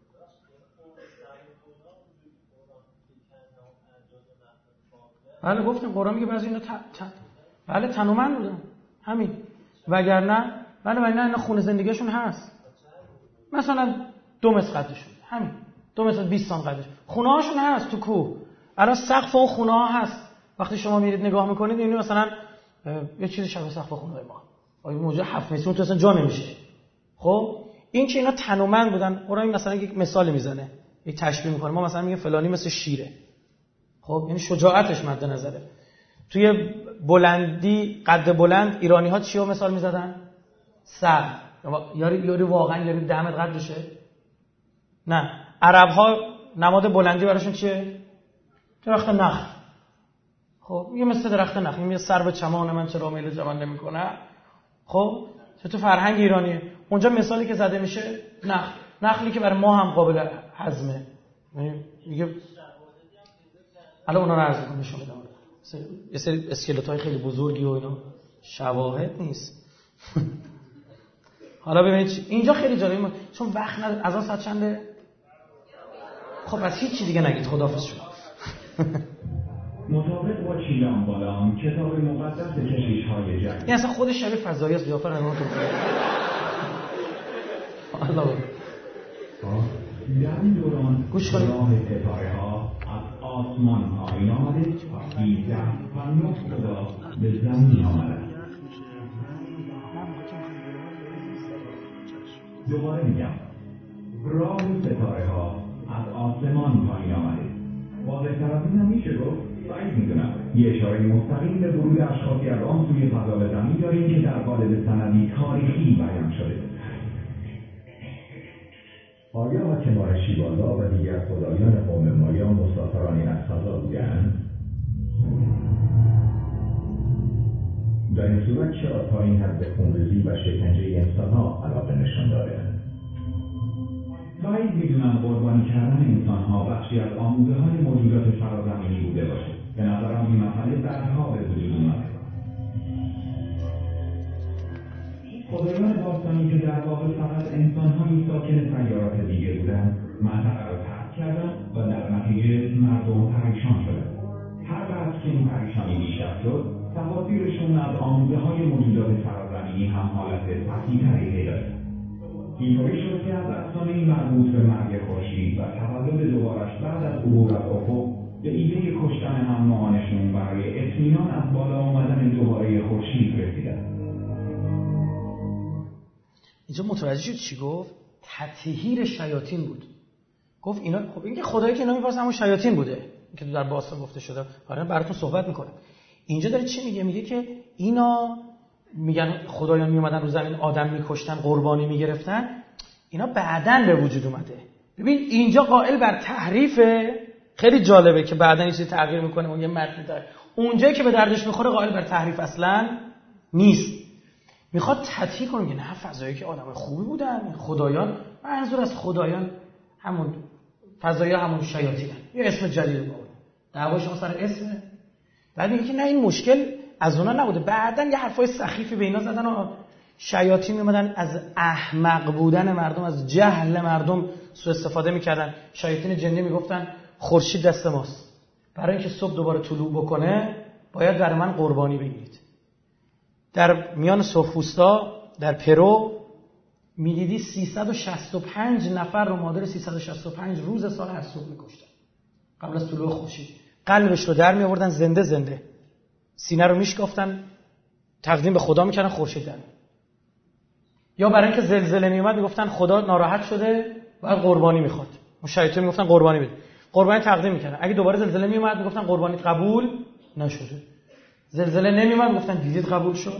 بله گفتم قرآن میگه بعضی اینا بله تنومند بودن همین، وگرنه بله اینا خونه زندگیشون هست مثلا 2 متر قدشون همین 2 متر 20 سانتی قدش خونه هاشون هست تو کوه. الان سقف اون خونه ها هست وقتی شما میرید نگاه میکنید این مثلا یه چیزی شبیه سقف خونه ما آیا موجود 7 متری تو اصلا جا نمیشه. خب این که اینا تنومند بودن قرآن مثلا یک مثال میزنه یه تشبیه میکنه. ما مثلا میگیم فلانی مثل شیره، خب یعنی شجاعتش مد نظره. توی بلندی، قد بلند، ایرانی ها چی رو مثال میزدن؟ سر. یاری واقعا یاری دمت قدشه؟ نه. عرب ها نماد بلندی براشون چیه؟ درخت نخل. خب میگه مثل درخت نخل، میگه سر به چمان من چرا میل جوان نمیکنه. خب تو فرهنگ ایرانیه. اونجا مثالی که زده میشه نخلی که برای ما هم قابل هضمه. میگه الان اونا رو عرض کنم نشون بدم. یه سری اسکلت‌های خیلی بزرگی و اینا شواهد نیست. حالا ببینید اینجا خیلی جالبه چون وقت نداره. از ساعت چنده؟ خب از هیچ چی دیگه نگید، خداحافظ شما. مطابق با چیلان بالام کتاب مقدس کشیش‌های جنگ. این اصلا خودش شبیه فضایی است، قیافه رو تو. الله. در این دوران گوش کنید. راه ستاره‌ها از آسمان پایین آمده و 18 خدا به زمین آمدند. دوباره میگم راه ستاره‌ها از آسمان پایین آمده. واضح‌تر از این هم میشه گفت بعید میدونم یه اشاره مستقیم به ورود اشخاصی از آن سوی فضا به زمین داریم که در قالب سندی تاریخی بیان شده. آیا حاکمان شیبالا و دیگر خدایان قوم مایا مسافرانی از فضا بودند؟ در این صورت چرا تا این حد به خونریزی و شکنجه انسانها علاقه نشان دارند؟ بعید میدونم قربانی کردن انسانها بخشی از آموزه‌های موجودات فرازمینی بوده باشه. به نظرم این مسئله بعدها به وجود اومده. خدایان باستانی که در واقع فقط انسان‌های ساکن سیارات دیگه بودند، منطقه را ترک کردند و در نتیجه مردم پریشان شدند. هر وقت که این پریشانی بیشتر شد، تفاسیرشون از آموزه‌های موجودات فرازمینی هم حالت سطحی‌تری پیدا کرد. اینطوری شد که از افسانه مربوط به مرگ خورشید و تولد دوبارش بعد از عبور از افق به ایده کشتن هم‌نوعانشون برای اطمینان از بالا آمدن دوباره خورشید رسیدند. اینجا متوجه شد چی گفت؟ تطهیر شیاطین بود. گفت اینا خب این که خدایی که اینا می‌پرسن همون شیاطین بوده که در باستان گفته شده. براتون صحبت می‌کنه. اینجا داره چی میگه؟ میگه که اینا میگن خدایان میومدن رو زمین آدم میکشتن، قربانی میگرفتن، اینا بعدن به وجود اومده. ببین اینجا قائل بر تحریفه. خیلی جالبه که بعدن یه چیزی تغییر میکنه اون یه متن داره. اونجایی که به دردش میخوره قائل بر تحریف اصلا نیست. میخواد تطهیر کنه. نه فضایی که آدم خوبی بودن خدایان، منظور از خدایان همون فضایی همون شیاطینن. یه اسم جدید بود. دعوا شما سر اسمه. بعد میگه که نه این مشکل از اونا نبوده. بعدن یه حرفای سخیفی به اینا زدن و شیاطین میمدن از احمق بودن مردم، از جهل مردم سوء استفاده میکردن. شیاطین جنی میگفتن خورشید دست ماست، برای اینکه صبح دوباره طلوع بکنه باید برای من قربانی بگیرید. در میان سرخپوستا در پرو میدیدی 365 نفر رو مادر 365 روز سال هر صبح میکشتن قبل از طلوع خورشید. قلبش رو در میآوردن زنده زنده، سینه رو میشکافتن، تقدیم به خدا میکردن، خورشید در. یا برای اینکه زلزله میومد میگفتن خدا ناراحت شده بعد قربانی میخواد. اون شیاطین میگفتن قربانی بده، قربانی تقدیم میکردن. اگه دوباره زلزله میومد میگفتن قربانی قبول نشده. زلزله نمیومد میگفتن دیدید قبول شد.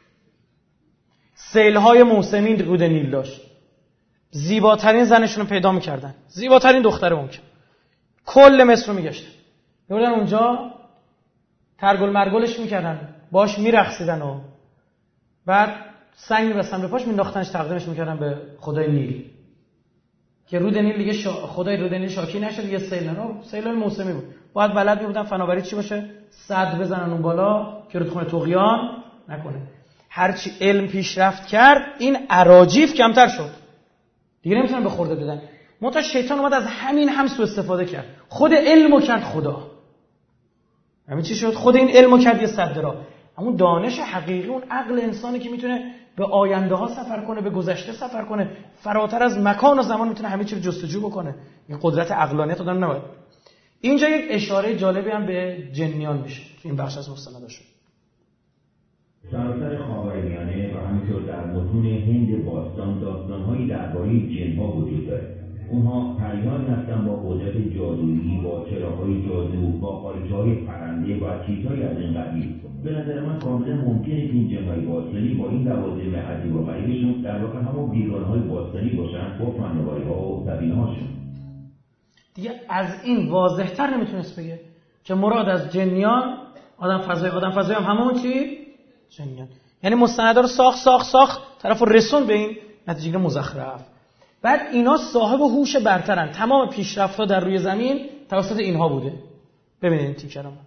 سیل‌های موسمی رود نیل داشت. زیباترین زنشون رو پیدا میکردن، زیباترین دختر ممکن. کل مصر رو میگشتن، میبردن اونجا ترگل مرگلش میکردن، باش میرقصیدن و بعد سنگ می‌بستن به پاش مینداختنش، تقدیمش میکردن به خدای نیل که رود نیل دیگه خدای رود نیل شاکی نشه دیگه. سیل‌های موسمی بود. باید بلد می‌بودن فناوری چی باشه، سد بزنن اون بالا که رودخونه طغیان نکنه. هرچی علم پیشرفت کرد این اراجیف کمتر شد دیگه، نمیتونن به خورده بدن. منتها شیطان اومد از همین هم سوء استفاده کرد، خود علمو کرد خدا. همین چی شد؟ خود این علمو کرد یه صد راه. اون دانش حقیقی، اون عقل انسانی که میتونه به آینده ها سفر کنه، به گذشته سفر کنه، فراتر از مکان و زمان میتونه همه چی رو جستجو بکنه. این قدرت عقلانیت آدم نباید. اینجا یک اشاره جالبی هم به جنیان میشه تو این بخش از مستنداشون. سراسر خاورمیانه و همینطور در متون هند باستان داستان‌هایی درباره جن‌ها وجود داره. اونها پریان هستن با قدرت جادویی، با چراغ‌های جادو، با قالیچه‌های پرنده و چیزهایی از این قبیل. به نظر من کاملا ممکنه که این جن‌های باطنی با این لوازم عجیب و غریبشون در واقع همون بیگانه‌های باطنی باشن با فناوری‌ها و زبینه‌هاشون. دیگه از این واضح‌تر نمیتونست بگه که مراد از جنیان آدم فضایی هم همون چی؟ جنیان. یعنی مستندا رو ساخت طرفو رسون به این نتیجه مزخرف. بعد اینا صاحب هوش برترن. تمام پیشرفت‌ها در روی زمین توسط اینها بوده. ببینید این تیکر رو.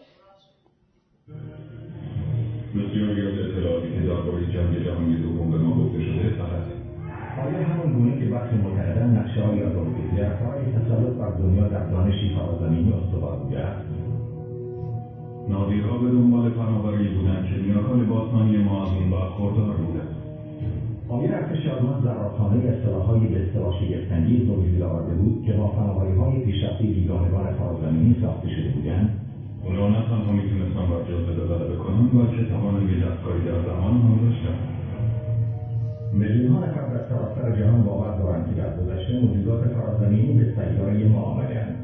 بسیاری از اطلاعاتی که درباره جنگ جهانی دوم به ما گفته شده فقط آیا همون گونه که وقتی متحدن نقشه‌های آزادگی‌گر برای تسلط بر دنیا در دانشی فرازمینی استوار بوده است؟ نادیرها به دنبال فناوری بودند که نیاکان باطنی ما از اون برخوردار بودند. آیا ارتش آلمان ضربخانه اصطلاح‌های به اصطلاح شگفت‌انگیز به وجود آورده بود که با فناوری‌های پیشرفته بیگانگان فرازمینی ساخته شده بودند؟ اونا نه تنها میتونستن بر جاذبه غلبه کنن بلکه توانایی دستکاری در زمان هم داشتن. میلیون‌ها نفر در سراسر جهان باور دارند که در گذشته موجودات فرازمینی به سیاره ما آمده‌اند.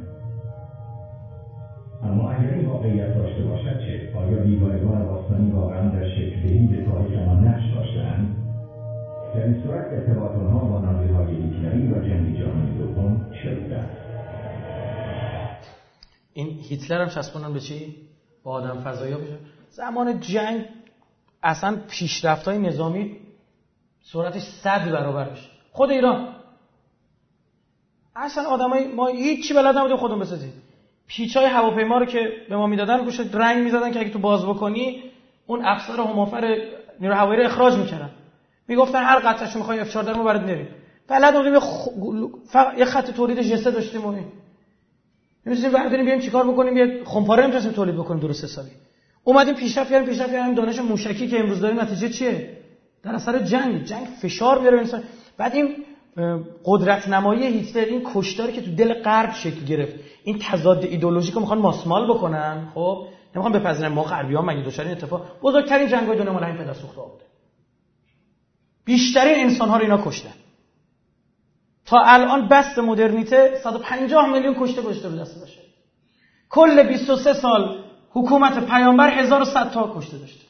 اما اگر این واقعیت داشته باشد چه؟ آیا بیگانگان باستانی واقعا در شکل‌دهی به تاریخ ما نقش داشته‌اند؟ در این صورت ارتباط آنها با ناظرهای هیتلری و جنگ جهانی دوم چه بوده است؟ این هیتلر هم چسبوندن به چی؟ با آدم فضایی ها بشه. زمان جنگ اصلا پیشرفت‌های نظامی سرعتش 100 برابر بشه. خود ایران اصلا آدمای ما هیچی بلد نبودیم خودمون بسازیم. پیچای هواپیما رو که به ما میدادن گوشه رنگ می‌زدن که اگه تو باز بکنی اون افسر همافر نیروی هوایی رو اخراج می‌کردن. میگفتن هر قطعه‌شو می‌خوای F14 رو برات نریم. بلد بودیم یه خط تولید جسته داشتیم و نمی‌تونیم برداریم بیایم چیکار بکنیم، یه خمپاره نمی‌تونیم تولید بکنیم درست حسابی. اومدیم پیشرفت کردیم دانش موشکی که امروز داریم نتیجه چیه؟ در اثر جنگ فشار میاره انسان. بعد این قدرت نمایی هیتلر، این کشتاری که تو دل غرب شکل گرفت، این تضاد ایدئولوژیکو میخوان ماسمال بکنن، خب نمیخوان بپذیرن ما غربی‌ها مگه دچار این اتفاق. بزرگترین جنگ‌های دنیا مال همین پدر سوخته‌ها بوده. بیشترین انسان‌ها رو اینا کشتن. تا الان بست مدرنیته 150 میلیون کشته رو دست داشته. کل 23 سال حکومت پیامبر 1100 تا کشته داشته.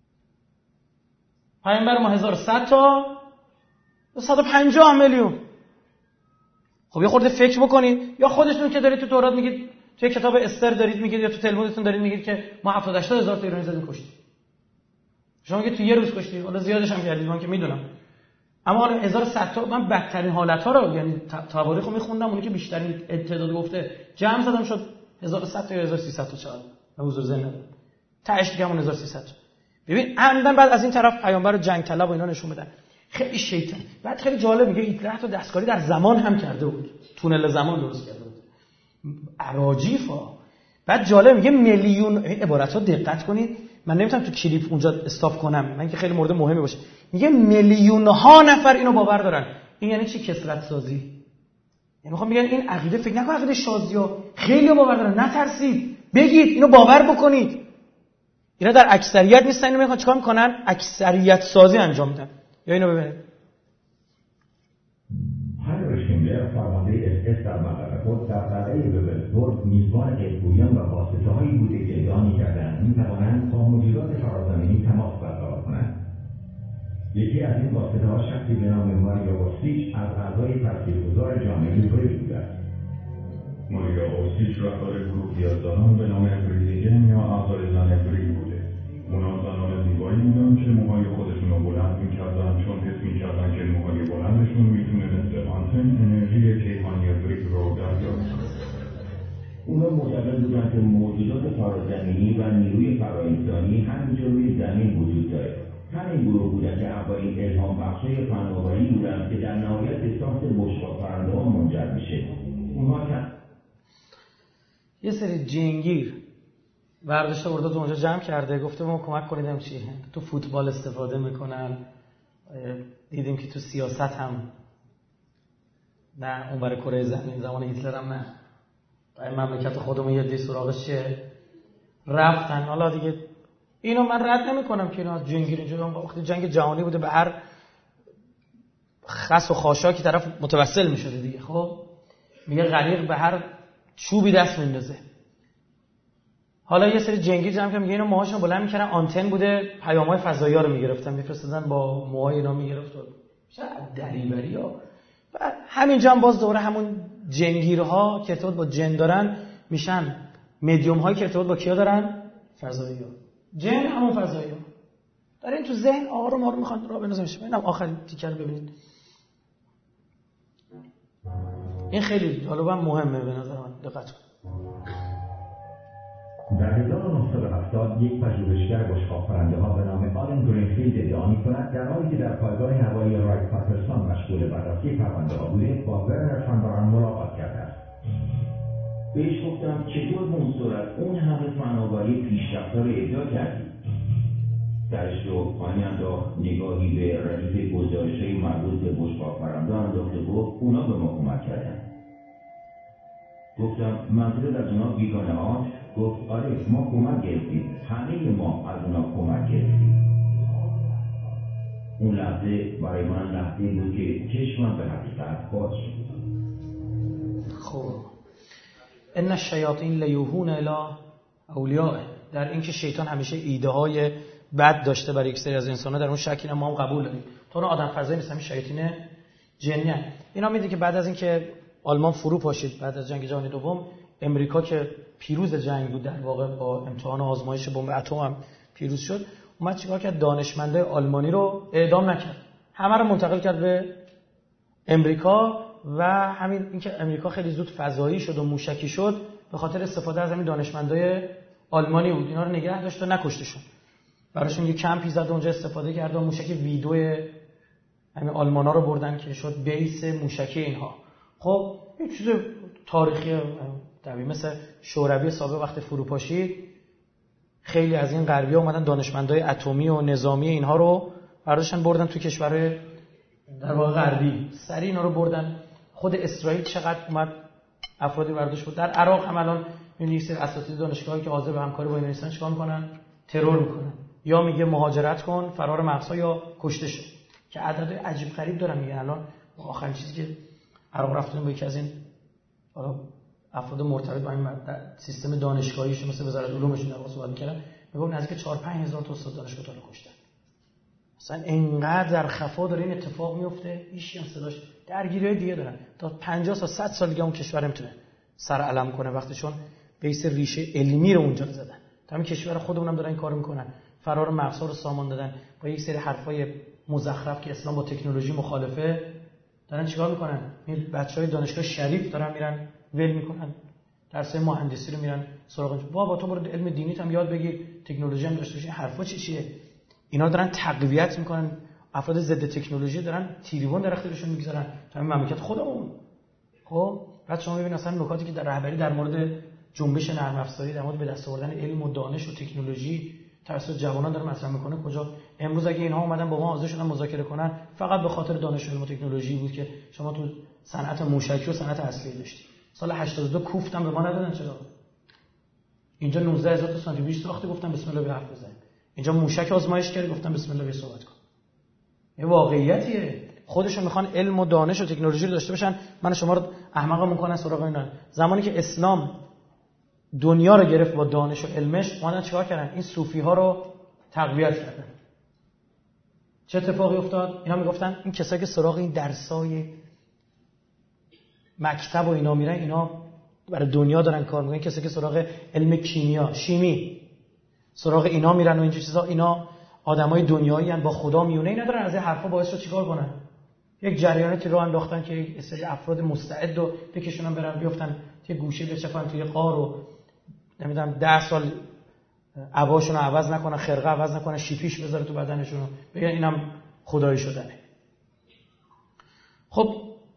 پیامبر ما 1100 تا 150 میلیون. خب یه خورده فکر بکنید، یا خودتون که دارید تو تورات میگید، توی کتاب استر دارید میگید، یا تو تلمودتون دارید میگید که ما 70-80 هزار تا ایرانی زدیم کشتیم. شما میگید تو یه روز کشتیم، حالا زیادش هم کردید من که میدونم. اما حالا 1100 تا من بدترین حالت‌ها رو یعنی تواریخو میخوندم، اونی که بیشترین تعداد گفته جمع زدم شد 1100 تا یا 1300 تا چقدر. من حضور ذهن ندارم. تاش دیگه همون 1300. ببین عمدن بعد از این طرف پیامبر رو جنگ طلب و اینا نشون بدن. خیلی شیطان. بعد خیلی جالب میگه هیتلر حتی دستکاری در زمان هم کرده بود. تونل زمان درست کرده بود. عراجیفا. بعد جالب میگه میلیون عبارت‌ها دقت کنید. من نمیتونم تو کلیپ اونجا استاپ کنم. من که خیلی مورد مهمی باشه. میگه میلیون‌ها نفر اینو باور دارن. این یعنی چی؟ کثرت سازی. یعنی میخوام بگن این عقیده فکر نکن عقیده شازی‌ها. خیلی باور دارن. نترسید. بگید اینو باور بکنید. اینا در اکثریت نیستن، اینو میخوان چیکار میکنن؟ اکثریت سازی انجام میدن. یا اینو ببینید. هنری شیملر فرمانده SS در مقر خود در قلعه وولفسبورگ میزبان قیدگویان و واسطه‌هایی بوده که ادعا می‌کردند می‌توانند با موجودات فرازمینی تماس برقرار کنند. یکی از این واسطه‌ها شخصی به نام ماریا اوستیچ از اعضای تاثیرگذار جامعه یوفری بوده است. ماریا اوستیچ رهبر گروهی از زنان به نام افریدیگن یا اعضای زن افری بوده. اونا زنان زیبایی بودن که موهای خودشون رو بلند می‌کردن، چون حس می‌کردن که موهای بلندشون میتونه مثل آنتن انرژی کیهانی افریق رو دریافت کنه. اونا معتقد بودن که موجودات فرازمینی و نیروی فراانسانی همینجا روی زمین وجود داره. همین گروه بودن که اولین الهام بخشای فناوری بودن که در نهایت به ساخت بشقاب پرنده‌ها منجر میشه. اونها یه سری جنگیر برداشته برده تو اونجا جمع کرده، گفته ما کمک کنید هم چی تو فوتبال استفاده میکنن. دیدیم که تو سیاست هم نه، اون برای کره زمین زمان هیتلر هم نه. برای مملکت خودمون یه دی سراغش چیه رفتن. حالا دیگه اینو من رد نمیکنم که اینا جنگیر اینجا وقتی جنگ جهانی بوده به هر خس و خاشاکی طرف متوسل میشده دیگه. خب میگه غریق به هر چوبی دست میندازه. حالا یه سری جنگی جمع که میگه اینو موهاشونو بلند میکردن، آنتن بوده، پیام‌های فضایی ها رو میگرفتن میفرستادن، با موهای اینا میگرفت. چه دریوری‌ها. و همینجا هم باز دوره همون جنگیرها که ارتباط با جن دارن میشن مدیوم هایی که ارتباط با کیا دارن؟ فضایی ها. جن همون فضایی ها. دارین تو ذهن آروم آروم میخوان راه بندازن. اینم آخرین تیکر ببینید. این خیلی جالب و مهمه به نظر من، دقت کنید. در 1970 یک پژوهشگر بشقاب پرنده‌ها به نام آلن گرینفیلد ادعا می‌کند در حالی که در پایگاه هوایی رایت پاترسون مشغول بررسی پرونده‌ها بوده با ورنر فان بران ملاقات کرده است. بهش گفتم چطور به اون سرعت اون همه فناوری پیشرفته رو اجرا کردی؟ درش رو پایین انداخت، نگاهی به ردیف گزارش‌های مربوط به بشقاب پرنده‌ها انداخت و گفت اونا به ما کمک کردن. گفتم منظورت از اونا بیگانه هاست؟ گفت آره ما کمک گرفتیم، همه ما از اونا کمک گرفتیم. اون لحظه برای من لحظه بود که چشمم به حقیقت باز شد. خب ان الشیاطین لیوحون الی اولیائه، در اینکه شیطان همیشه ایده های بد داشته برای یک سری از انسان‌ها، در اون شکی ما هم قبول داریم. تو اون آدم فضایی نیست، همین شیاطین جنی هست. اینا میگه که بعد از اینکه آلمان فرو پاشید بعد از جنگ جهانی دوم، امریکا که پیروز جنگ بود در واقع با امتحان آزمایش بمب اتم هم پیروز شد، اومد چیکار کرد؟ دانشمندای آلمانی رو اعدام نکرد، همه رو منتقل کرد به امریکا. و همین اینکه امریکا خیلی زود فضایی شد و موشکی شد به خاطر استفاده از همین دانشمندای آلمانی بود. اینا رو نگه داشت و نکشتشون، براشون یه کمپی زد اونجا استفاده کرد و موشک ویدو همین آلمانا رو بردن که شد بیس موشکی اینها. خب این چیز تاریخی طبیعی، مثل شوروی سابق وقتی فروپاشید خیلی از این غربی‌ها اومدن دانشمندای اتمی و نظامی اینها رو برداشتن بردن تو کشور در واقع غربی، سری اینا رو بردن. خود اسرائیل چقدر اومد افرادی برداشت بود. در عراق هم الان می‌بینید سری اساتید دانشگاهی که حاضر به همکاری با اینا نیستن چیکار می‌کنن؟ ترور می‌کنن، یا میگه مهاجرت کن فرار مغزها یا کشته شو، که عدد عجیب غریب دارن میگن. الان آخرین چیزی که عراق رفتن با یکی از این افراد مرتبط با این سیستم دانشگاهیش مثل وزارت علومشون در صحبت می‌کردن، میگم نزدیک 4-5 هزار تا استاد دانشگاه تا کشتن. مثلا اینقدر در خفا داره این اتفاق میفته، هیچ هم صداش. درگیری‌های دیگه دارن تا 50 تا 100 سال دیگه اون کشور نمیتونه سر علم کنه وقتی چون بیس ریشه علمی رو اونجا زدن. تا همین کشور خودمون هم دارن این کارو میکنن، فرار مغزها رو سامان دادن با یک سری حرفای مزخرف که اسلام با تکنولوژی مخالفه. دارن چیکار میکنن؟ این بچهای دانشگاه شریف دارن میرن ول میکنن درسای مهندسی رو میرن سراغ. بابا تو برو علم دینیت هم یاد بگیر، تکنولوژی هم داشته باشی. حرفا چیه؟ اینا دارن تقویت میکنن، افراد ضد تکنولوژی دارن تیریبون در اختیارشون میگذارن تا همین مملکت خودمون. خب بعد شما ببینید اصلا نکاتی که در رهبری در مورد جنبش نرم افزاری، در مورد به دست آوردن علم و دانش و تکنولوژی توسط جوانان داره مطرح میکنه. کجا امروز اگه اینها اومدن با ما حاضر شدن مذاکره کنن فقط به خاطر دانش و علم و تکنولوژی بود که شما تو صنعت موشکی و صنعت اسلحه داشتی. سال 82 کوفتم به ما ندادن. چرا؟ اینجا 19000 تا ساندویچ ساخته گفتم بسم الله حرف بزن. اینجا موشک آزمایش کردی گفتم بسم الله صحبت کن. این واقعیتیه. خودشون میخوان علم و دانش و تکنولوژی رو داشته باشن، من شما رو احمق میکنن سراغ اینا. زمانی که اسلام دنیا رو گرفت با دانش و علمش، اومدن چیکار کردن؟ این صوفی ها رو تقویت کردن. چه اتفاقی افتاد؟ اینا میگفتن این کسایی که سراغ این درسای مکتب و اینا میرن، اینا برای دنیا دارن کار میکنن. کسایی که سراغ علم کیمیا، شیمی سراغ اینا میرن و این چیزا، اینا آدمای دنیایی ان با خدا میونه ای ندارن. از این حرفا باعث شد چیکار کنن؟ یک جریاناتی رو انداختن که یک سری افراد مستعد و بکشونن برن بیفتن توی گوشه بچپن توی غار و نمیدونم 10 سال عباشون رو عوض نکنن، خرقه عوض نکنن، شیپیش بذاره تو بدنشون بگن اینم خدایی شدنه. خب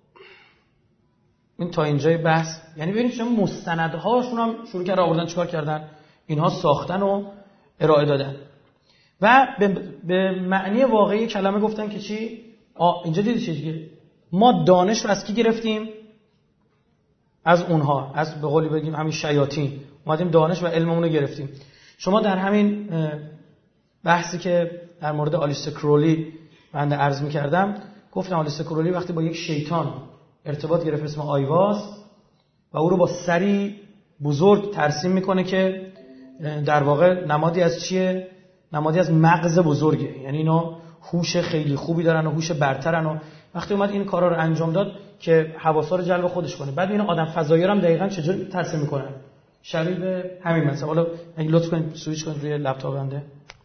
این تا اینجای بحث. یعنی ببینید چون مستندهاشون هم شروع کردن آوردن چیکار کردن؟ اینها ساختن و ارائه دادن و به معنی واقعی کلمه گفتن که چی؟ اینجا دیدی چیه؟ ما دانش رو از کی گرفتیم؟ از اونها، از به قولی بگیم همین شیاطین. اومدیم دانش و علممون رو گرفتیم. شما در همین بحثی که در مورد آلیستر کرولی بنده عرض می‌کردم گفتم آلیس کرولی وقتی با یک شیطان ارتباط گرفت اسم آیواز و او رو با سری بزرگ ترسیم میکنه که در واقع نمادی از چیه؟ نمادی از مغز بزرگه. یعنی اینا هوش خیلی خوبی دارن و هوش برترن و وقتی اومد این کارا رو انجام داد که حواسا رو جلب خودش کنه. بعد اینا آدم فضایی هم دقیقاً چجوری ترسیم میکنن؟ شبیه به همین مثلا. حالا اگه لطف کنید سوئیچ کنید روی لپتاپ بنده.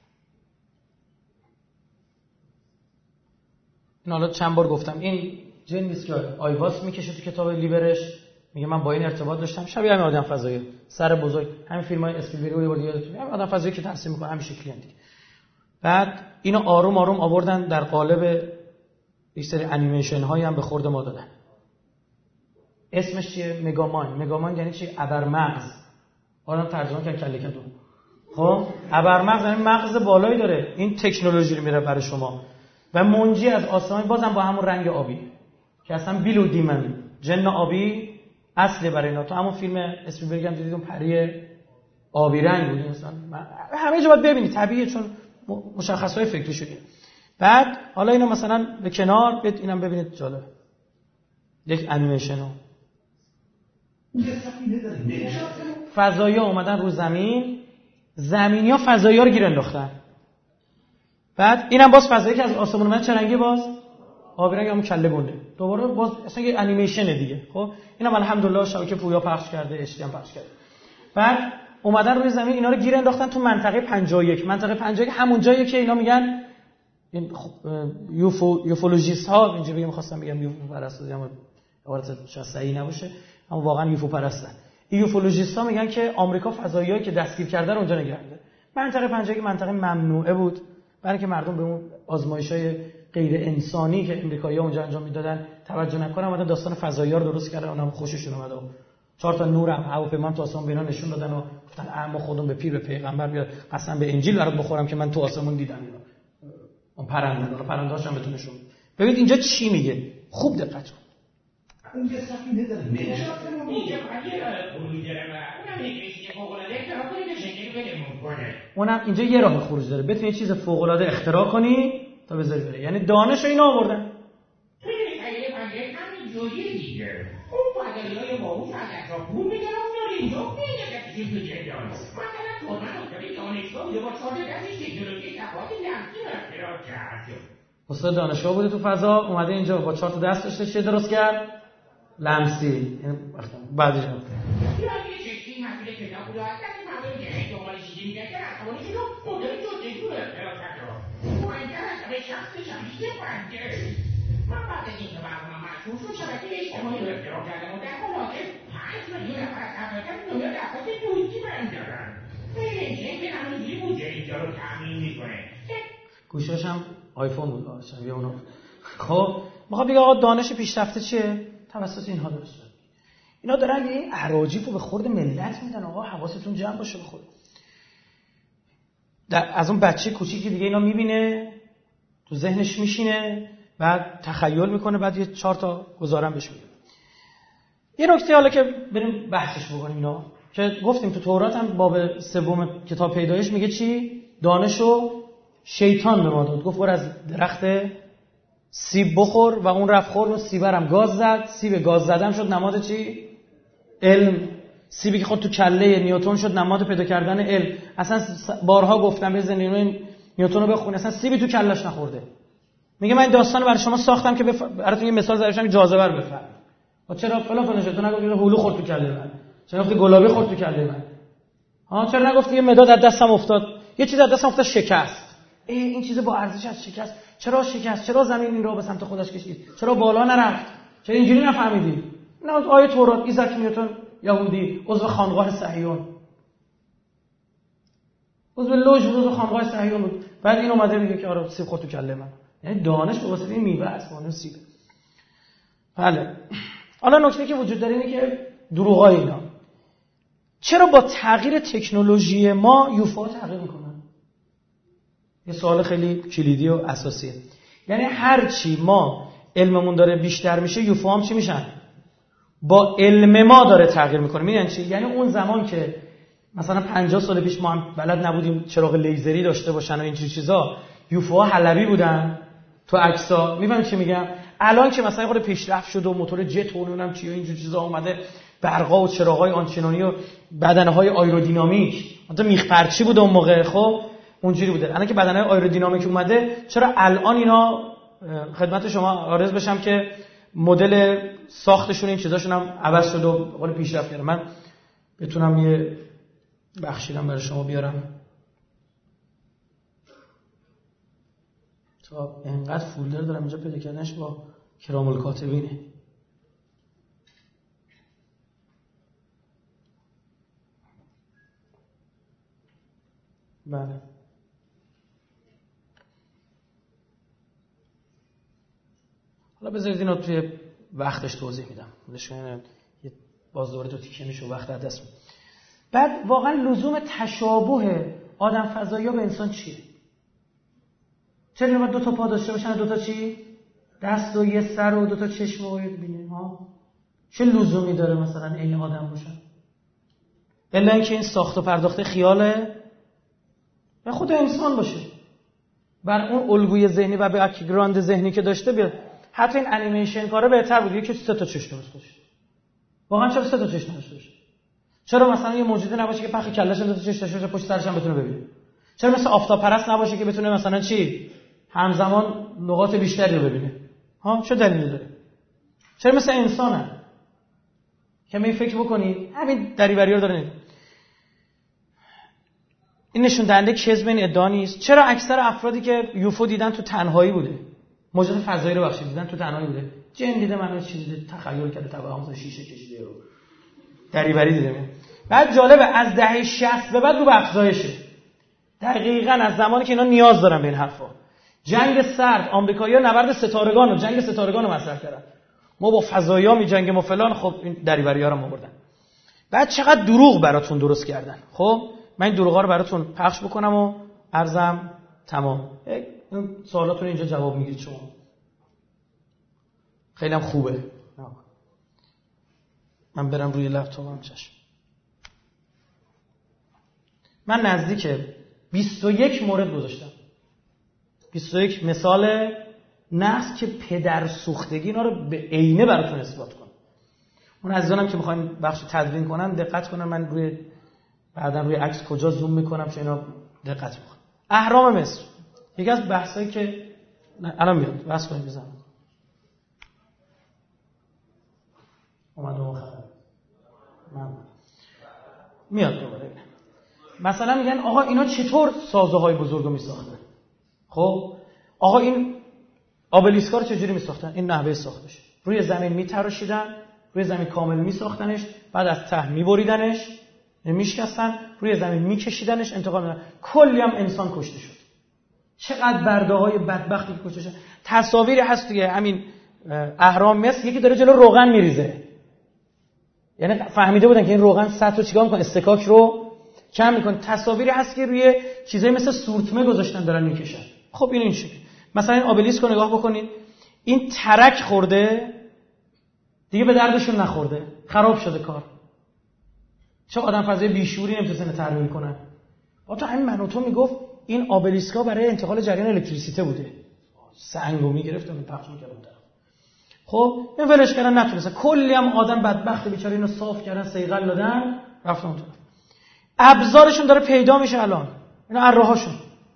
این حالا چند بار گفتم این جن نیست که آیواز میکشه تو کتاب لیبرش، میگه من با این ارتباط داشتم، شبیه همین آدم فضایی، سر بزرگ، همین فیلم‌های اسپیلبرگ رو یادتونه، همین آدم فضایی که ترسیم میکنه همین شکلی دیگه. بعد اینو آروم آروم آوردن در قالب یک سری انیمیشن هایی هم به خورد ما دادن. اسمش چیه؟ مگامان. مگامان یعنی چی؟ ابرمغز. آدم ترجمه کرد کله کدو. خب ابرمغز یعنی مغز بالایی داره. این تکنولوژی رو میره برای شما و منجی از آسمان، بازم با همون رنگ آبی که اصلا بیلو دیمن، جن آبی اصله برای اینا. تو همون فیلم اسپیلبرگ هم دیدید اون پری آبی رنگ بود مثلا. همه جا باید ببینید، طبیعیه چون مشخصات فکری شده. بعد حالا اینو مثلا به کنار اینم ببینید، جالب یک انیمیشنو. فضایی ها اومدن رو زمین، زمینی ها فضایی ها رو گیر انداختن. بعد اینم باز فضایی که از آسمون اومد چه رنگی؟ باز آبی رنگ، همون کله گنده. دوباره باز اصلا یه انیمیشن دیگه. خب اینم الحمدلله شبکه پویا پخش کرده، اچ دی هم پخش کرده. بعد اومدن روی زمین اینا رو گیر انداختن تو منطقه 51. منطقه 51 همون جاییه که اینا میگن این یوفولوژیست ها، اینجا بگم خواستم بگم یوفو پرستی، اما عبارت شاید صحیح نباشه، اما واقعا یوفو پرستن. این یوفولوژیست ها میگن که آمریکا فضاییایی که دستگیر کرده رو اونجا نگه داشته. منطقه 51 منطقه ممنوعه بود برای که مردم به اون آزمایش‌های غیر انسانی که امریکایی‌ها اونجا انجام میدادن توجه نکنن. اومدن داستان فضایی‌ها رو درست کردن، اونم خوششون اومد و 4 تا نورم هواپیما تو آسمون بینا نشون دادن و گفتن اما خودم به پیر به پیغمبر بیاد قسم به انجیل برات بخورم که من تو آسمون دیدم اینا. اون پرنده‌هاش هم بهتون نشون. ببینید اینجا چی میگه، خوب دقت کن. اونجا سختی نداره. اینجا اونم اینجا یه راه خروج داره. بتونی چیز فوق‌العاده اختراع کنی تا بذاری بره. یعنی دانش رو اینا آوردن. اون فضایی‌های باهوش از اطراف پول می‌گیرن و میاد اینجا می‌نگه چیزی که جان. مثلا تورنمنت دانشگاه بوده با چهار دستش تکنولوژی تفاوت لمسی رو اختراع کرد. استاد دانشگاه بوده تو فضا، اومده اینجا با 4 تا دست داشته چه درست کرد؟ لمسی. بعدش یعنی چیزی مسئله کتاب بود اصلا این مردم که دنبال چیزی می‌گردن که اصلا چیزو مدل جدید رو اختراع کرد. مهمتر از همه شخصش هم یه بنده. من بعد از اینکه برنامه مشهور شد شبکه اجتماعی رو اختراع کردم و در حال حاضر 5 میلیون نفر از افراد دنیا درخواست دوستی برم دارن. این که همینجوری بودجه اینجا رو تامین میکنه. گوشاش هم آیفون بود شبیه اونو. خب میخوام بگم آقا دانش پیشرفته چیه؟ توسط اینها درست شد. اینا دارن این اراجیف رو به خورد ملت میدن. آقا حواستون جمع باشه به خود. از اون بچه کوچیکی دیگه اینا میبینه، تو ذهنش میشینه، بعد تخیل میکنه، بعد یه 4 تا گزارم بهش میده. یه نکته حالا که بریم بحثش بکنیم اینا که گفتیم تو تورات هم باب 3 کتاب پیدایش میگه چی؟ دانشو شیطان به ما داد. گفت برو از درخت سیب بخور و اون رفت خورد و سیبرم گاز زد. سیب گاز زدن شد نماد چی؟ علم. سیبی که خود تو کله نیوتن شد نماد پیدا کردن علم. اصلا بارها گفتم به زندگی نیوتن رو بخونید، اصلا سیبی تو کلهش نخورده. میگه من این داستانو برای شما ساختم که براتون یه مثال زدم جاذبه رو بفهمید. چرا فلان شد؟ تو نگفتی هلو خورد تو کله من؟ چرا گفتی گلابی خورد تو کله من؟ چرا نگفتی یه مداد از دستم افتاد؟ یه چیز از دستم افتاد شکست. این چیز با ارزش از شکست. چرا شکست؟ چرا زمین این رو به سمت خودش کشید؟ چرا بالا نرفت؟ چرا اینجوری نفهمیدی؟ نه آیه تورات ایزاک نیوتن یهودی عضو خانقاه صهیون. عضو لوژ عضو خانقاه صهیون بود. بعد این اومده میگه که آره سیب خورد تو کله من. یعنی دانش به واسطه این میوه است، اون سیب. بله. حالا نکته که وجود داره اینه که دروغای اینا. چرا با تغییر تکنولوژی ما یوفا تغییر میکنن؟ یه سوال خیلی کلیدی و اساسیه. یعنی هر چی ما علممون داره بیشتر میشه، یوفا هم چی میشن؟ با علم ما داره تغییر میکنه. میدونن چی؟ یعنی اون زمان که مثلا 50 سال پیش ما هم بلد نبودیم چراغ لیزری داشته باشن و این چیزا، یوفا حلبی بودن. تو عکس‌ها میفهمید چی میگم؟ الان که مثلا خود پیشرفت شده و موتور جت و اونم چی و اینجور چیزا اومده، برقا و چراغای آنچنانی و بدنهای آیرودینامیک، مثلا میخ پرچی بود اون موقع، خب اونجوری بوده. الان که بدنهای آیرودینامیک اومده، چرا الان اینا خدمت شما عرض بشم که مدل ساختشون این چیزاشون هم عوض شده و به قول پیشرفت کرده. من بتونم یه بخشیدم برای شما بیارم تا اینقدر فولدر دارم اینجا پیدا کردنش با کرام الکاتبینه. بله حالا بذارید اینو توی وقتش توضیح میدم. نشون یه باز دوباره تو تیکه میشه و وقت از دست میده. بعد واقعا لزوم تشابه آدم فضایی ها به انسان چیه؟ چرا اینا باید 2 تا پا داشته باشن، 2 تا چی؟ دست و یه سر و 2 تا چشم و ببینید ها؟ چه لزومی داره مثلا این آدم باشن؟ الا اینکه این ساخت و پرداخته خیاله و خود انسان باشه. بر اون الگوی ذهنی و بک‌گراند ذهنی که داشته بیاد. حتی این انیمیشن کارا بهتر بود یکی 3 تا چشم درست باشه. واقعا چرا 3 تا چشم داشته باشه؟ چرا مثلا یه موجودی نباشه که پخ کله‌ش 2 تا چشم داشته باشه پشت سرش هم بتونه ببینه؟ چرا مثل آفتاب پرست نباشه که بتونه مثلا چی همزمان نقاط بیشتری رو ببینه؟ ها چه دلیلی داره؟ چرا مثل انسانه؟ که می فکر بکنید همین دریوری‌ها داره. این نشون دهنده کذب این ادعا نیست. چرا اکثر افرادی که یوفو دیدن تو تنهایی بوده؟ موجود فضایی رو بخشید دیدن تو تنهایی بوده. جن دیده، منو چیزی دیده، تخیل کرده، توهم شیشه کشیده رو دریوری دیده. بعد جالبه از دهه 60 به بعد رو به افزایشه. دقیقاً از زمانی که اینا نیاز دارن به این حرفا. جنگ سرد، آمریکایی‌ها نبرد ستارگان و جنگ ستارگان رو مطرح کردن. ما با فضایی‌ها می‌جنگیم و فلان. خب این دریوری‌ها رو آوردن. بعد چقدر دروغ براتون درست کردن. خب من این دروغا رو براتون پخش بکنم و عرضم تمام. این سوالاتون اینجا جواب میگیرید شما. خیلی هم خوبه. من برم روی لپتاپم چشم. من نزدیک 21 مورد گذاشتم. 21 مثال نقص که پدر سوختگی اینا رو به عینه براتون اثبات کنم. اون عزیزانم که میخواین بخش تدوین کنن دقت کنن. من روی بعداً روی عکس کجا زوم میکنم چون اینا دقت میکنم. اهرام مصر یکی از بحثایی که الان میاد بحث کنیم بزنم. اومد اون خبر من میاد دوباره ببینم. مثلا میگن آقا اینا چطور سازه‌های بزرگو میساختن؟ خب آقا این آبلیسکا رو چجوری میساختن؟ این نحوه ساختش روی زمین میتراشیدن، روی زمین کامل میساختنش، بعد از ته میبریدنش، میشکستن، روی زمین میکشیدنش، انتقال میدن. کلی هم انسان کشته شد. چقدر برده‌های بدبختی کشته شد. تصاویری هست دیگه همین اهرام مصر، یکی داره جلو روغن میریزه. یعنی فهمیده بودن که این روغن سطح رو چیکار میکنه؟ استکاک رو کم میکنه. تصاویری هست که روی چیزایی مثل سورتمه گذاشتن دارن میکشن. خب این شکل. مثلا این آبلیسک رو نگاه بکنید. این ترک خورده دیگه به دردشون نخورده. خراب شده کار. چه آدم فضای بیشوری نمیتونه ترمیم کنن. تو همین منوتو میگفت این آبلیسکا برای انتقال جریان الکتریسیته بوده. سنگو میگرفت و پخش میکرد اون طرف. خب این ولش کردن نتونستن. کلی هم آدم بدبخت بیچاره اینو صاف کردن، صیقل دادن، رفتن اون طرف. ابزارشون داره پیدا میشه الان. اینا ارهاشون.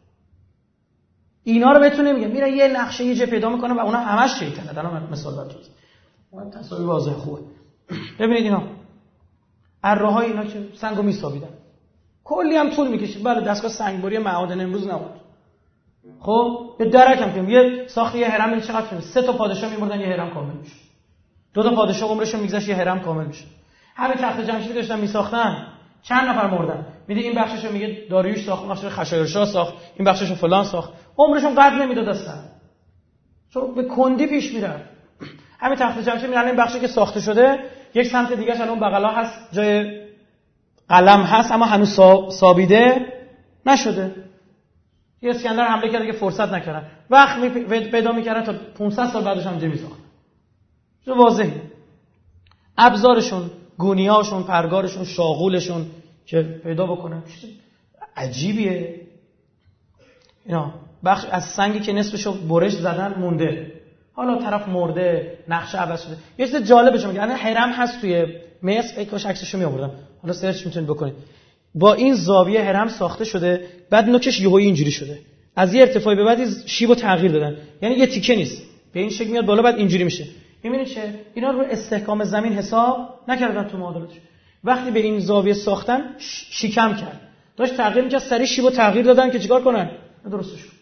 اینا رو بهتون نمیگم. میرن یه نقشه یه جا پیدا میکنن و اونا همش شیطنه. الان مثال براتون. اون تصاویر واضح خوبه. ببینید اینا. اره‌های اینا که سنگو میسابیدن. کلی هم طول میکشید. بله دستگاه سنگبری معادن امروز نبود. خب به درک هم کنیم. یه ساخت یه هرم این چقدر کنیم؟ 3 تا پادشاه میمردن یه هرم کامل میشه. 2 تا پادشاه عمرشون میگذشت یه هرم کامل میشه. همین تخت جمشیدی داشتن میساختن. چند نفر مردن؟ میگه این بخششو میگه داریوش ساخت، بخشش خشایارشاه ساخت، این بخششو فلان ساخت. عمرشون قد نمیداد اصلا. چون به کندی پیش میرن. همین تخت جمشید میگن این بخشی که ساخته شده، یک سمت دیگه‌ش الان بغلا هست، جای قلم هست اما هنوز سابیده نشده. یه اسکندر حمله کرد که فرصت نکردن. وقت پیدا می‌کردن تا 500 سال بعدش هم جمی ساختن. چه واضحه. ابزارشون، گونی‌هاشون، پرگارشون، شاغولشون که پیدا بکنن. عجیبیه. اینا بخش از سنگی که نصفشو برش زدن مونده، حالا طرف مرده، نقشه عوض شده. یه چیز جالبه شما الان هرم هست توی مصر، کاش عکسشو میآوردم، حالا سرچ میتونید بکنید. با این زاویه هرم ساخته شده، بعد نوکش یهویی اینجوری شده، از یه ارتفاعی به بعد شیبو تغییر دادن، یعنی یه تیکه نیست، به این شکل میاد بالا بعد اینجوری میشه. میبینید چه اینا رو استحکام زمین حساب نکردن تو معادلاتش. وقتی به این زاویه ساختن شیکم کرد، داشت تغییر میکرد، سریع شیبو تغییر دادن که چیکار کنن درستش کنن.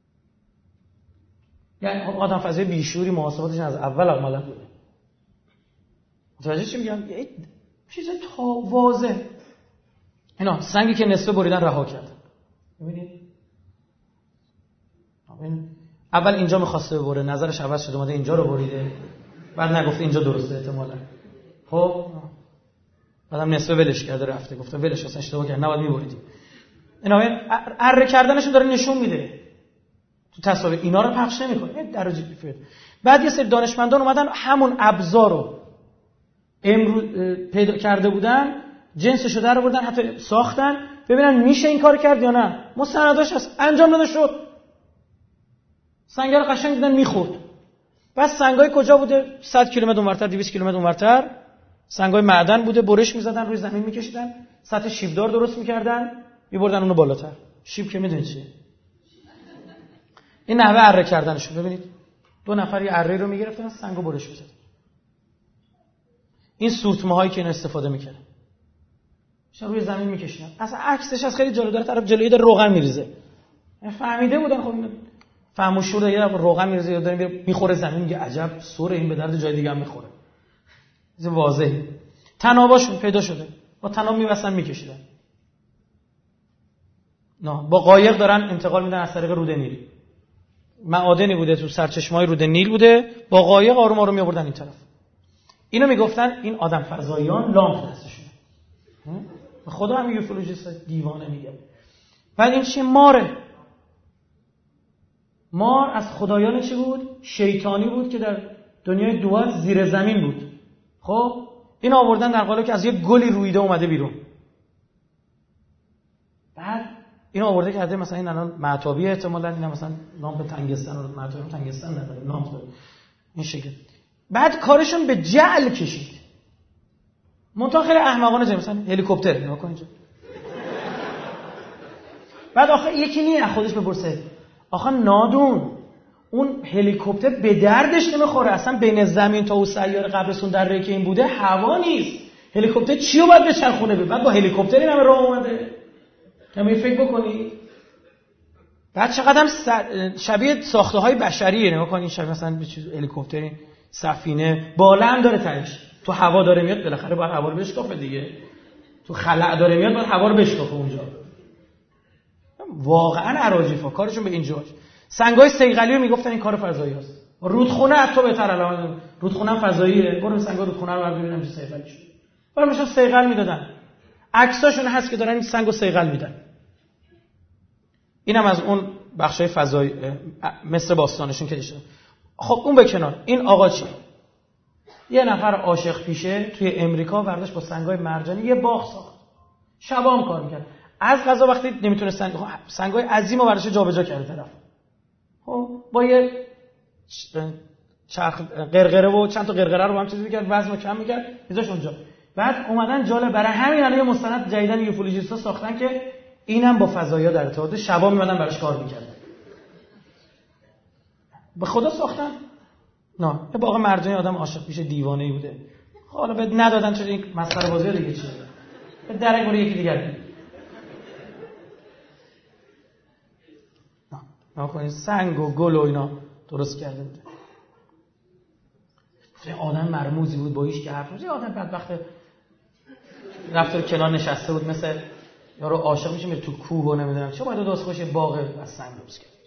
یعنی آدم فضای بیشوری محاسباتش از اول عملا بوده. متوجه چی میگم؟ یه چیز تا واضح. اینا سنگی که نصفه بریدن رها کردن. ببینید اول اینجا می‌خواسته ببره، نظرش عوض شده، اومده اینجا رو بریده، بعد نگفته اینجا درسته احتمالاً. خب بعدم نصفه ولش کرده رفته، گفته ولش اصلا اشتباه کرد، نباید می‌بریدیم. اینا اره کردنشون داره نشون میده. تو تصاویر اینا رو پخش نمی‌کنه، درجه بیفید. بعد یه سری دانشمندان اومدن همون ابزار رو امروز پیدا کرده بودن، جنسش رو در آوردن، حتی ساختن ببینن میشه این کار کرد یا نه. مستنداش هست، انجام داده شد. سنگا رو قشنگ دیدن میخورد. بعد سنگای کجا بوده؟ 100 کیلومتر اونورتر، 200 کیلومتر اونورتر سنگای معدن بوده، برش می‌زدن روی زمین می‌کشیدن، سطح شیبدار درست می‌کردن، می‌بردن اونو بالاتر. شیب که می‌دونید چیه؟ این نحوه اره کردنشون. ببینید 2 نفر یه اره رو می‌گرفتن، سنگو برش می‌زدن. این سورتمه‌هایی که اینا استفاده می‌کردن روی زمین می‌کشیدن. اصلا عکسش از خیلی جالب داره، طرف جلوی در روغن می‌ریزه. فهمیده بودن خب فهموشور دیگه روغن می‌ریزه یا داره می‌خوره زمین، میگه عجب سور این به درد جای دیگه هم می‌خوره. چیز واضحه. تناباشون پیدا شده، با تناب می‌بستن می‌کشیدن. نه با قایق دارن انتقال میدن از طریق رود نیل. معادنی بوده تو سرچشمه‌های رود نیل بوده، با قایق آروم آروم می‌آوردن این طرف. اینو میگفتن این آدم فضاییان لامپ دستشون. خدا هم یوفولوژیست دیوانه میگه. بعد این چه ماره؟ مار از خدایان چی بود؟ شیطانی بود که در دنیای دوات زیر زمین بود. خب این آوردن در قالب که از یک گلی رویده اومده بیرون. بعد این آورده کرده مثلا این الان معتابی احتمالاً اینا مثلا لامپ تنگستن رو معتابی تنگستن نداره، لامپ داره این شکل. بعد کارشون به جعل کشید. منتها خیلی احمقانه مثلا هلیکوپتر نگاه کن اینجا. بعد آخه یکی نیه خودش بپرسه آخه نادون اون هلیکوپتر به دردش نمیخوره، اصلا بین زمین تا اون سیاره قبرستون در ری که این بوده هوا نیست، هلیکوپتر چی رو باید بچرخونه؟ بعد با هلیکوپتر این همه راه اومده. کمی فکر بکنی. بعد چقدر شبیه ساخته‌های بشریه، نگاه کن این شبیه مثلا به چیز هلیکوپتری، سفینه، بالا هم داره تهش، تو هوا داره میاد، بالاخره باید هوا رو بشکافه دیگه، تو خلأ داره میاد باید هوا رو بشکافه اونجا. واقعا اراجیفا کارشون به اینجاش. سنگای صیقلی رو میگفتن این کار فضایی است. رودخونه حتی بهتر، الان رودخونه هم فضاییه، برو سنگا رودخونه رو ببینم چه صیقلی شده. برام میشن صیقل میدادن. عکساشون هست که دارن این سنگو صیقل میدن. اینم از اون بخشای فضایی مصر باستانشون که داشتن. خب اون به کنار، این آقا چی؟ یه نفر عاشق پیشه توی امریکا برداشت با سنگای مرجانی یه باغ ساخت. شبام کار میکرد. از قضا وقتی نمیتونه سنگای عظیمو براش جابجا کرده طرف. خب با یه چرخ قرقره و چند تا قرقره رو هم چیزی میکرد، وزنو کم میکرد، میذاش اونجا. بعد اومدن جالب برای همین الان یه مستند جدیدن یوفولوژیست‌ها ساختن که اینم با فضایا در ارتباطه، شبا میمدن براش کار میکردن. به خدا ساختن؟ نه، یه باغ مرجانی آدم عاشق پیشه دیوانه‌ای بوده. حالا بهت ندادن چون این مسخره بازی دیگه چیه؟ به درک برای یکی دیگر بده. نه کنید سنگ و گل و اینا درست کرده بوده. یه آدم مرموزی بود با هیچ که حرف نمی‌زد. یه آدم بدبخت رفت کنار نشسته بود، مثل یارو عاشق میشه میره تو کوه و نمیدونم چه، باید دوست خوش باغ از سنگ درست کرد.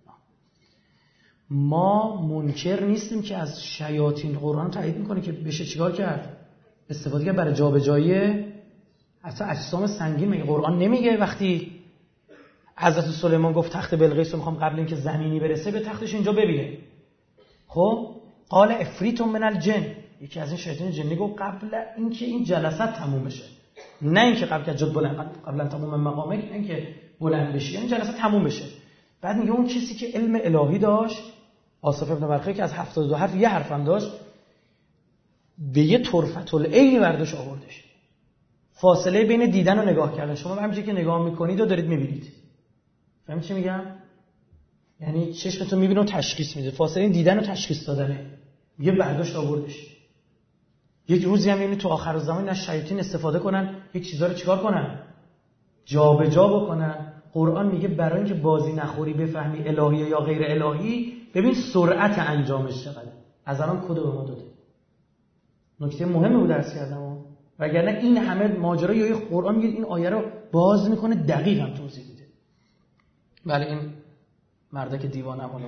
ما منکر نیستیم که از شیاطین قرآن تایید میکنه که بشه چیکار کرد؟ استفاده کرد برای جابجایی حتی اجسام سنگین. مگه قرآن نمیگه وقتی حضرت سلیمان گفت تخت بلقیس رو میخوام قبل اینکه زمینی برسه به تختش اینجا ببینه؟ خب قال افریت من الجن، یکی از این شیاطین جنی گفت قبل اینکه این جلسه تموم بشه، نه اینکه قبل که جد بلند قبلا تموم مقامه، اینکه بلند بشه، یعنی جلسه تموم بشه، بعد میگه اون کسی که علم الهی داشت، آصف ابن برخی که از 72 حرف یه حرفم داشت، به یه طرفة العین برداشت آوردش. فاصله بین دیدن و نگاه کردن. شما همینجوری که نگاه میکنید و دارید میبینید. فهمید چی میگم؟ یعنی چشمتون میبینه و تشخیص میده. فاصله این دیدن و تشخیص دادنه. یه برداشت آوردش. یک روزی هم میبینید تو آخر الزمان از شیاطین استفاده کنن، یک چیزا رو چیکار کنن؟ جابجا بکنن. قرآن میگه برای اینکه بازی نخوری بفهمی الهیه یا غیر الهی، ببین سرعت انجامش چقدره. از الان کد به ما داده. نکته مهمی بود درس کردم. وگرنه این همه ماجرا یا قرآن میگه این آیه رو باز میکنه، دقیق هم توضیح میده. بله این مردک دیوانه حالا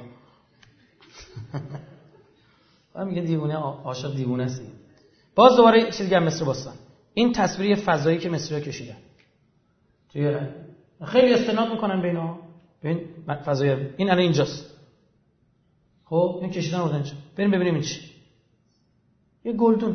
و میگه دیوانه عاشق دیوانه است. باز دوباره چیز دیگه مصر باستان، این تصویر فضایی که مصری‌ها کشیدن توی خیلی استناد میکنن به اینا، ببین فضای این الان اینجاست. خب این کشیدن بودن چه؟ بریم ببینیم این چی. یه گلدون.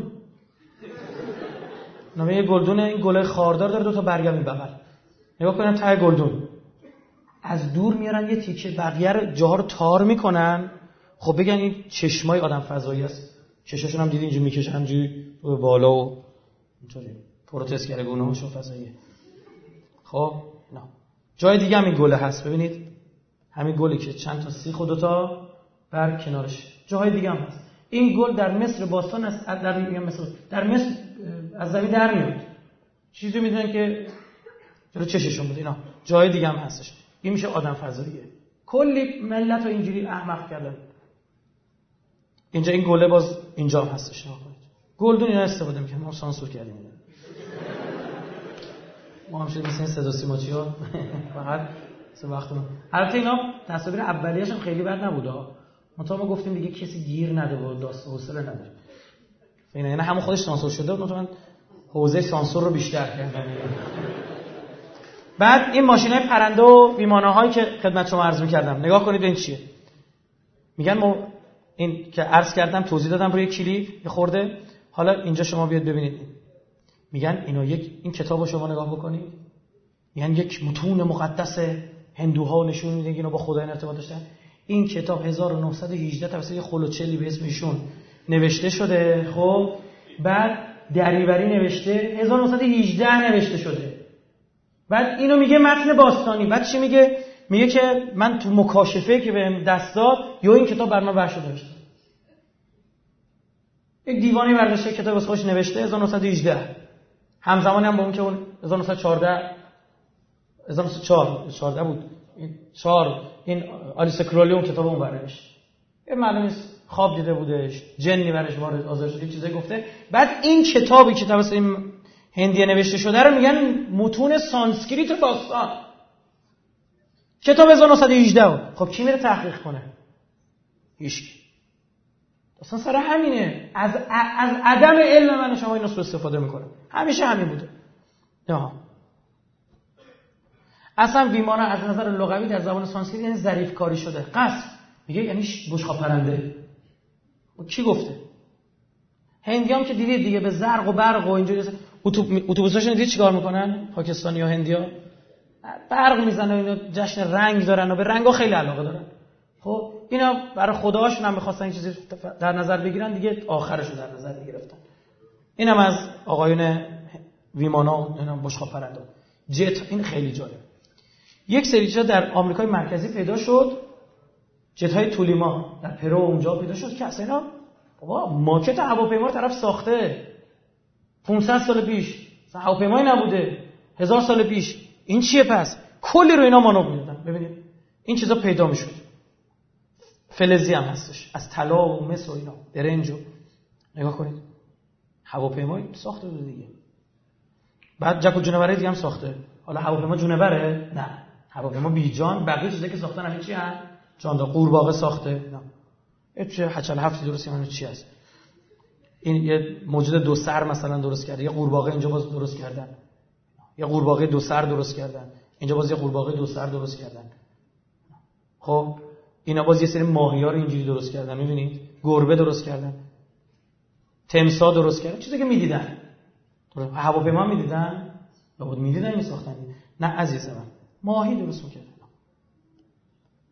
نامه یه گلدونه، این گله خاردار داره، دو تا برگم این بغل. نگاه کنم ته گلدون. از دور میارن یه تیکه بقیه جاها رو تار میکنن. خب بگن این چشمای آدم فضایی است. چشاشون هم دیدی اینجوری میکشن همینجوری بالا و اینطوری پروتز کرده گونه‌هاشون فضاییه. خب نه. جای دیگه هم این گله هست ببینید. همین گلی که چند تا سیخ و دو تا بر کنارش. جاهای دیگه هم هست. این گل در مصر باستان است، در مصر از زمین در میاد. چیزی میدونن که جلو چششون بود اینا. جای دیگه هم هستش. این میشه آدم فضاییه. کلی ملت رو اینجوری احمق کردن. اینجا این گله باز اینجا هم هستش. گلدون اینا استفاده میکنن. ما سانسور کردیم. ما هم شده مثل این صدا سیماچی‌ها فقط سه وقتمون. البته اینا تصاویر اولیه‌اش هم خیلی بد نبوده. ما گفتیم دیگه کسی گیر نده و داست حوصله نداره. اینا یعنی همون خودش سانسور شده بود، مثلا حوزه سانسور رو بیشتر کردن. بعد این ماشینای پرنده و بیمانه‌هایی که خدمت شما عرض می‌کردم، نگاه کنید این چیه. میگن ما این که عرض کردم توضیح دادم روی کلیپ یه خورده. حالا اینجا شما بیاد ببینید. میگن اینا این کتابو شما نگاه بکنید. میگن یک متون مقدس هندوها نشون میده که اینا با خدای ارتباط داشتن. این کتاب 1918 توسط یه خلوچلی به اسم ایشون نوشته شده. خب بعد دریوری نوشته 1918 نوشته شده. بعد اینو میگه متن باستانی. بعد چی میگه؟ میگه که من تو مکاشفه که بهم دست داد یا این کتاب بر من ورشده داشت. یک دیوانی برداشته کتاب واسه خودش نوشته 1918. همزمان هم با اون که اون 1914 بود. این آلیس کرالی اون کتاب اون برنوشت. یه معلوم نیست خواب دیده بودش، جنی برش وارد آزار شده، چیزایی گفته. بعد این کتابی که توسط این هندیه نوشته شده رو میگن متون سانسکریت باستان. کتاب 1918. خب کی میره تحقیق کنه؟ هیچ. اصلا سر همینه. از عدم علم من شما اینو سوء استفاده میکنه. همیشه همین بوده. نه. اصلا ویمانه از نظر لغوی در زبان سانسکریت یعنی ظریف کاری شده. قصد میگه یعنی بشقاب پرنده. کی گفته؟ هندیام که دیدید دیگه به زرق و برق و اینجوری اتوبوساشون دیدید چیکار میکنن؟ پاکستانی یا هندیا برق میزنن و اینا جشن رنگ دارن و به رنگا خیلی علاقه دارن. خب اینا برای خداهاشون هم می‌خواستن این چیزی در نظر بگیرن دیگه، آخرشو در نظر می‌گرفتن. اینم از آقایون ویمانا و اینا بشقاب پرنده. جت این خیلی جالب. یک سری چیزا در آمریکای مرکزی پیدا شد، جت‌های تولیما در پرو اونجا پیدا شد که اصلا اینا بابا ماکت هواپیما رو طرف ساخته 500 سال پیش، اصلا هواپیمایی نبوده 1000 سال پیش. این چیه پس؟ کلی رو اینا مانور میدادن. ببینید این چیزا پیدا میشد. فلزی هم هستش از طلا و مس و اینا، برنج و نگاه کنید هواپیمایی ساخته بود دیگه. بعد جک و جونوره دیگه هم ساخته. حالا هواپیما جونوره؟ نه، هواپیما بیجان. بقیه چیزایی که ساختن همین چی هست؟ جاندا قورباغه ساخته. نه چه هچل هفتی درست اینو چی هست؟ این یه موجود دو سر مثلا درست کرده، یه قورباغه اینجا باز درست کردن، یه قورباغه دو سر درست کردن، اینجا باز یه قورباغه دو سر درست کردن. خب اینا باز یه سری ماهی‌ها رو اینجوری درست کردن، می‌بینید؟ گربه درست کردن، تمساح درست کردن، چیزی که می‌دیدن. هواپیما می‌دیدن؟ لابد می‌دیدن می‌ساختن. نه عزیز من، ماهی درست می‌کردن.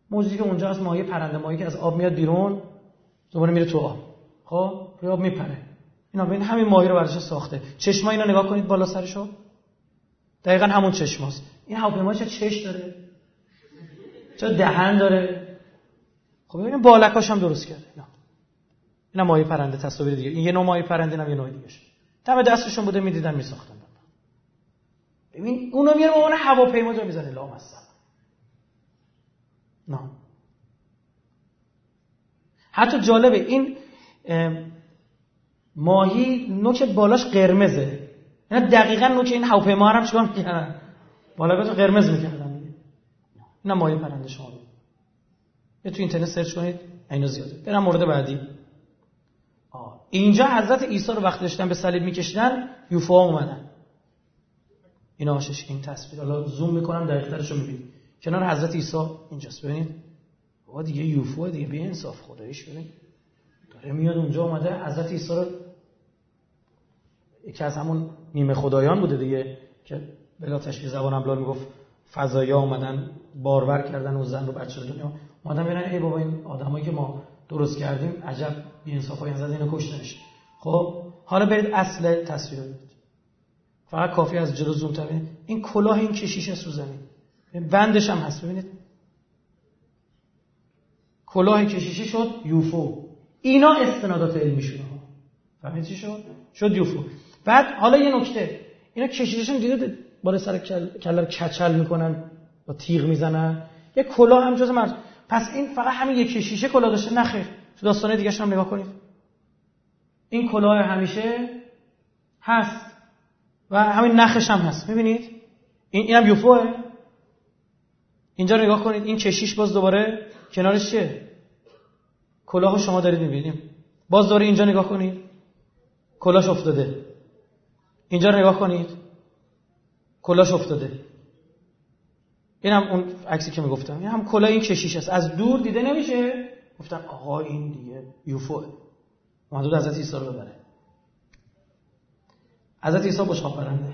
موجودی که اونجا از ماهی پرنده ماهی که از آب میاد بیرون دوباره میره تو آب، خب روی آب میپره. اینا ببین همین ماهی رو برش ساخته. چشما اینا نگاه کنید بالا سرشو، دقیقاً همون چشماست. این هواپیما چه چش داره، چه دهن داره. خب ببینید بالکاش هم درست کرده. اینا ماهی پرنده تصاویر دیگه. این یه نوع ماهی پرنده، نه یه نوع دیگه. دم دستشون بوده میدیدن میساختن. ببین اونو میاره با اون هواپیما جا میزنه لام هستن. نه حتی جالبه این ماهی نوک بالاش قرمزه. اینا دقیقاً نوک این هواپیما هم چیکار می‌کردن؟ بالاش قرمز می‌کردن. اینا ماهی پرنده شما. یا تو اینترنت سرچ کنید، اینا زیاده. برم مورد بعدی. اینجا حضرت عیسی رو وقتی داشتن به صلیب می‌کشیدن، یوفوها اومدن. اینا آشش این تصویر، حالا زوم می‌کنم دقیق‌ترش رو می‌بینید. کنار حضرت عیسی اینجاست، ببینید. بابا دیگه یوفو دیگه بی انصاف خداییش ببین. داره میاد اونجا اومده حضرت عیسی رو، یکی از همون نیمه خدایان بوده دیگه که بلا تشبیه زبان املال میگفت فضایا اومدن بارور کردن و زن رو بچه دنیا اومدن میرن ای بابا این آدمایی که ما درست کردیم عجب بی انصافایی زدن اینو کشتنش. خب حالا برید اصل تصویر رو ببینید. فقط کافی از جلو زوم ببینید. این کلاه این کشیش است رو زمین. بندش هم هست ببینید. کلاه کشیشی شد یوفو. اینا استنادات علمیشونه. فهمید چی شد؟ شد یوفو. بعد حالا یه نکته، اینا کشیششون دیدید بالا سر کله رو کچل میکنن با تیغ میزنن. یه کلاه هم جز مرز. پس این فقط همین یک کشیشه کلاه داشته؟ نه خیر. تو داستانه دیگه هم نگاه کنید. این کلاه همیشه هست و همین نخش هم هست. میبینید؟ اینم یوفوه. اینجا نگاه کنید، این کشیش باز دوباره کنارش چیه؟ کلاهو شما دارید میبینید. باز دوباره اینجا نگاه کنید، کلاهش افتاده. اینجا نگاه کنید، کلاهش افتاده. اینم اون عکسی که میگفتم، این هم کلاه این کشیش است. از دور دیده نمیشه. گفتن آقا این دیگه یوفوه. منظور حضرت عیسی رو ببره. حضرت عیسی بشقاب پرنده.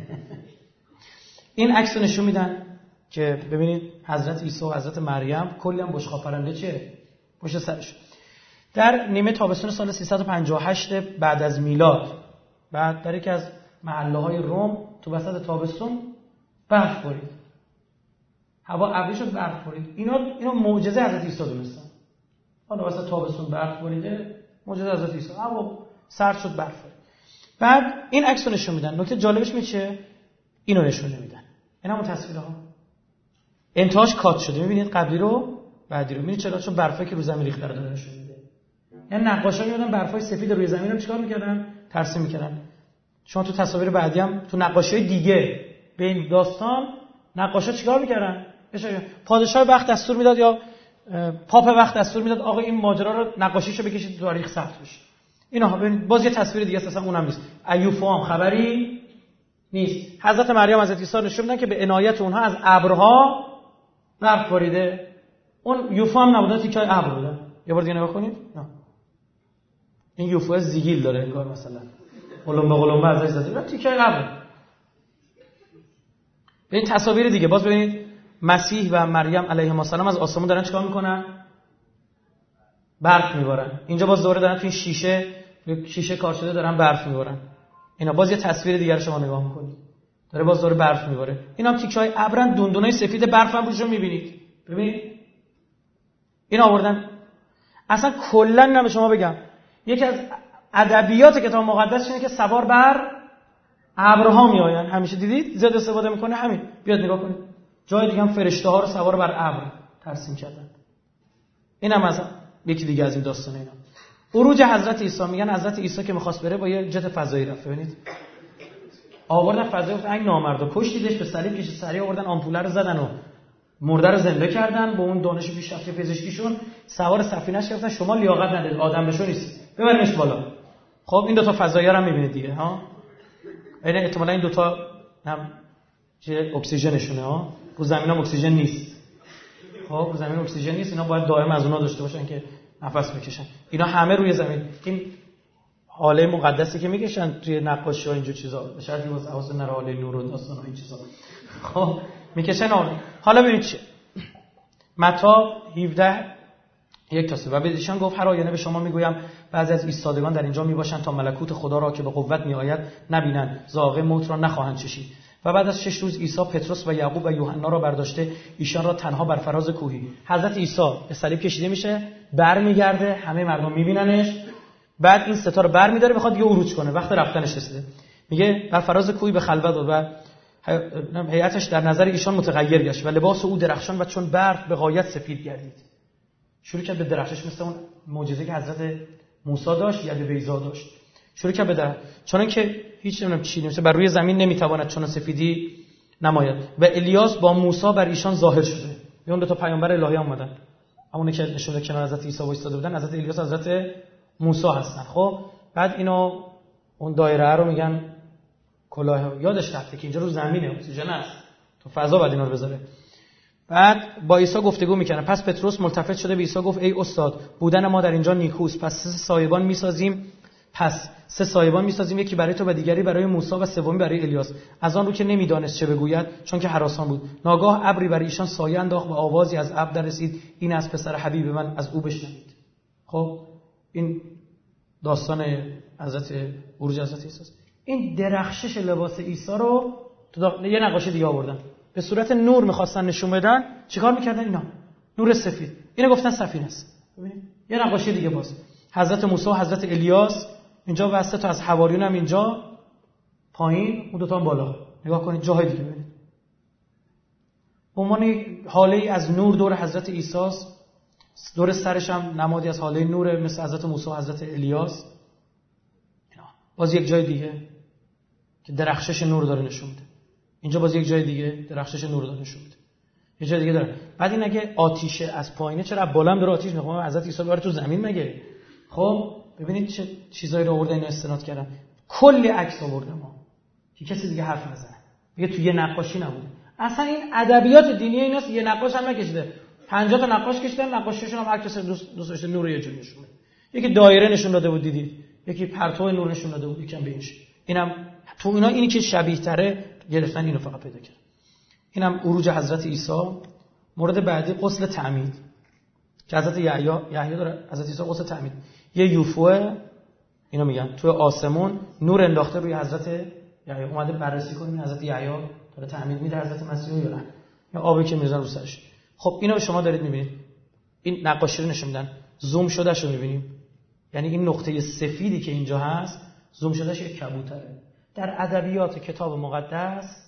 این عکس رو نشون میدن که ببینید حضرت عیسی و حضرت مریم کلی هم بشقاب پرنده چه پشت سرش. در نیمه تابستون سال 358 بعد از میلاد، بعد در یکی از محله‌های روم تو وسط تابستون برف بارید. هوا ابری شد، برف بارید. اینا معجزه حضرت عیسی دونستن. حالا وسط تابستون برف باریده، معجزه حضرت عیسی. هوا سرد شد، برف بارید. بعد این عکس رو نشون میدن. نکته جالبش میشه اینو نشون نمیدن. اینا همون تصویرها. انتهاش کات شده. میبینید قبلی رو بعدی رو. میبینید چرا؟ چون برفایی که رو زمین ریخته رو داره نشون میده. یعنی نقاشا میادن برفای سفید روی زمین رو چیکار میکردن؟ ترسیم میکردن. شما تو تصاویر بعدی هم تو نقاشی‌های دیگه به این داستان نقاشا چیکار میکردن؟ پادشاه وقت دستور میداد یا پاپ وقت دستور میداد آقا این ماجرا رو نقاشیشو بکشید تو تاریخ ثبت بشه. اینا ببینید باز یه تصویر دیگه اساسا اونم نیست. ایوفو هم خبری نیست. حضرت مریم حضرت عیسی نشون میدن که به عنایت اونها از ابرها برف باریده. اون یوفو هم نبودن، تیکای ابر بودن. یه بار دیگه نگاه کنید. نه. این یوفو زیگیل داره انگار مثلا. قلمبه ازش زده. تیکای ابر. به این تصاویر دیگه باز ببینید مسیح و مریم علیهم السلام از آسمون دارن چیکار میکنن؟ برف میبارن. اینجا باز دوباره دارن تو این شیشه کار شده دارن برف میبارن. اینا باز یه تصویر دیگر شما نگاه میکنید. داره باز دوباره برف میباره. اینا تیکای ابرن، دندونای سفید برف هم روشون میبینید. ببینید. این آوردن. اصلا کلا نه به شما بگم. یکی از ادبیات کتاب مقدس اینه که سوار بر ابرها میآین. همیشه دیدید زیاد استفاده میکنه همین. بیاد نگاه کنید. جای دیگه هم فرشته ها رو سوار بر ابر ترسیم کردن. اینم از یکی دیگه از این داستانه اینا. عروج حضرت عیسی، میگن حضرت عیسی که می‌خواست بره با یه جت فضایی رفت. ببینید. آوردن فضایی گفت این نامردا کشتیدش، به صلیب کشید، سریع آوردن آمپوله رو زدن و مرده رو زنده کردن. با اون دانش پیشرفته پزشکیشون سوار سفینه‌اش کردن. شما لیاقت ندارید، آدم بشو نیست. ببرینش بالا. خب این دو تا فضایی رو هم می‌بینید دیگه ها. یعنی احتمالاً این دو تا هم چه اکسیژنشونه ها. رو زمین هم اکسیژن نیست. خب رو زمین اکسیژن نیست، اینا باید دائم از اونها داشته باشن که نفس بکشن. اینا همه روی زمین. این حاله مقدسی که میکشن توی نقاشی‌ها اینجور چیزا، به شرطی واسه حواس نره حاله نور و داستان و این چیزا. خب میکشن حالا ببینید چه. متی 17 1 تا 3 و به ایشان گفت هر آینه به شما میگویم بعضی از ایستادگان در اینجا میباشند تا ملکوت خدا را که به قوت میآید نبینند، زاغه موت را نخواهند چشید. و بعد از 6 روز عیسی پتروس و یعقوب و یوحنا را برداشته ایشان را تنها بر فراز کوهی. حضرت عیسی به صلیب کشیده میشه، برمیگرده، همه مردم میبیننش، بعد این ستا رو برمی‌داره میخواد یه عروج کنه، وقت رفتنش رسیده، میگه بر فراز کوهی به خلوت و هیئتش در نظر ایشان متغیر گشت و لباس او درخشان و چون برف به غایت سفید گردید. شروع کرد به درخشش، مثل اون معجزه که حضرت موسی داشت، ید بیضا داشت. شروع کرد به درخشش، چون که هیچ نمیدونم چی نمیشه، بر روی زمین نمیتواند چون سفیدی نماید. و الیاس با موسی بر ایشان ظاهر شده. اون دو تا پیامبر الهی اومدن، همونی که نشون کنار حضرت عیسی وایساده بودن، حضرت الیاس حضرت موسی هستن. خب بعد اینو اون دایره رو میگن کلاه، یادش رفته که اینجا رو زمینه، اکسیژن است، تو فضا بعد اینا رو بذاره. بعد با عیسی گفتگو میکنه. پس پتروس ملتفت شده به عیسی گفت ای استاد، بودن ما در اینجا نیکوست، پس سه سایبان میسازیم، یکی برای تو و دیگری برای موسی و سومی برای الیاس. از آن رو که نمیدانست چه بگوید چون که هراسان بود. ناگاه ابری بر ایشان سایه انداخت و آوازی از ابر رسید، این از پسر حبیب من، از او بشنوید. خب این داستان حضرت عروج حضرت عیسی است. این درخشش لباس عیسی رو یه نقاشی دیگه آوردن، به صورت نور می‌خواستن نشون بدن. چیکار می‌کردن اینا؟ نور سفید. اینو گفتن سفینه است. ببینید یه نقاشی دیگه باز، حضرت موسی و حضرت الیاس اینجا و سه تا از حواریون هم اینجا پایین، اون دو تا هم بالا. نگاه کنید جاهای دیگه ببینید. عنوان حاله از نور دور حضرت عیسی است، دور سرش هم نمادی از حاله نور مثل حضرت موسی و حضرت الیاس. باز یک جای دیگه که درخشش نور داره نشون میده. اینجا باز یک جای دیگه درخشش نور داره نشون میده. یه جای دیگه داره. بعد این اگه آتیشه از پایینه، چرا بالا هم داره آتیش میخوام حضرت عیسی بره تو زمین مگه؟ خب ببینید چه چیزایی رو آوردن اینو استناد کردن. کلی عکس آورده ما که کسی دیگه حرف نزنه. میگه تو یه نقاشی نبوده. اصلا این ادبیات دینی ایناست. یه نقاش هم نکشیده. 50 تا نقاش کشیدن، نقاشیشون هم هر کسی دوست داشته نور یه جوری نشون بده. یکی دایره نشون داده بود دیدید، یکی پرتو نور نشون داده بود، یکم به اینش. اینم تو اینا اینی که شبیه تره گرفتن اینو فقط پیدا کردن. اینم عروج حضرت عیسی. مورد بعدی غسل تعمید که حضرت یحیی داره. حضرت عیسی غسل تعمید یه یوفو، اینو میگن تو آسمون نور انداخته روی حضرت یحیی. اومده بررسی کنیم حضرت یحیی داره تعمید میده حضرت مسیح یا نه، یا آبی که میذارن رو سرش. خب اینو شما دارید میبینید، این نقاشی رو نشون میدن، زوم شدهش رو میبینیم. یعنی این نقطه سفیدی که اینجا هست زوم شدهش یک کبوتره. در ادبیات کتاب مقدس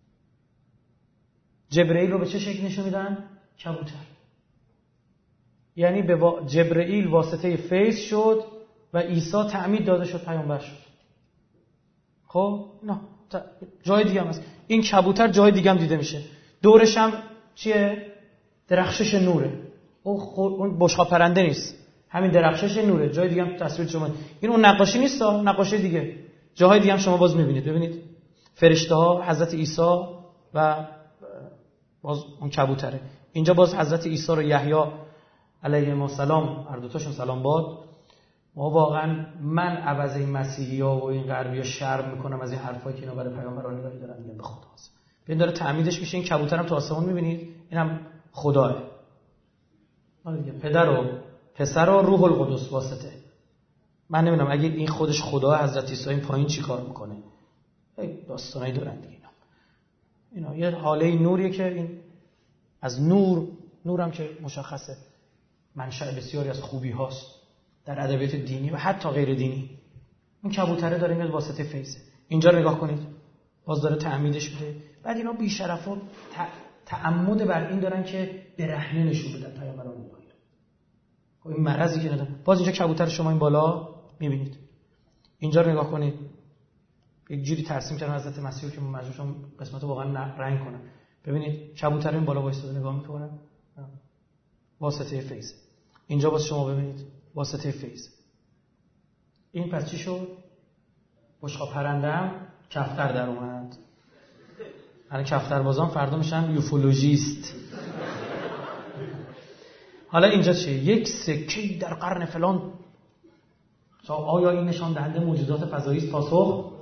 جبرئیل رو به چه شکل نشون میدن؟ کبوتر. یعنی به جبرئیل واسطه فیض شد و عیسی تعمید داده شد، پیامبر شد. خب نه جای دیگه هم هست. این کبوتر جای دیگه هم دیده میشه، دورش هم چیه؟ درخشش نوره. اون بشقاب پرنده نیست، همین درخشش نوره. جای دیگه هم تصویر شما این اون نقاشی نیست، نقاشی دیگه جاهای دیگه هم شما باز میبینید. ببینید فرشته ها، حضرت عیسی و باز اون کبوتره. اینجا باز حضرت عیسی رو یحیی علیه السلام، هر دو تاشون سلام باد. ما واقعا من عوض این مسیحی‌ها و این غربی‌ها شرم میکنم از این حرفایی که اینا برای پیامبران نگاهی دارن میگن به خدا هست. ببین داره تعمیدش میشه. این کبوترم تو آسمون میبینید، اینم خداه. حالا دیگه پدر و پسر و روح القدس واسطه. من نمیدونم اگه این خودش خدا حضرت عیسی این پایین چی کار میکنه. داستانایی دارن دیگه اینا یه حاله نوریه که این از نورم که مشخصه منشأ بسیاری از خوبی هاست در ادبیات دینی و حتی غیر دینی. این کبوتره داره میاد واسطه فیضه. اینجا رو نگاه کنید، باز داره تعمیدش میده. بعد اینا بی‌شرفا تعمد بر این دارن که برهنه نشون بدن پیامبران الله. خب این مرضی که ندارن. باز اینجا کبوتر شما این بالا میبینید. اینجا رو نگاه کنید، یک جوری ترسیم کردن حضرت مسیح که مجبور شدن قسمتو واقعا رنگ کنن. ببینید کبوتر این بالا وایساده نگاه میکنه، واسطه فیض. اینجا باز شما ببینید واسطه فیض. این پس چی شد؟ بشقاب پرنده‌ام کفتر در اومد. الان کفتربازان فردا میشن یوفولوژیست. حالا اینجا چیه؟ یک سکه در قرن فلان. آیا این نشان دهنده موجودات فضایی است؟ پاسخ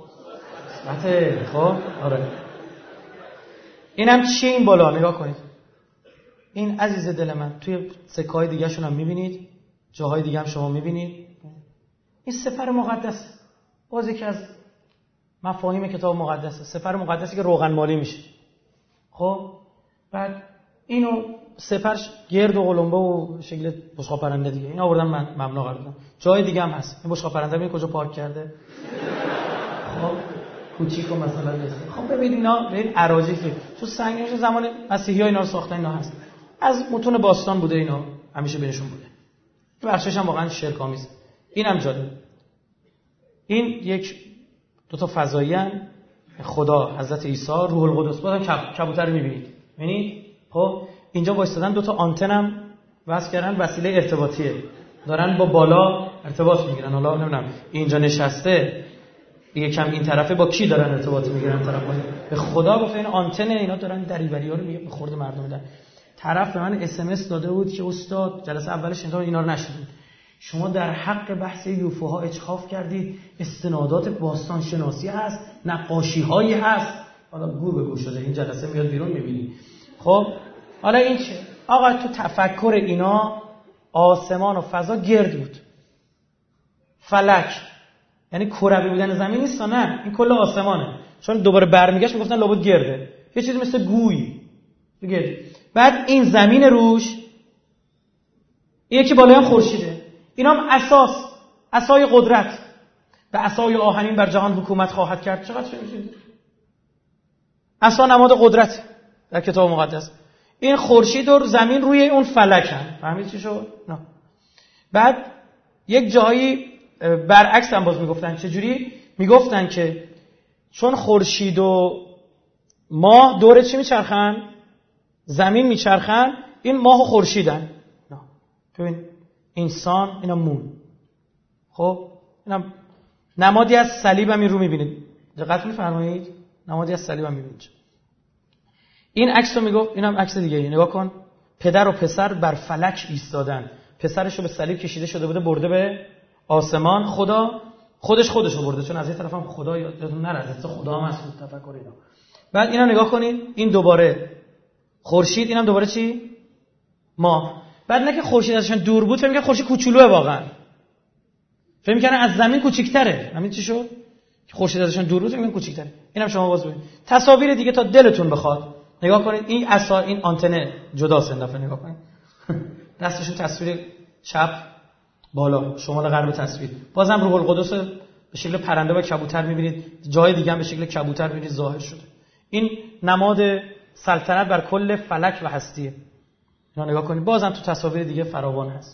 بله. خب آره. اینم چیه این بالا؟ نگاه کنید. این عزیز دل من توی سکه‌های دیگه شون هم میبینید، جاهای دیگه هم شما میبینید. این سفر مقدس باز یکی از مفاهیم کتاب مقدسه، سفر مقدسی که روغن مالی میشه. خب بعد اینو سفرش گرد و قلمبه و شکل بشقاب پرنده دیگه، اینا آوردن من مبنا قرار دادم. جای دیگه هم هست. این بشقاب پرنده ببین کجا پارک کرده. خب کوچیکو مثلا بزنید. خب ببینید اینا ببین اراجیفی تو سنگش زمان مسیحی‌ها اینا رو ساختن، اینا هست. از متون باستان بوده، اینا همیشه بینشون بوده. بخشش هم واقعا شرک‌آمیز. اینم جالب. این یک دو تا فضاییان، خدا، حضرت عیسی، روح القدس. بازم کبوتر رو می‌بینید. ببینید؟ خب اینجا وایسادن دو تا آنتنم وصل کردن، وسیله ارتباطیه. دارن با بالا ارتباط میگیرن. حالا نمیدونم اینجا نشسته یکم این طرفه با کی دارن ارتباط میگیرن؟ طرف به خدا گفته این آنتن اینا دارن دریوری‌ها رو به خورد مردم میدن. طرف به من SMS داده بود که استاد جلسه اولش اینا رو نشدید. شما در حق بحث یوفوها اجحاف کردید، استنادات باستان شناسی هست، نقاشی‌هایی هست. حالا گور به گور شده، این جلسه میاد بیرون می‌بینی. خب حالا این چه؟ آقا تو تفکر اینا آسمان و فضا گرد بود. فلک یعنی کروی بودن زمین نیست، نه این کل آسمانه. چون دوباره برمیگشت میگفتن لابد گرده، یه چیزی مثل گوی گرد. بعد این زمین روش یکی بالای هم خورشیده. اینا هم اسای قدرت. به عصای آهنین بر جهان حکومت خواهد کرد. چقدر شنیدید؟ عصا نماد قدرت در کتاب مقدس. این خورشید و زمین روی اون فلکن. فهمید چی شد؟ نه. بعد یک جایی برعکس هم باز میگفتن. چجوری؟ میگفتن که چون خورشید و ماه دور چی میچرخن؟ زمین میچرخن. این ماه و خورشیدن. نه. ببین انسان اینا مون. خب اینا نمادی از صلیب هم رو میبینید. دقت میفرمایید؟ نمادی از صلیب هم میبینید. این عکس رو میگفت، اینم عکس دیگه ای. نگاه کن، پدر و پسر بر فلک ایستادن. پسرش رو به صلیب کشیده شده بوده، برده به آسمان. خدا خودش رو برده، چون از این طرف هم خدا یادتون نره، خدا هم هست تفکر اینا. بعد اینا نگاه کنید، این دوباره خورشید، اینم دوباره چی؟ ماه. بعد نه که خورشید ازشون دور بود، فکر می‌کنن خورشید کوچولوئه، واقعا فکر می‌کنن از زمین کوچیک‌تره. همین چی شد؟ که خورشید ازشون دور بود، فکر می‌کنن کوچیک‌تره. اینم شما باز ببینید. تصاویر دیگه تا دلتون بخواد نگاه کنید. این عصا، این آنتنه جداست. این دفعه نگاه کنید دستشون تصویر چپ بالا، شمال غرب تصویر. بازم روح القدس به شکل پرنده و کبوتر می‌بینید. جای دیگه هم به شکل کبوتر می‌بینید ظاهر شده. این نماد سلطنت بر کل فلک و هستیه. اینا نگاه کنید، بازم تو تصاویر دیگه فراوان هست.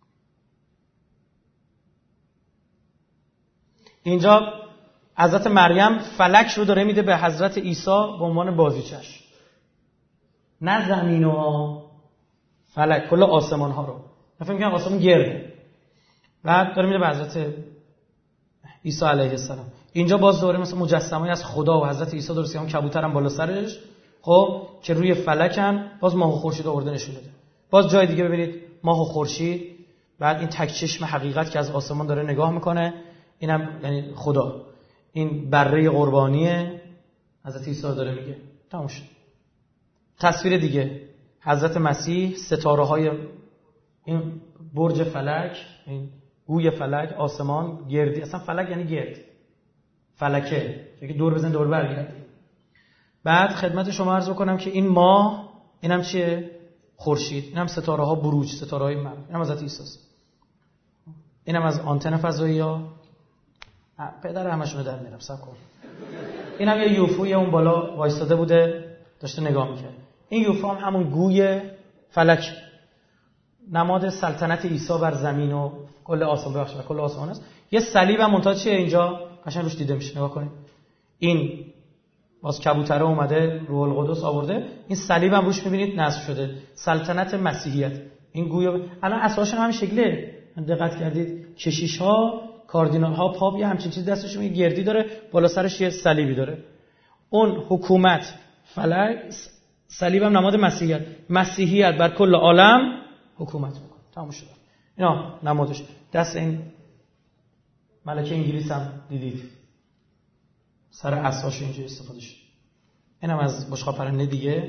اینجا حضرت مریم فلک رو داره میده به حضرت عیسی به عنوان بازیچش. نه زمین و فلک، کل آسمان ها رو. من فکر می‌کنم آسمون گرده. بعد داره میده به حضرت عیسی علیه السلام. اینجا باز دوره مثلا مجسمه‌ای از خدا و حضرت عیسی درسته، اون کبوتر هم بالا سرش، خب که روی فلکن. باز ماه و خورشید آورده نشون بده. باز جای دیگه ببینید ماه و خورشید. بعد این تک چشم حقیقت که از آسمان داره نگاه میکنه، اینم یعنی خدا. این بره قربانیه، حضرت عیسی داره میگه. تموم شد. تصویر دیگه حضرت مسیح، ستاره های این برج فلک، این گوی فلک، آسمان گردی. اصلا فلک یعنی گرد، فلکه که دور بزن دور برگرده. بعد خدمت شما عرض بکنم که این ماه، اینم چیه؟ خورشید. اینم ستاره ها بروج، ستاره های مرموز. اینم حضرت عیسی است. اینم از آنتن فضایی ها. پدر همشون رو در میارم، صبر کن. اینم یه یوفوی اون بالا وایستاده بوده، داشته نگاه میکرد. این یوفو هم همون گوی فلک، نماد سلطنت عیسی بر زمین و کل آسمان، بخش کل آسمان است. یه صلیب هم منتها چیه اینجا قشنگ روش دیده میشه. نگاه کنید. این باز کبوتره اومده، روح القدس آورده. این صلیب هم روش میبینید نصب شده، سلطنت مسیحیت. این گویا الان اساسش همین شکله. دقت کردید کشیش‌ها، کاردینال‌ها، پاپ یه همچین چیز دستشون یه گردی داره، بالا سرش یه صلیبی داره. اون حکومت فلک، صلیب هم نماد مسیحیت. مسیحیت بر کل عالم حکومت میکنه. تموم شد. اینا نمادش. دست این ملکه انگلیس هم دیدید سر عصاش اینجوری استفاده شد. اینم از بشقاب پرنده دیگه.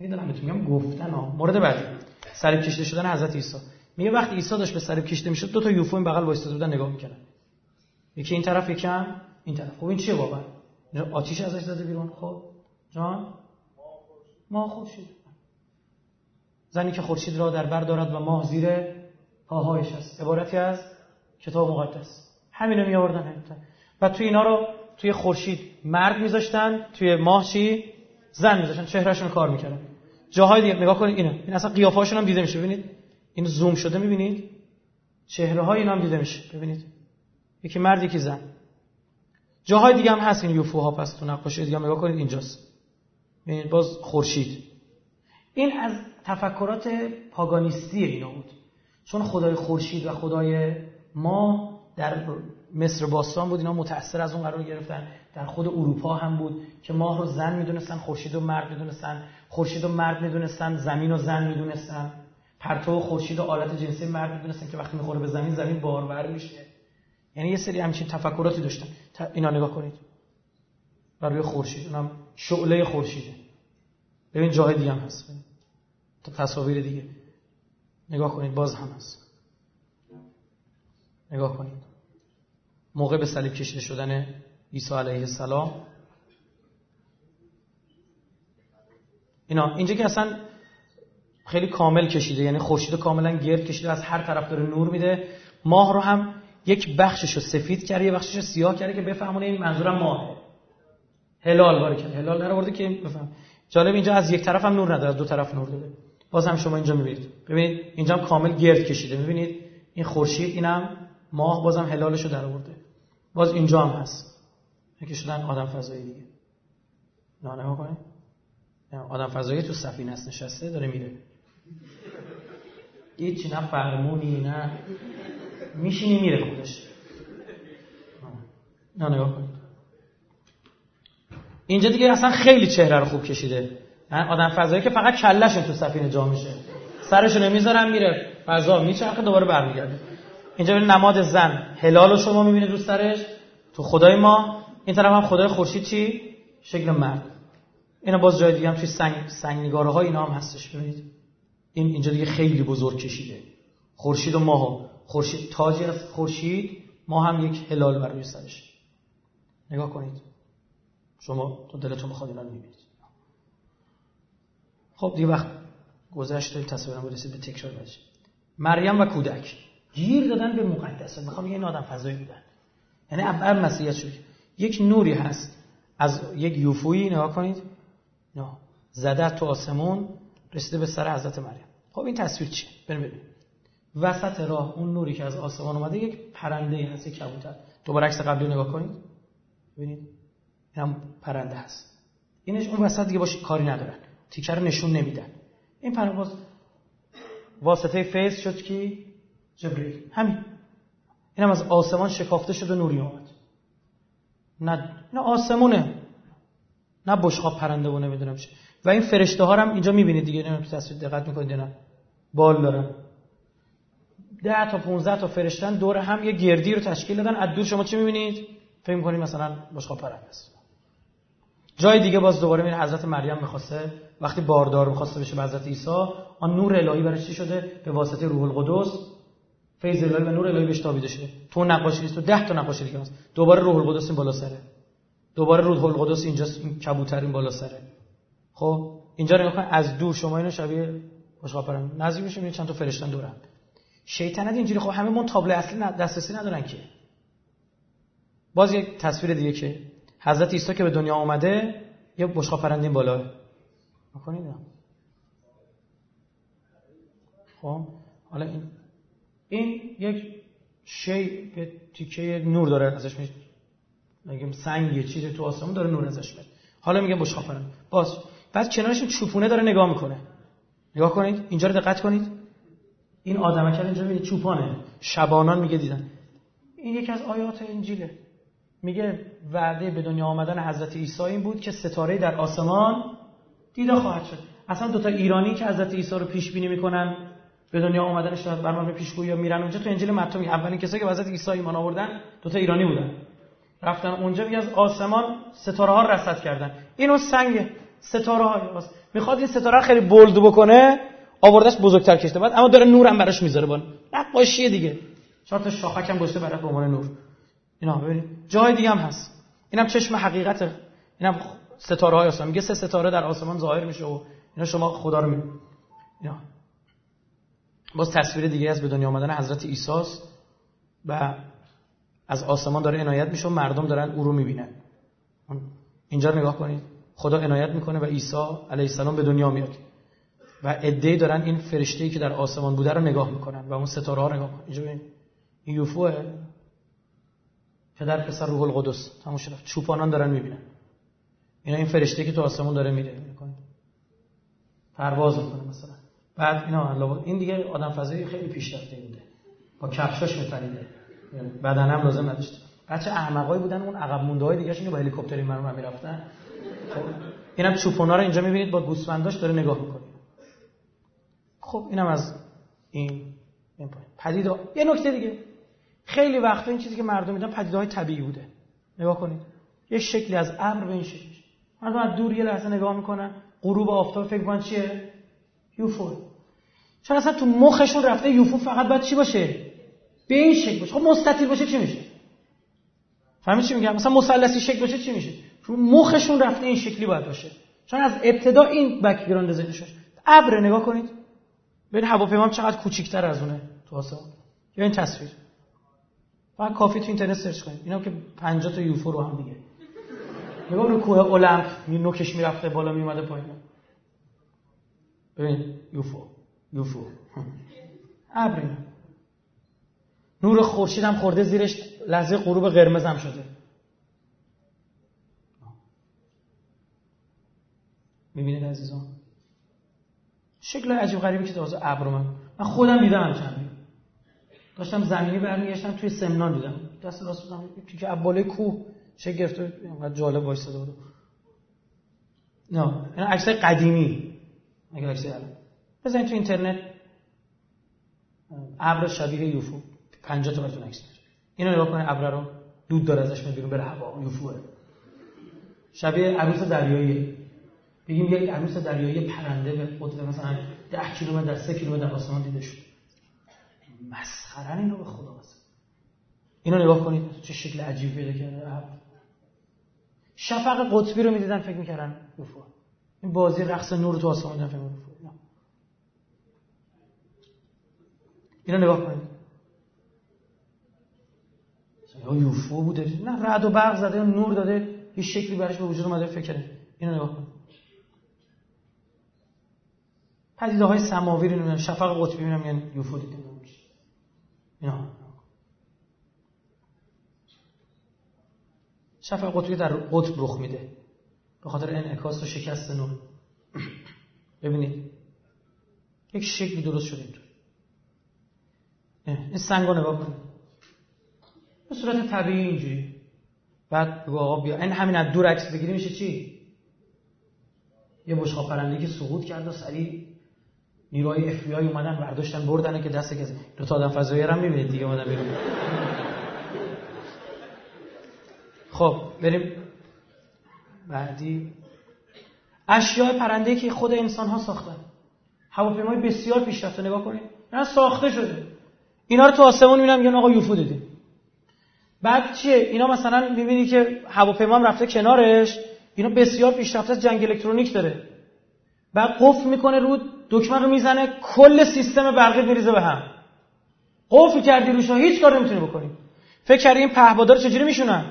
میدونم بهتون میگم گفتن مورد بعدی صلیب کشیده شدن حضرت عیسی. میگه وقتی عیسی داشت به صلیب کشیده میشد 2 تا یوفو این بغل وایساده بودن نگاه میکردن، یکی این طرف یکی هم این طرف. خب این چیه واقعا؟ آتیش ازش زده بیرون. خب جان ماه خورشید، زنی که خورشید را در بر دارد و ماه زیر پاهایش است، عبارتی از کتاب مقدس. همینو می آوردن و توی اینا رو توی خورشید مرد میذاشتن، توی ماه چی؟ زن میذاشتن، چهرهشون کار میکردن. جاهای دیگه نگاه کنید، این اصلا قیافه‌هاشون هم دیده میشه، ببینید این زوم شده، میبینید چهره‌های اینا هم دیده میشه، ببینید یکی مرد یکی زن. جاهای دیگه هم هست این یوفوها، پس تو نقاشی دیگه هم نگاه کنید اینجاست، ببینید باز خورشید. این از تفکرات پاگانیستی اینا بود، چون خدای خورشید و خدای ماه در مصر باستان بود، اینا متأثر از اون قرار گرفتن. در خود اروپا هم بود که ماه رو زن میدونستن، خورشید رو مرد میدونستن، خورشید رو مرد میدونستن، زمین رو زن میدونستن، پرتو خورشید و آلت جنسی مرد میدونستن که وقتی میخوره به زمین، زمین بارور میشه. یعنی یه سری همچین تفکراتی داشتن. اینا نگاه کنید برای خورشید، اونم شعله خورشیده. ببین جاهای دیگه هم هست، تصاویر دیگه نگاه کنید باز هم هست. نگاه کنید موقع به صلیب کشیده شدن عیسی علیه السلام، اینا اینجا که اصلا خیلی کامل کشیده، یعنی خورشید کاملا گرد کشیده، از هر طرف داره نور میده. ماه رو هم یک بخششو سفید کرده، یه بخششو سیاه کرده که بفهمونه این منظورم ماهه. هلال باره کرده، هلال در آورده که بفهم. جالب اینجا از یک طرف هم نور نداره، از دو طرف نور داده. باز هم شما اینجا میبینید، ببینید اینجا هم کامل گرد کشیده، میبینید این خورشید، اینم ماه، بازم هلالشو در آورده. باز اینجا هم هست که شدن آدم فضایی دیگه. نه نگاه کنید، آدم فضایی تو سفینه است نشسته داره میره، هیچی، نه فرمونی نه میشینی میره خودش. نه نگاه کنید اینجا دیگه اصلا خیلی چهره رو خوب کشیده. آدم فضایی که فقط کلهشون تو سفینه جا میشه، سرشو نمیذارن میره فضا، میچرخه دوباره برمیگرده. اینجا ببین نماد زن هلال رو شما میبینید رو سرش، تو خدای ما. این طرف هم خدای خورشید چی؟ شکل مرد. اینا باز جای دیگه هم توی سنگ نگاره‌ها اینا هم هستش، ببینید این اینجا دیگه خیلی بزرگ کشیده. خورشید و ماه، خورشید تاجی از خورشید، ماه هم یک هلال بر روی سرش. نگاه کنید شما تو دلتون بخواد اینا رو میبینید. خب دیگه وقت گذشت، تصویرم برسید به تکرار بشه. مریم و کودک گیر دادن به مقدسات، میخوام بگم این آدم فضایی بودن، یعنی اول مسیحیت شد. یک نوری هست از یک یوفویی، نگاه کنید، نه زده تو آسمون رسیده به سر حضرت مریم. خب این تصویر چیه؟ ببینید وسط راه اون نوری که از آسمان اومده یک پرنده هست، یک کبوتر. دوباره عکس قبلی نگاه کنید، ببینید اینم پرنده هست. اینش اون وسط دیگه باشه کاری ندارن، تیکر نشون نمیدن. این پرواز واسطه فیض شد که جبرئیل، همین اینم از آسمان شکافته شد و نوری اومد. نه آسمونه، نه بشقاب پرنده و نمیدونم چه. و این فرشته ها هم اینجا میبینید دیگه، نمیدونم تصویر دقت میکنید نه، بال دارن. 10 تا 15 تا فرشتن دور هم یه گردی رو تشکیل دادن. از دور شما چی میبینید؟ فکر می‌کنید مثلا بشقاب پرنده است. جای دیگه باز دوباره میبینید حضرت مریم می‌خواسته وقتی باردار می‌خواسته بشه به حضرت عیسی، آن نور الهی برش چی شده؟ به واسطه روح القدس فیض الهی و نور الهی بهش تابیده شده. تو نقاشی است، تو 10 تا نقاشی دیگه هست. دوباره روح القدس این بالا سره، دوباره روح القدس اینجاست، این کبوتر این بالا سره. خب اینجا نگاه کن، از دور شما اینو شبیه بشقاب پرنده، نزدیک میشه میبینید چند تا فرشتن دور هم. شیطنت اینجوری. خب همه من تابلو اصلی دسترسی ندارن که. باز یک تصویر دیگه که حضرت عیسی که به دنیا اومده یه بشقاب پرنده این بالا می‌کنید. خب حالا این یک شی به تیکه نور داره ازش میگم سنگ یه چیزی تو آسمون داره نور ازش میاد. حالا میگه بشقاب پرنده. باز بعد کنارش چوپونه داره نگاه میکنه. نگاه کنید اینجا رو دقت کنید. این آدمکل اینجا میگه چوپانه. شبانان میگه دیدن. این یکی از آیات انجیله. میگه وعده به دنیا آمدن حضرت عیسی این بود که ستاره در آسمان دیده خواهد شد. اصلا دوتا ایرانی که حضرت عیسی رو پیش بینی میکنن به دنیا آمدنش رو برنامه پیشگویی یا میرن اونجا، تو انجیل متی میگه اولین کسایی که به حضرت عیسی ایمان آوردن دوتا ایرانی بودن. رفتن اونجا میگه از آسمان ستاره ها رصد کردن. اینو سنگ ستاره‌های واسه میخواد این ستاره رو خیلی بولد بکنه، آوردش بزرگتر کشته بعد، اما داره نورم براش میذاره بالا. نقاشیه دیگه. 4 تا شاخک هم گذاشته برای به عنوان نور. اینا ببینید جای دیگه هم هست. اینم چشم حقیقته. اینم ستاره‌های آسمان. میگه 3 ستاره در آسمان ظاهر میشه و اینا شما خدا رو میبینید. اینا باز تصویر دیگه از به دنیا آمدن حضرت عیسی است و از آسمان داره عنایت میشه و مردم دارن او رو میبینن. اینجا نگاه کنید، خدا عنایت میکنه و عیسی علیه السلام به دنیا میاد و عده‌ای دارن این فرشته‌ای که در آسمان بوده رو نگاه میکنن و اون ستاره ها نگاه میکنن. اینجا ببین این یوفوه، پدر پسر روح القدس، تموم شد. چوپانان دارن میبینن. اینا این فرشته که تو آسمون داره میره میکنه، پرواز میکنه مثلا. بعد اینا این دیگه آدم فضایی خیلی پیشرفته بوده، با کفشاش میپریده، بدن هم لازم نداشته. بچه احمقایی بودن، اون عقب مونده های دیگه شون با هلیکوپتر این منو میرفتن. خب اینم چوپونا رو اینجا میبینید با گوسفنداش داره نگاه میکنه. خب اینم از این پدیده. یه نکته دیگه، خیلی وقتا این چیزی که مردم میدن پدیده‌های طبیعی بوده. نگاه کنید یه شکلی از ابر به این شکل، مردم از دور یه لحظه نگاه میکنن، غروب آفتاب فکر میکنن چیه؟ یوفو. چون اصلا تو مخشون رفته یوفو فقط باید چی باشه؟ به این شکل باشه. خب مستطیل باشه چی میشه؟ فهمید چی میگم؟ مثلا مثلثی شکل باشه چی میشه؟ تو مخشون رفته این شکلی باید باشه، چون از ابتدا این بک‌گراند ذهنشون. ابر نگاه کنید، ببین هواپیما چقدر کوچیک‌تر از اونه تو آسمون. یا این تصویر فقط کافی تو اینترنت سرچ کنید، اینا که 50 تا یوفو رو هم دیگه. نگاه رو کوه المپ نوکش میرفته بالا میومده پایین. ببین یوفو ابر، نور خورشید هم خورده زیرش، لحظه غروب قرمز هم شده. میبینید عزیزان شکل عجیب غریبی که تازه ابر من خودم دیدم. چند داشتم زمینی برمیگشتم توی سمنان دیدم، دست راست بودم که بالای کوه چه گرفته، اینقدر جالب وایساده بود. نه اینا عکسای قدیمی، اگه عکسای الان بزنید تو اینترنت ابر شبیه یوفو 50 تا براتون عکس میاره. اینو نگاه کنید، ابر رو دود داره ازش میاد بیرون بره هوا، یوفوه. شبیه عروس دریایی، بگیم یک عروس دریایی پرنده به قطر مثلا 10 کیلومتر در 3 کیلومتر در آسمان دیده شد. مسخره اینو به خدا واسه. اینو نگاه کنید چه شکل عجیبی پیدا کرده. شفق قطبی رو میدیدن فکر میکردن یوفو. این بازی رقص نور تو آسمان دیدن فکر میکردن یوفو. اینو نگاه کنید. یا یوفو بوده، نه رعد و برق زده، نور داده، یه شکلی براش به وجود اومده فکر کنید. اینو نگاه کنید. پدیده‌های سماوی رو می‌بینن، شفق قطبی می‌بینن، یعنی یوفو دیدن. اینا شفق قطبی در قطب رخ میده به خاطر انعکاس و شکست نور. ببینید یک شکلی درست شده اینطور. این سنگو نگاه کنید به صورت طبیعی اینجوری. بعد بگو آقا بیا این همین از دور عکس بگیری میشه چی؟ یه بشقاب پرنده‌ای که سقوط کرد و سریع نیروهای FBI اومدن برداشتن بردن که دست کسی. دو تا آدم فضایی هم میبینید دیگه اومدن بیرون. خب بریم بعدی. اشیاء پرنده‌ای که خود انسان ها ساختن. هواپیمای بسیار پیشرفته نگاه کنید. اینا ساخته شده. اینا رو تو آسمون میبینم میگن آقا یوفو دیدیم. بعد چیه؟ اینا مثلا میبینی که هواپیما هم رفته کنارش، اینا بسیار پیشرفته جنگ الکترونیک داره. بعد قفل میکنه رو دکمه رو میزنه، کل سیستم برقی میریزه به هم. قفل کردی روش هیچ کار نمیتونی بکنی. فکر کردی این پهپادها رو چجوری میشونن؟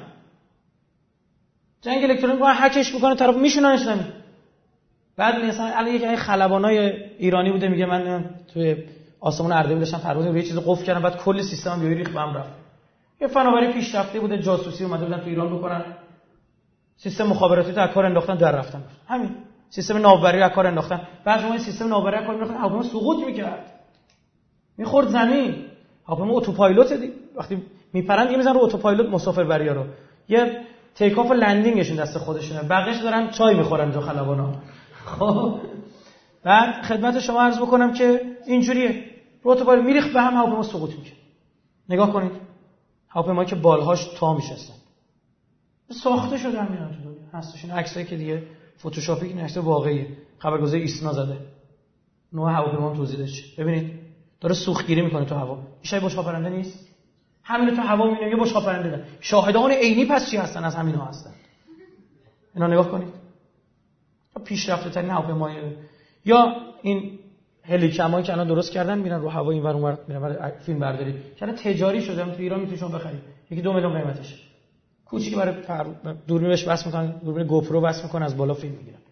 جنگ الکترونیک رو هکش میکنه طرف میشوننش نمی. بعد مثلا الان یک خلبانای ایرانی بوده میگه من توی آسمون اردبیل داشتم پرواز می‌کردم، یه چیز قفل کردم بعد کل سیستمم بیاری ریخت بهم رفت. یه فناوری پیشرفته بوده، جاسوسی اومده بودن تو ایران بکنن، سیستم مخابراتی تو کار انداختن در رفتن. همین سیستم ناوبری از کار انداختن. بعد اون سیستم ناوبری از کار می‌انداختن، هواپیما سقوط می‌کرد، می‌خورد زمین. هواپیما اتوپایلوت وقتی میپرن دیگه میزنن رو اتوپایلوت مسافربری‌ها رو، یه تیک آف و لندینگشون دست خودشونه، بقیه‌اش دارن چای می‌خورن تو خلبانا. خب بعد خدمت شما عرض بکنم که اینجوریه، رو اتوپایلوت میریخت به هم، هواپیما سقوط می‌کرد. نگاه کنید هواپیمایی که بالهاش تا میشستن ساخته شده همینا تو دنیا هستش. این عکسایی که دیگه فتوشاپی که نشته واقعیه. خبرگزاری ایسنا زده. نوع هواپیما توضیح داده. ببینید داره سوختگیری میکنه تو هوا. این بشقاب پرنده نیست؟ همین تو هوا میبینه یه بشقاب پرنده داره. شاهدان عینی پس چی هستن از همینا هستن. اینا نگاه کنید. پیشرفته ترین هواپیمای یا این هلیکوپترایی که الان درست کردن میرن رو هوا اینور اونور میرن برای فیلم برداری. چرا تجاری شده؟ تو ایران میتونی شما بخرید. یکی 2 میلیون قیمتشه. کوچیکی برای دوربینش بس میکنن، دوربین گوپرو بس میکنن از بالا فیلم میگیرن.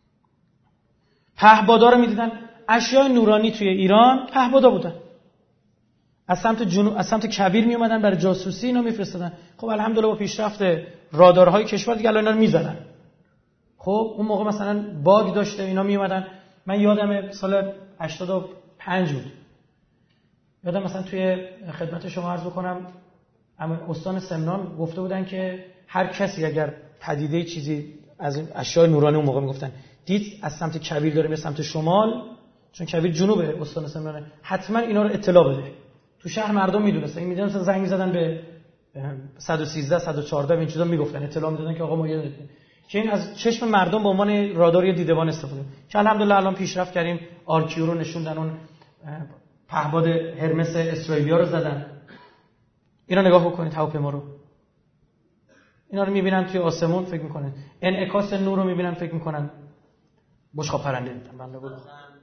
پهپادا رو میدیدن. اشیاء نورانی توی ایران پهپادا بودن. از سمت جنوب، از سمت کویر می اومدن برای جاسوسی اینا میفرستادن. خب الحمدلله با پیشرفت رادارهای کشور دیگه الان اینا رو میزنن. خب اون موقع مثلا باگ داشته اینا می اومدن. من یادم سال 85 بود. یادم مثلا توی خدمت شما عرض بکنم استان سمنان گفته بودن که هر کسی اگر پدیده چیزی از این اشیاء نورانی اون موقع میگفتن دید از سمت کویر داره میره سمت شمال، چون کویر جنوبه استان سمنان، حتما اینا رو اطلاع بده. تو شهر مردم میدونستن، این میدونستن، زنگ زدن به 113 114 این چیزا میگفتن، اطلاع میدادن که آقا ما یه که این از چشم مردم به عنوان رادار یا دیدبان استفاده که الحمدلله الان پیشرفت کردیم. آرکیو رو نشوندن، اون پهپاد هرمس اسرائیلیا رو زدن. اینا نگاه بکنید هواپیما رو، اینا رو میبینن توی آسمون فکر میکنن انعکاس نور رو میبینن فکر میکنن بشقاب پرنده میدن. بنده بود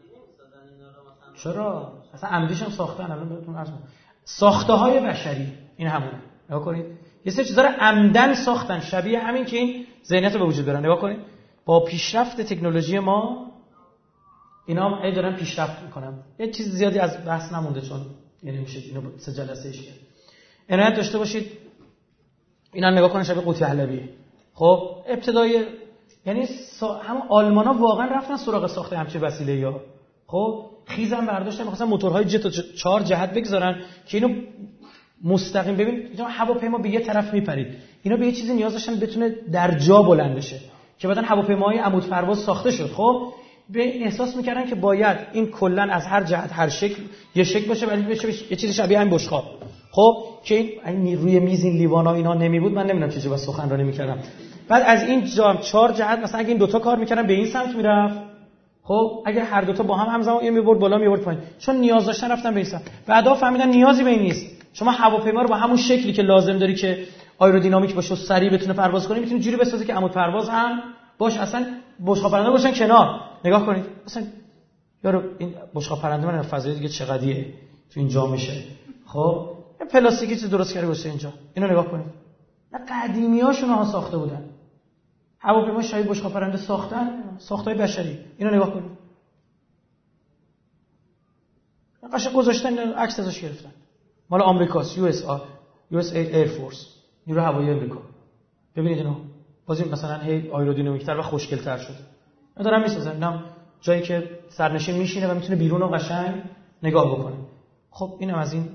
چرا اصلا عمدیش هم ساختن. الان بهتون عرض میکنم ساخته های بشری این همونه. نگاه کنید یه سری چیزا رو عمدن ساختن شبیه همین که این ذهنیت رو به وجود بیارن. نگاه کنید با پیشرفت تکنولوژی ما اینا هم دارن پیشرفت میکنن. یه چیز زیادی از بحث نمونده چون یعنی میشه اینو 3 جلسه ایش کرد. عنایت داشته باشید اینا نگاه کنید شبیه قوطی حلبی. خب ابتدای یعنی هم آلمانا واقعا رفتن سراغ ساخت همچین وسیله‌ای. خب خیزم برداشتن می‌خواستن موتورهای جت و 4 جهت بگذارن که اینو مستقیم ببین اینا هواپیما به یه طرف میپرید. اینا به یه چیزی نیاز داشتن بتونه در جا بلند بشه که بعدن هواپیماهای عمود پرواز ساخته شد. خب به احساس می‌کردن که باید این کلاً از هر جهت هر شکل یه شکل باشه ولی بشه یه چیزی شبیه همین بشقاب. خب که این روی میز این لیوانا اینا نمیبود من نمیدونم چه با سخنرانی می‌کردم. بعد از این 4 جهت مثلا اگه این دوتا کار می‌کردن به این سمت میرفت. خب اگر هر دوتا با هم همزمان این میبرد بالا میبرد پایین، چون نیاز داشتن رفتن به این سمت. بعدا فهمیدن نیازی به این نیست. شما هواپیما رو با همون شکلی که لازم داری که آیرودینامیک باشه و سریع بتونه پرواز کنه میتونی جوری بسازی که عمود پرواز هم باش. اصلا بشقاب پرنده باشن کنار. نگاه کنید اصلا یارو این بشقاب پرنده من فضای دیگه چقدیه تو این جا میشه. خب پلاستیکی چیز درست کرده باشه اینجا. اینو نگاه کنید. نه قدیمیاشون ها ساخته بودن. هواپیما شاید بشقاب پرنده ساختن، ساختای بشری. اینو نگاه کنید. قشنگ گذاشتن عکس ازش گرفتن. مال آمریکاست، US Air Force، نیروی هوایی آمریکا. ببینید اینو. بازی مثلا هی آیرودینامیک‌تر و خوشگل‌تر شده. من دارم میسازن. اینم جایی که سرنشین میشینه و میتونه بیرون رو قشنگ نگاه بکنه. خب اینم از این.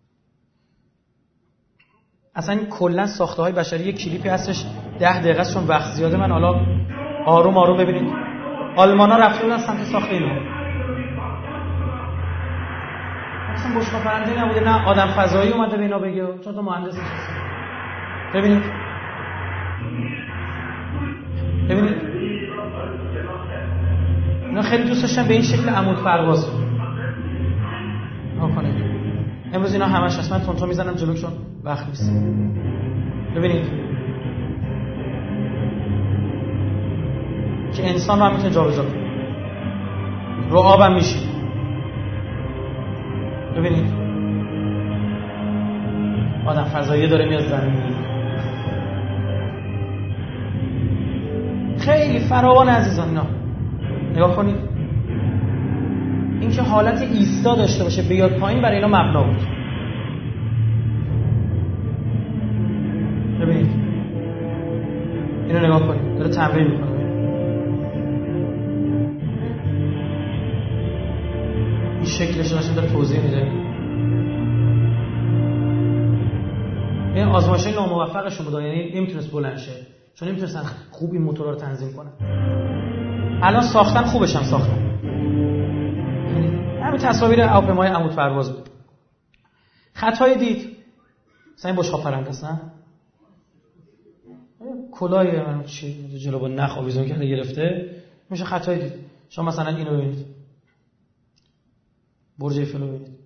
اصلا کلا ساخته‌های بشری یک کلیپی هستش 10 دقیقه است چون وقت زیاده. من حالا آروم آروم ببینید. آلمانا رفتن سمت ساخت اینو. اصلا بشقاب پرنده نبوده، نه آدم فضایی اومده به اینا بگه، چون تو مهندس نیستی. ببینید اینا خیلی دوست داشتن به این شکل عمود پرواز کنید. امروز اینا همش هست. من تونتون میزنم جلوشون وقت نیست. ببینید که انسان رو هم میتونه جابجا کنه، رو آبم میشید. ببینید آدم فضایی داره میاد زمین. خیلی فراوان عزیزان. اینا نگاه کنید. این که حالت ایستا داشته باشه بیاد پایین برای اینا مبنا بود. ببینید اینو نگاه کنید داره تمرین میکنه. این شکلش داشته داره توضیح میده. این آزمایش‌های ناموفقشون بود، یعنی نمیتونست بلند شه چون نمیتونستن خوب این موتورها رو تنظیم کنن. الان ساختن، خوبش هم ساختن. همین تصاویر هواپیمای عمود پرواز بود. خطای دید مثلا این بشقاب پرنده است، نه کلاه من چی جلو با نخ آویزون کرده گرفته، میشه خطایی دید. شما مثلا اینو ببینید، برج ایفل رو ببینید.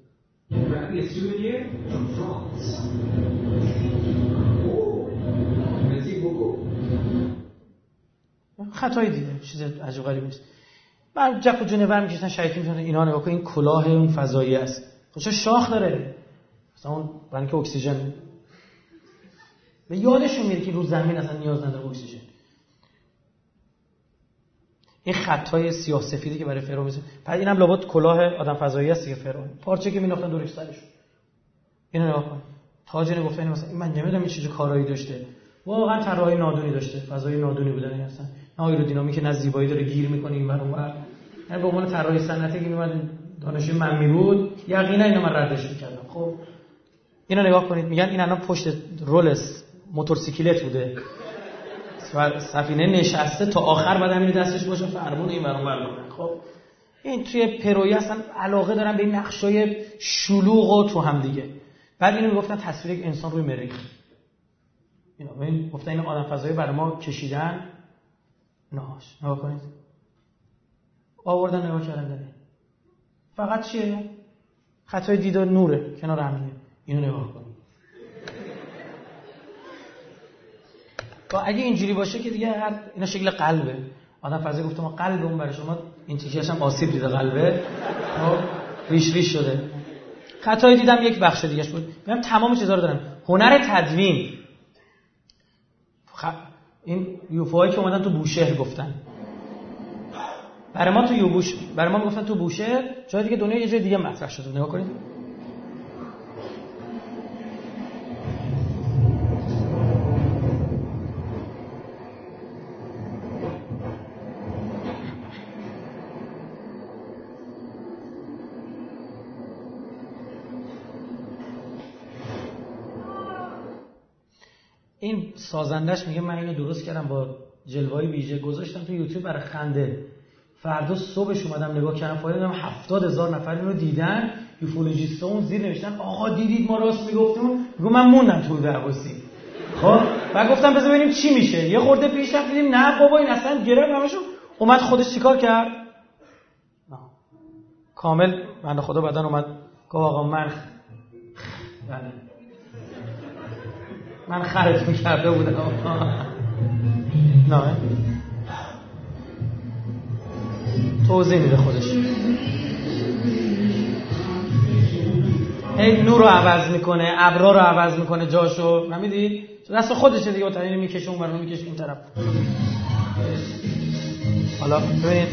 خطایی دیده، چیز عجیب غریبی نیست. بعد جک و جونور میکشن شیطان میشن. اینا نگاه کن، این کلاه اون فضایی است. خب چه شاخ داره، مثلا اون برای اینکه اکسیژن به یادشون میره که رو زمین اصلا نیاز نداره اکسیژن. این خطای سیاه سفیدی که برای فرعون میشه، بعد اینم لابد کلاه آدم فضایی است دیگه. فرعون پارچه که مینداختن دور سرشون. اینو نگاه کن، تاج نگفتن مثلا من نمیدونم این چه کارایی داشته، واقعا طراحی نادونی داشته، فضای نادونی بودن این اصلا نه آیرودینامیک نه زیبایی داره، گیر میکنه این ور اونور. یعنی به عنوان طراحی صنعتی که میومد دانشجوی من بود، یقینا اینو من ردش میکردم. خب اینو نگاه کنید، میگن این الان پشت رولس موتورسیکلت بوده و سفینه نشسته تا آخر بعد همین دستش باشه فرمون این ور اونور کنه. خب این توی پرویی اصلا علاقه دارن به این نقشای شلوغ و تو هم دیگه. بعد اینو میگفتن تصویر یک انسان روی مریخ. اینا ببین گفتن این آدم فضایی برای ما کشیدن. نهاش نگاه کنید، آوردن نگاه کردن داره. فقط چیه؟ خطای دیدار نوره کنار هم. اینو نگاه کنید. اگه اینجوری باشه که دیگه اینا شکل قلبه. آدم فضایی گفتم قلب اون برای شما این تیکیش هم آسیب دیده قلبه. ریش ریش شده. خطای دیدم یک بخش دیگه‌اش بود. میگم تمام چیزا رو دارن. هنر تدوین. این یوفوهایی که اومدن تو بوشهر گفتن. برای ما تو یوبوش، برای ما گفتن تو بوشهر، جای دیگه دنیا یه جای دیگه مطرح شده. نگاه کنید. این سازندش میگه من اینو درست کردم با جلوه‌های ویژه، گذاشتم تو یوتیوب برای خنده. فردا صبحش اومدم نگاه کردم، فایل دیدم 70,000 نفر اینو دیدن. یوفولوژیست‌ها اون زیر نوشتن آقا دیدید ما راست میگفتیم. میگم من موندم تو درواسی. خب بعد گفتم بذار ببینیم چی میشه. یه خورده پیش رفت دیدیم نه بابا این اصلا گرفت همشو. اومد خودش چیکار کرد؟ نه. کامل بنده خدا بدن اومد گفت آقا من خرج کرده بودم. نه توضیح میده خودش. هی نور رو عوض میکنه، ابرا رو عوض میکنه جاشو. نمیدی؟ دست خودشه دیگه، با اینو میکشه اون برام میکشه این طرف. حالا ببینید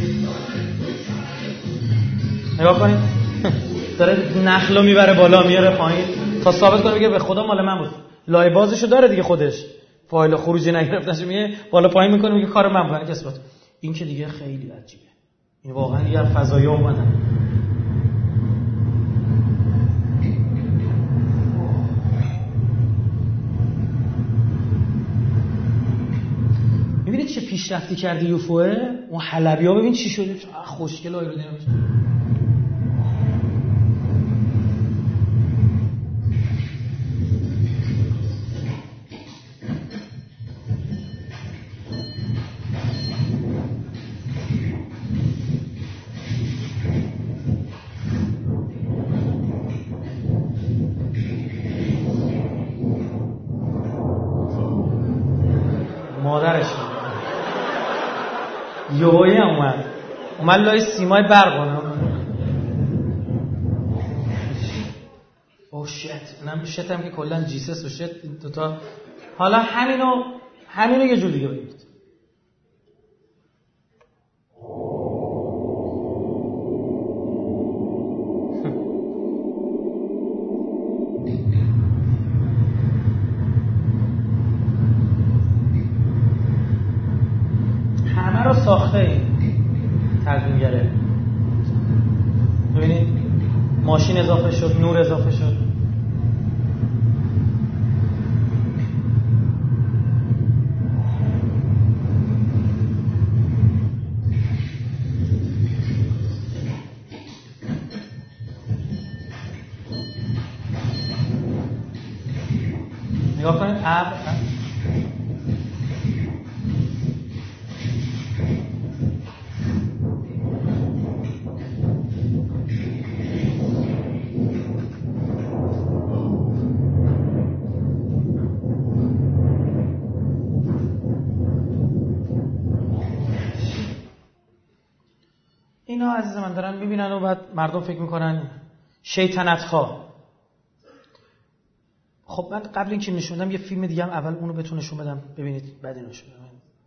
نگاه کنید داره نخلو میبره بالا میاره پایین تا ثابت کنه بگه به خدا مال من بود. لایه بازشو داره دیگه خودش، فایل خروجی نگرفتش، میگه بالا پایین میکنه میگه کار من بود. اثبات این که دیگه خیلی عجیبه. این واقعا یه فضایی اومدن. میبینید چه پیشرفتی کرده یوفوه. اون حلبی‌ها ببین چی شده، خوشگل آیرودینامیک. یوهی اومد لای سیمای برق اوه شت. اونم شت هم که کلا جیسس و شت این دوتا. حالا همینو یه جور دیگه بگید. ساخته این تدوینگره. ببینید ماشین اضافه شد، نور اضافه شد. نگاه کنید ابر اینا عزیز من دارن میبینن و بعد مردم فکر میکنن شیطنت ها. خب من قبل اینکه نشون بدم یه فیلم دیگه هم اول اونو بهتون نشون بدم ببینید بعد اینو نشون بدم.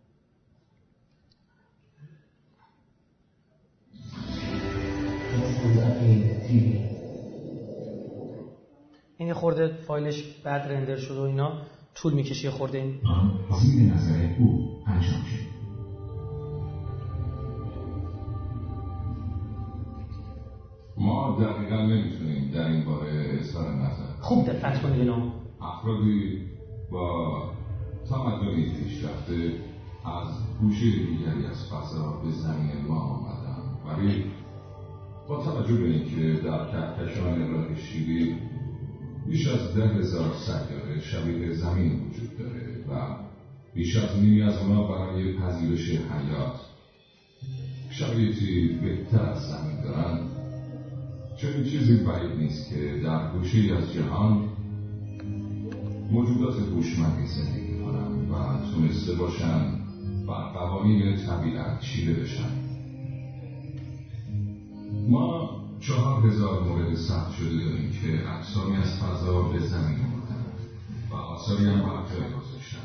این خورده فایلش بعد رندر شده و اینا طول میکشه خورده. این زیر نظر او انجام شد. ما دقیقا نمیتونیم در این باره اظهار نظر. خوب دقت کنید اینو. افرادی با تمدنی پیشرفته از گوشه دیگری از فضا به زمین ما آمدن، ولی با توجه به اینکه در کهکشان راه شیری بیش از 10,000 سیاره شبیه زمین وجود داره و بیش از نیمی از اونا برای پذیرش حیات شرایطی بهتر از زمین دارن، چنین چیزی بعید نیست که در گوشه‌ای از جهان موجودات هوشمندی زندگی کنن و تونسته باشن بر قوانین طبیعت چیده بشن. ما 4,000 مورد ثبت شده داریم که اجسامی از فضا به زمین آمدن و آثاری هم بر جای گذاشتن.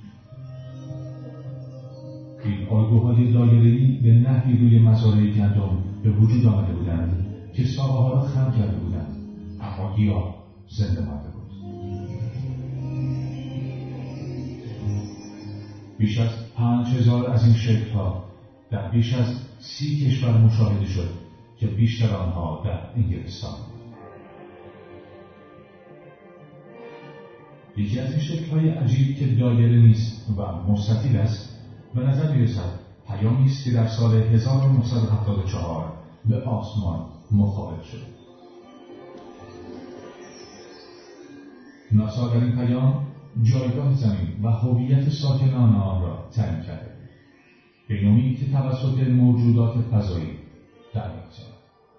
این الگوهای دایره‌ای به نحوی روی مزارع گندم به وجود آمده بودند که ساقه‌ها را خم کرده بودند، اما گیاه زنده مانده بود. بیش از 5,000 از این شکل‌ها در بیش از 30 کشور مشاهده شد که بیشتر آنها در انگلستان. یکی از این شکل‌های عجیب که دایره نیست و مستطیل است به نظر می‌رسد پیامی است که در سال 1974 به آسمان مخابر شد. ناسا در این پیام جایگاه زمین و هویت ساکنان آن را تعیین کرده، پیامی که توسط موجودات فضایی دریافت شد.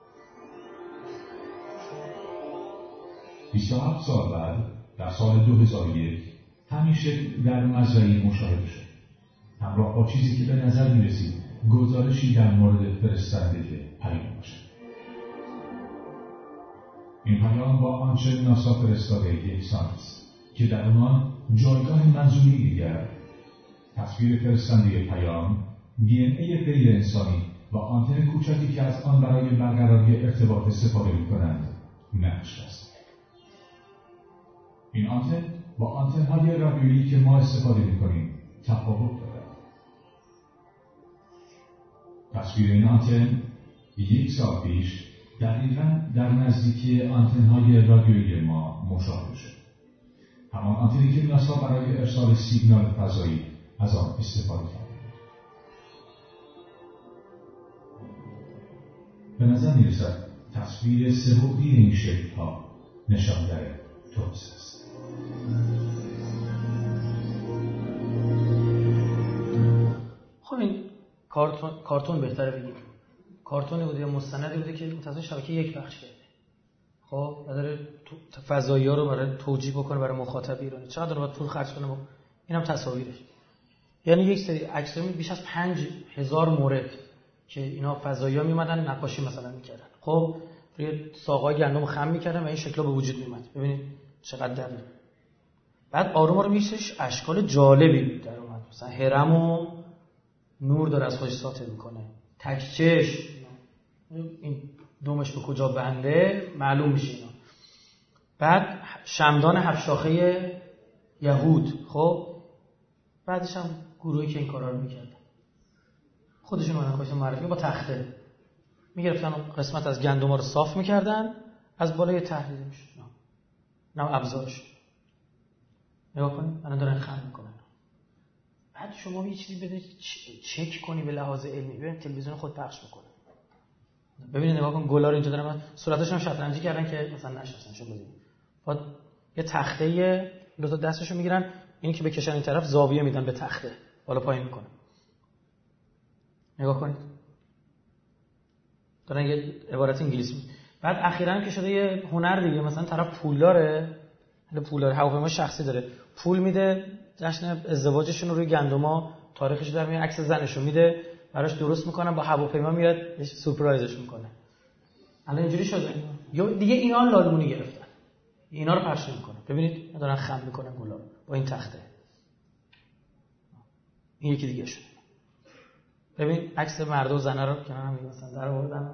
27 سال بعد در سال 2001 همین شکل در مزرعه‌ای مشاهده شد، همراه با چیزی که به نظر می‌رسید گزارشی در مورد فرستنده پیام باشد. این پیام با آنچه ناسا فرستاده یکسان است که در آن جایگاه منظوری دیگر، تصویر فرستنده پیام، DNA غیر انسانی و آنتن کوچکی که از آن برای برقراری ارتباط استفاده می‌کنند نقش است. این آنتن با آنتن‌های رادیویی که ما استفاده می‌کنیم تفاوت دارد. تصویر این آنتن 1 سال پیش دقیقاً در نزدیکی آنتن‌های رادیویی ما مشاهده شد. همان آنتنی که ناسا برای ارسال سیگنال فضایی از آن استفاده کرد. به نظر می‌رسد تصویر سه‌بعدی این شکل‌ها نشانگر توسعه است. خب این کارتون بهتره بگیم. کارتونی بوده یا مستندی بوده که متأسفانه شبکه 1 پخش کرده. خب داره فضایی‌ها رو برای توجیه بکنه برای مخاطب ایرانی. چقدر باید پول خرج کنه؟ اینم تصاویرش. یعنی یک سری عکس‌ها بیش از 5,000 مورد که اینا فضایی‌ها میومدن نقاشی مثلا میکردن. خب روی ساقه‌های گندم خم میکردن و این شکل‌ها به وجود میومد. ببینید چقدر دقیق. بعد آروم آروم میشش اشکال جالبی در اومد. مثلا هرم و نور داره از خودش ساطع میکنه. تکچش این دومش به کجا بنده معلوم میشه اینا. بعد شمدان 7 شاخه یهود. خب بعدش هم گروهی که این کارا رو میکردن خودشون اومدن کارش معرفی با تخته میگرفتن قسمت از گندم‌ها رو صاف میکردن از بالای تحلیل میشد. نه ابزارش نگاه کنید الان دارن خم میکنن. بعد شما یه چیزی بده چک کنی به لحاظ علمی. ببین تلویزیون خود پخش میکنه. ببینید نگاه کن گلا رو اینجا دارن صورتاشون شطرنجی کردن که مثلا نشناسن شو بزنید. بعد یه تخته دو تا دستشو میگیرن اینی که بکشن این طرف زاویه میدن به تخته بالا پایین میکنه. نگاه کنید دارن یه عبارت انگلیسی. بعد اخیراً که شده یه هنر دیگه مثلا طرف پولداره هواپیما شخصی داره پول میده جشن ازدواجشون رو روی گندما تاریخش در میاد عکس زنشو میده براش درست میکنن، با هواپیما میاد سورپرایزش میکنه. الان اینجوری شده. یا دیگه اینا لالمونی گرفتن، اینا رو پخش میکنن. ببینید دارن خم میکنن گلا با این تخته. این یکی دیگه شد. ببین عکس مرد و زنه رو کنار هم مثلا در آوردن.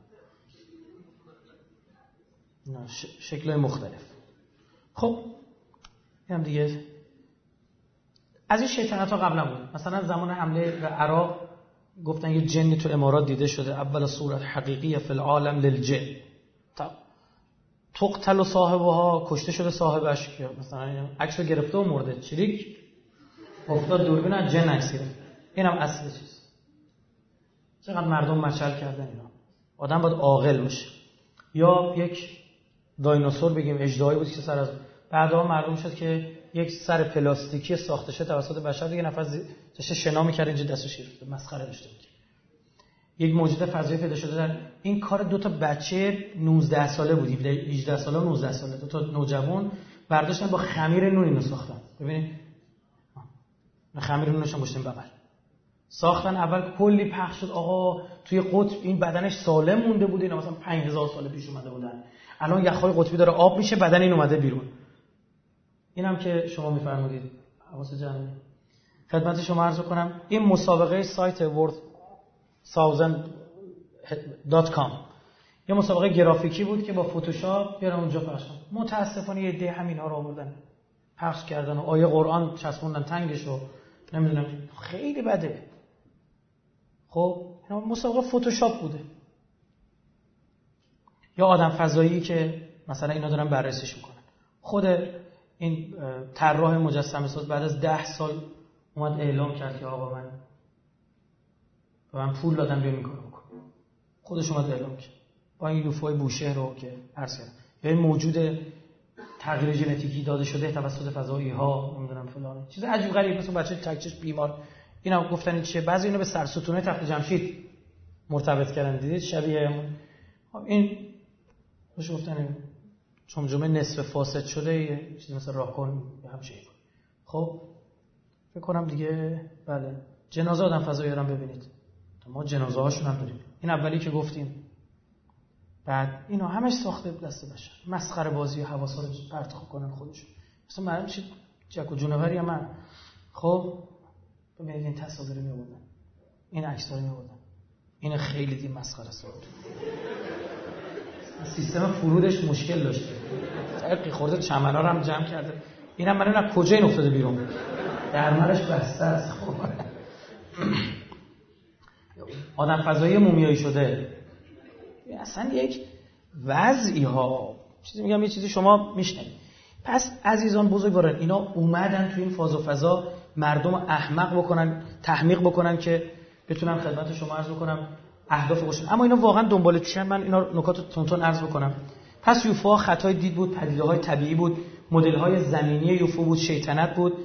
اینا شکل‌های مختلف. خب اینم دیگه از این شیطنت‌ها قبلا بود. مثلا زمان حمله به عراق گفتن یه جنی تو امارات دیده شده، اول صورت حقیقی فی العالم للجن. تقتل صاحبها، کشته شده صاحبش، مثلا عکس رو گرفته و مرده، چریک افتاد دوربین از جن عکس گرفت. اینم اصل چیز. چقدر مردم مشعل کردن اینا. آدم باید عاقل باشه. یا یک دایناسور بگیم اژدهایی بود که سر از بعدا معلوم شد که یک سر پلاستیکی ساخته شده توسط بشر، دیگه نفر داشته شنا می‌کرد اینجا دستش گرفته، مسخره داشته بود. یک موجود فضایی پیدا شده در این کار. دو تا بچه 19 ساله بود، 18 ساله و 19 ساله، دو تا نوجوان برداشتن با خمیر نون اینو ساختن. ببینید خمیر نونش هم گذاشتن بغل ساختن. اول کلی پخش شد آقا توی قطب این بدنش سالم مونده بود، اینا مثلا 5000 سال پیش اومده بودن، الان یخ‌های قطبی داره آب میشه، بدن این اومده بیرون. اینم که شما میفرمودید حواس جمعی. خدمت شما عرض کنم این مسابقه سایت world1000.com یه مسابقه گرافیکی بود که با فتوشاپ بیارن اونجا پخش کردن. متاسفانه یه عده همینا رو آوردن پخش کردن و آیه قرآن چسبوندن تنگشو، نمیدونم خیلی بده. خب مسابقه فتوشاپ بوده. یا آدم فضایی که مثلا اینا دارن بررسیش میکنن. خود این طراح مجسمه ساز بعد از 10 سال اومد اعلام کرد که آقا من پول دادم بیام این کارو بکنم. خودش اومد اعلام کرد با این یوفوی بوشهر رو که عرض کردم، یا این موجود تغییر ژنتیکی داده شده توسط فضایی ها، نمیدونم فلان چیز عجیب غریب، مثلا بچه تکچش بیمار. اینا گفتن این چیه، بعضی اینو به سرستونه تخت جمشید مرتبط کردن، دیدید شبیه این روش گفتن جمجمه نصف فاسد شده، یه چیزی مثل راکون همشه. خب فکر کنم دیگه بله جنازه آدم فضایی رو ببینید، ما جنازه هاشون هم داریم. این اولی که گفتیم. بعد اینا همش ساخته دست بشر، مسخره بازی و حواسا رو پرت کنن خودشون. مثلا معلوم چی جک و جونوری من. خب ببینید این تصاویر میآوردن، این عکس‌ها رو میآوردن، این خیلی دی مسخره است. سیستم فرودش مشکل داشته، عرقی خورده، چمنا رو هم جمع کرده. اینم من از کجا این افتاده بیرون، درمرش بسته است. خب آدم فضایی مومیایی شده، اصلا یک وضعی ها، چیزی میگم یه چیزی شما میشنید. پس عزیزان بزرگواران اینا اومدن تو این فاز و فضا مردم احمق بکنن، تحمیق بکنن که بتونن خدمت شما عرض بکنم اهداف خودشون. اما اینا واقعا دنبال چیان؟ من اینا نکات تونتون عرض بکنم. پس یوفوها خطای دید بود، پدیده‌های طبیعی بود، مدل‌های زمینی یوفو بود، شیطنت بود.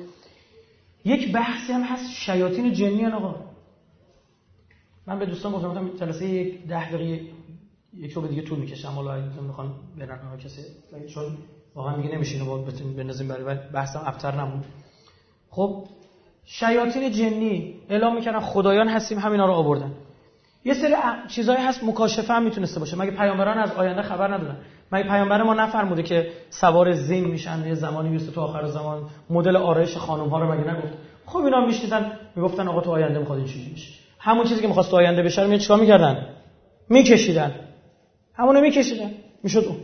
یک بحثی هم هست شیاطین جنی ان. آقا من به دوستان گفتم جلسه 10 دقیقه یک رو دیگه طول می‌کشه، اما اگه می‌خوان برن ها کسی، چون واقعا میگه نمی‌شینه با بتونیم بنظیم برای بحثم ابتر نمون. خب شیاطین جنی اعلام می‌کردن خدایان هستیم، همینا رو آوردن. یه سری چیزایی هست مکاشفه هم میتونسته باشه. مگه پیامبران از آینده خبر ندادن؟ مگه پیامبر ما نفرموده که سوار زین میشن یه زمانی میرسه تو آخر زمان، مدل آرایش خانم ها رو مگه نگفت؟ خب اینا میشنیدن میگفتن آقا تو آینده میخواد این چیزی بشه. همون چیزی که می‌خواست تو آینده بشه رو چیکار می‌کردن؟ میکشیدن. همونو میکشیدن. میشد اون.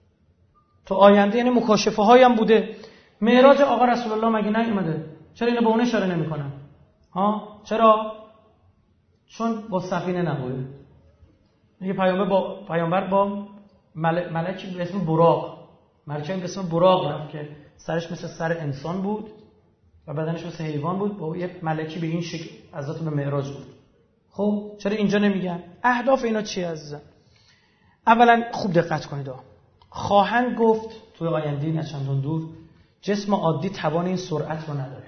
تو آینده یعنی مکاشفه هایی هم بوده. معراج آقا رسول الله مگه نیومده؟ چرا اینا به اون اشاره نمی‌کنن؟ ها؟ چرا؟ چون با سفینه نبوده. یه پیامبر با ملکی به اسم براق، ملکی به اسم براق رفت که سرش مثل سر انسان بود و بدنش مثل حیوان بود، با یه ملکی به این شکل حضرت به معراج بود. خب چرا اینجا نمیگن؟ اهداف اینا چیه عزیزان؟ اولا خوب دقت کنید. خواهند گفت توی آینده نه چندان دور جسم عادی توان این سرعت رو نداره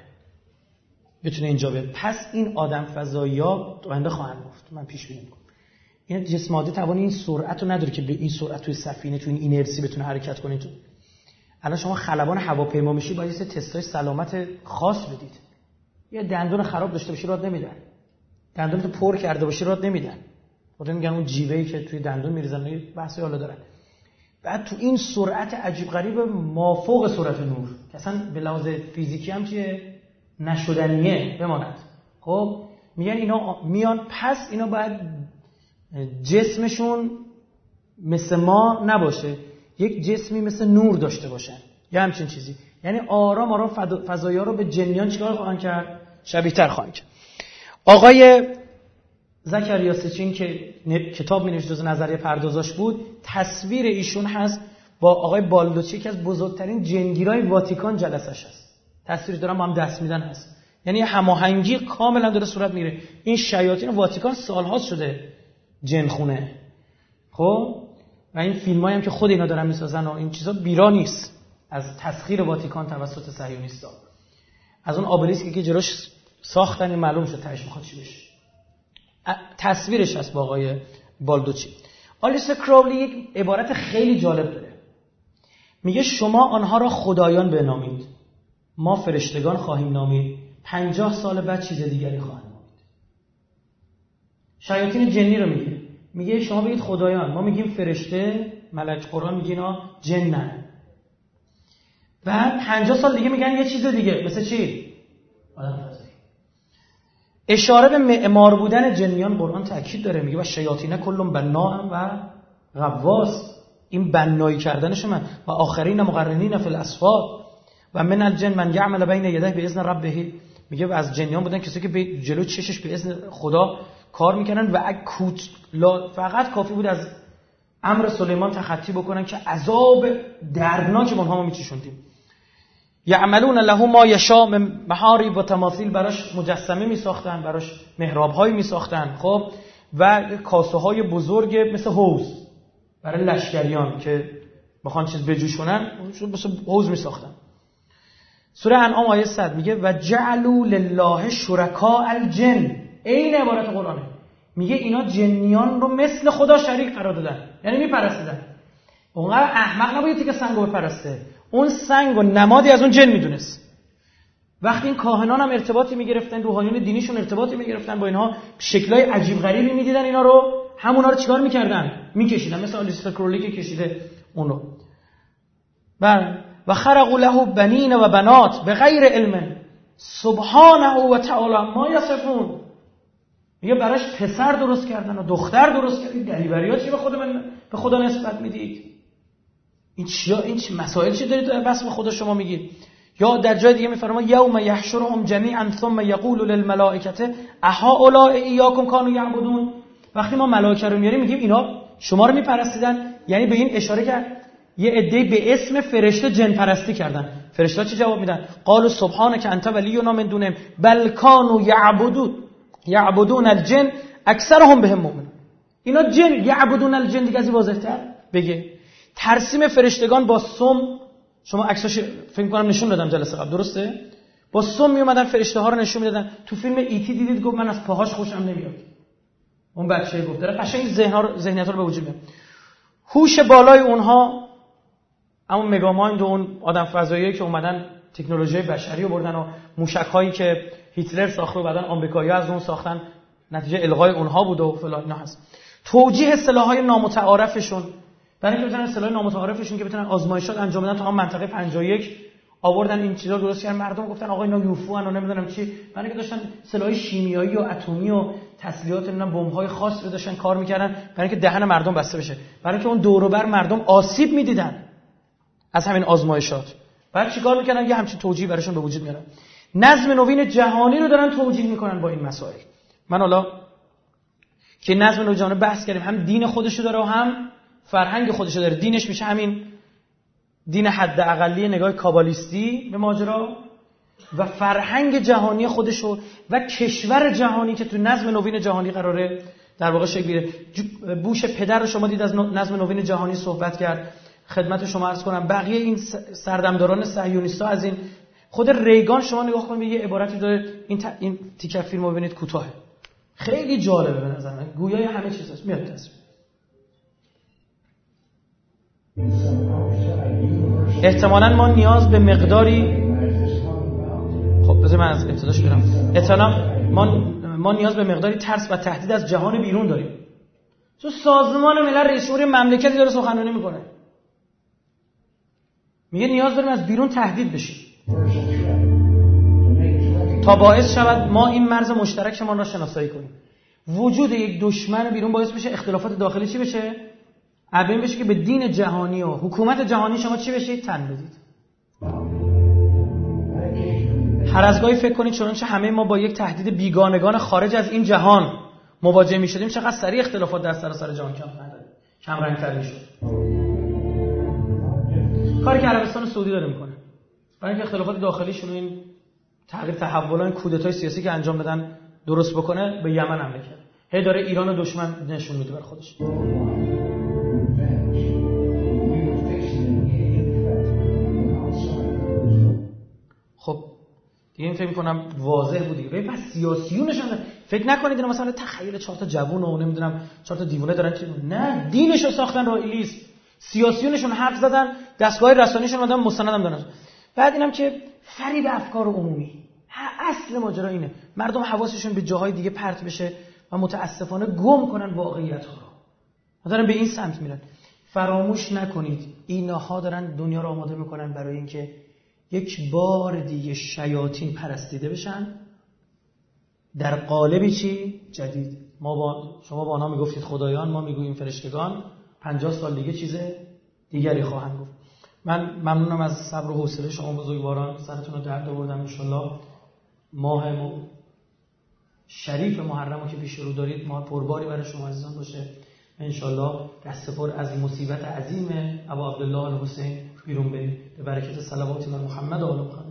بتونه اینجا بره. پس این آدم فضایی‌ها آینده خواهند گفت، من پیش بینی می‌کنم این جسم عادی توان این سرعت رو نداره که به این سرعت توی سفینه توی این اینرسی بتونه حرکت کنه. تو الان شما خلبان هواپیما میشی باید یه تستای سلامت خاص بدید. یه دندون خراب داشته باشی راه نمیدن. دندونتو پر کرده باشی رات نمیدن. خودت میگن اون جیوه‌ای که توی دندون میریزن بحثی حالا دارن. بعد تو این سرعت عجیب غریب مافوق سرعت نور که اصلا به لحاظ فیزیکی هم چیه نشدنیه بماند. خب میگن اینا میان پس اینا باید جسمشون مثل ما نباشه، یک جسمی مثل نور داشته باشن یا همچین چیزی. یعنی آرام آرام فضایا رو به جنیان چیکار خواهند کرد؟ شبیه‌تر خواهند کرد. آقای زکریا سچین که کتاب می‌نوشت جزء نظریه پردازاش بود، تصویر ایشون هست با آقای بالدوچی که از بزرگترین جنگیرای واتیکان جلسش هست. تصویری دارن با هم دست میدن هست. یعنی هماهنگی کاملا داره صورت میگیره. این شیاطین واتیکان سال‌ها شده جنخونه. خب و این فیلمایی هم که خود اینا دارن میسازن و این چیزا بیرا نیست از تسخیر واتیکان توسط صهیونیست‌ها. از اون آبلیسکی که جلوش ساختن این معلوم شد تهش میخواد چی بشه. تصویرش هست با آقای بالدوچی. آلیستر کراولی یک عبارت خیلی جالب داره. میگه شما آنها را خدایان بنامید، ما فرشتگان خواهیم نامید، 50 سال بعد چیز دیگری خواهند نامید. شیاطین جنی رو میگه شما بگید خدایان، ما میگیم فرشته، ملک قرآن میگه اینا جنن. بعد 50 سال دیگه میگن یه چیز دیگه. مثل چی؟ آدم فضایی. اشاره به معمار بودن جنیان قرآن تاکید داره. میگه و شیاطین کلهم بنا و غواص، این بنایی کردنش من و آخرین مقرنین فی الاسفاد و من الجن من یعمل بین یدیه باذن ربه. میگه از جنیان بودن کسی که به جلو چشش به اذن خدا کار میکنن و فقط کافی بود از امر سلیمان تخطی بکنن که عذاب دردناک به اونها میچشوندیم. یعملون له ما یشاء من محارب و تماثیل، براش مجسمه میساختن، براش محراب‌هایی میساختن. خب و کاسه‌های بزرگ مثل حوض برای لشکریان که بخوان چیز بجوشونن مثل حوض میساختن. سوره انعام آیه 100 میگه و جعلوا لله شرکاء الجن. این عبارت قرآنه. میگه اینا جنیان رو مثل خدا شریک قرار دادن، یعنی میپرستیدن. اونقدر احمق نبودی که سنگو بپرسته، اون سنگو نمادی از اون جن میدونست. وقتی این کاهنان هم ارتباطی میگرفتن، روحانیون دینیشون ارتباطی میگرفتن با اینها، شکلای عجیب غریبی میدیدن اینا رو، همونا رو چیکار میکردن؟ میکشیدن، مثل آلیستر کراولی که کشیده اون رو. و خرقوا له بنین و بنات بغیر علم سبحانه و تعالی ما یصفون. میگه براش پسر درست کردن و دختر درست کردن. دریوریات چی به خدا نسبت میدید؟ این چه مسائل چی دارید بس به خدا شما میگید؟ یا در جای دیگه میفرماید یوم یحشرهم جمیعا ثم یقول للملائکه اهؤلاء ایاکم کانوا یعبدون. وقتی ما ملائکه رو میاریم میگیم اینا شما رو میپرستیدن، یعنی به این اشاره کرد یه عده‌ای به اسم فرشته جن پرستی کردن. فرشته‌ها چی جواب میدن؟ قالوا سبحانك انت ولینا من دونهم بل كانوا یعبدون الجن اکثرهم بهم مؤمنون. اینا جن یعبدون الجن دیگه از واضح‌تر بگه. ترسیم فرشتگان با سم، شما عکساش فکر کنم نشون دادم جلسه قبل، درسته؟ با سم می اومدن فرشته ها رو نشون میدادن. تو فیلم ایتی دیدید گفت من از پاهاش خوشم نمیاد. اون بچه گفت داره قشنگ ذهنیت رو به وجود میاد. هوش بالای اونها اما مگامایند و اون آدم فضاییایی که اومدن تکنولوژی بشری رو بردن و موشک‌هایی که هیتلر ساخته و بعدن آمریکایی‌ها از اون ساختن نتیجه الغای اونها بود و فلان اینا هست. توجیه سلاح‌های نامتعارفشون، برای اینکه بتونن سلاح نامتعارفشون که بتونن آزمایشات انجام بدن تا منطقه 51 آوردن این چیزا درست کردن. مردم گفتن آقا اینا یوفو ان و نمیدونم چی، برای اینکه داشتن سلاح شیمیایی و اتمی و تسلیحات نمیدونم بمب‌های خاص رو داشتن کار می‌کردن برای اینکه دهن مردم بسته بشه، برای اینکه اون دور و بر مردم آسیب می‌دیدن از همین آزمایشات. بعد چیکار می‌کردن؟ یه همچین توجیه براشون به وجود میارن. نظم نوین جهانی رو دارن توجیه می‌کنن با این مسائل. من حالا که نظم نوین جهانی بحث کردیم، هم دین خودشو داره و هم فرهنگ خودشو داره. دینش میشه همین دین حد اقلی نگاه کابالیستی به ماجرا و فرهنگ جهانی خودشو و کشور جهانی که تو نظم نوین جهانی قراره در واقع شکل بگیره. بوش پدر رو شما دید از نظم نوین جهانی صحبت کرد، خدمت شما عرض کنم بقیه این سردمداران صهیونیست‌ها از این، خود ریگان شما نگاه کنید یه عبارتی داره، این تیکه فیلمو ببینید کوتاهه، خیلی جالبه به نظر من، گویای همه چیز هست. میاد تصویر. احتمالاً ما نیاز به مقداری، خب بذار من از ابتداش برم. احتمالاً ما نیاز به مقداری ترس و تهدید از جهان بیرون داریم. تو سازمان ملل رئیس جمهور مملکتی داره سخنرانی میکنه، میگه نیاز داریم از بیرون تهدید بشیم تا باعث شود ما این مرز مشترکمان را شناسایی کنیم. وجود یک دشمن بیرون باعث بشه اختلافات داخلی چی بشه؟ ابین بشه که به دین جهانی و حکومت جهانی شما چی بشید؟ تن بدید. هر از گاهی فکر کنید چنانچه همه ما با یک تهدید بیگانگان خارج از این جهان مواجه می شدیم چقدر سریع اختلافات در سراسر جهان کم رنگ‌تر میشد. کاری که عربستان سعودی داره میکنه برای اینکه اختلافات داخلیشون این تغییر تحولان کودتای سیاسی که انجام دادن درست بکنه، به یمن حمله کرد. هی داره ایران و دشمن نشون میده بر خودش. خب دیگه این فکر می‌کنم واضح بود دیگه. ببین پس سیاسیونشون فکر نکنید اینا مثلا تخیل 4 تا جوون و نمیدونم 4 تا دیوونه دارن که نه، دینشو ساختن رائیلیسم. سیاسیونشون حرف زدن، دستگاه رسانیشون اومدن مستندم دادن. بعد اینم که فریب افکار عمومی. اصل ماجرا اینه مردم حواسشون به جاهای دیگه پرت بشه و متاسفانه گم کنن واقعیت‌ها رو. دارن به این سمت میرن. فراموش نکنید اینها دارن دنیا رو آماده میکنن برای اینکه یک بار دیگه شیاطین پرستیده بشن در قالبی چی؟ جدید. شما با آنها میگفتید خدایان، ما میگوییم فرشتگان. 50 سال دیگه چیز دیگری خواهند گفت. من ممنونم از صبر و حوصله شما بزرگواران. سرتون رو درد آوردم. ان شاءالله ماه شریف محرم که پیش رو دارید ماه پرباری برای شما عزیزان باشه. ان شاءالله دست پر از مصیبت عظیم ابا عبدالله الحسین بیرون برید به برکت صلوات محمد و آل محمد.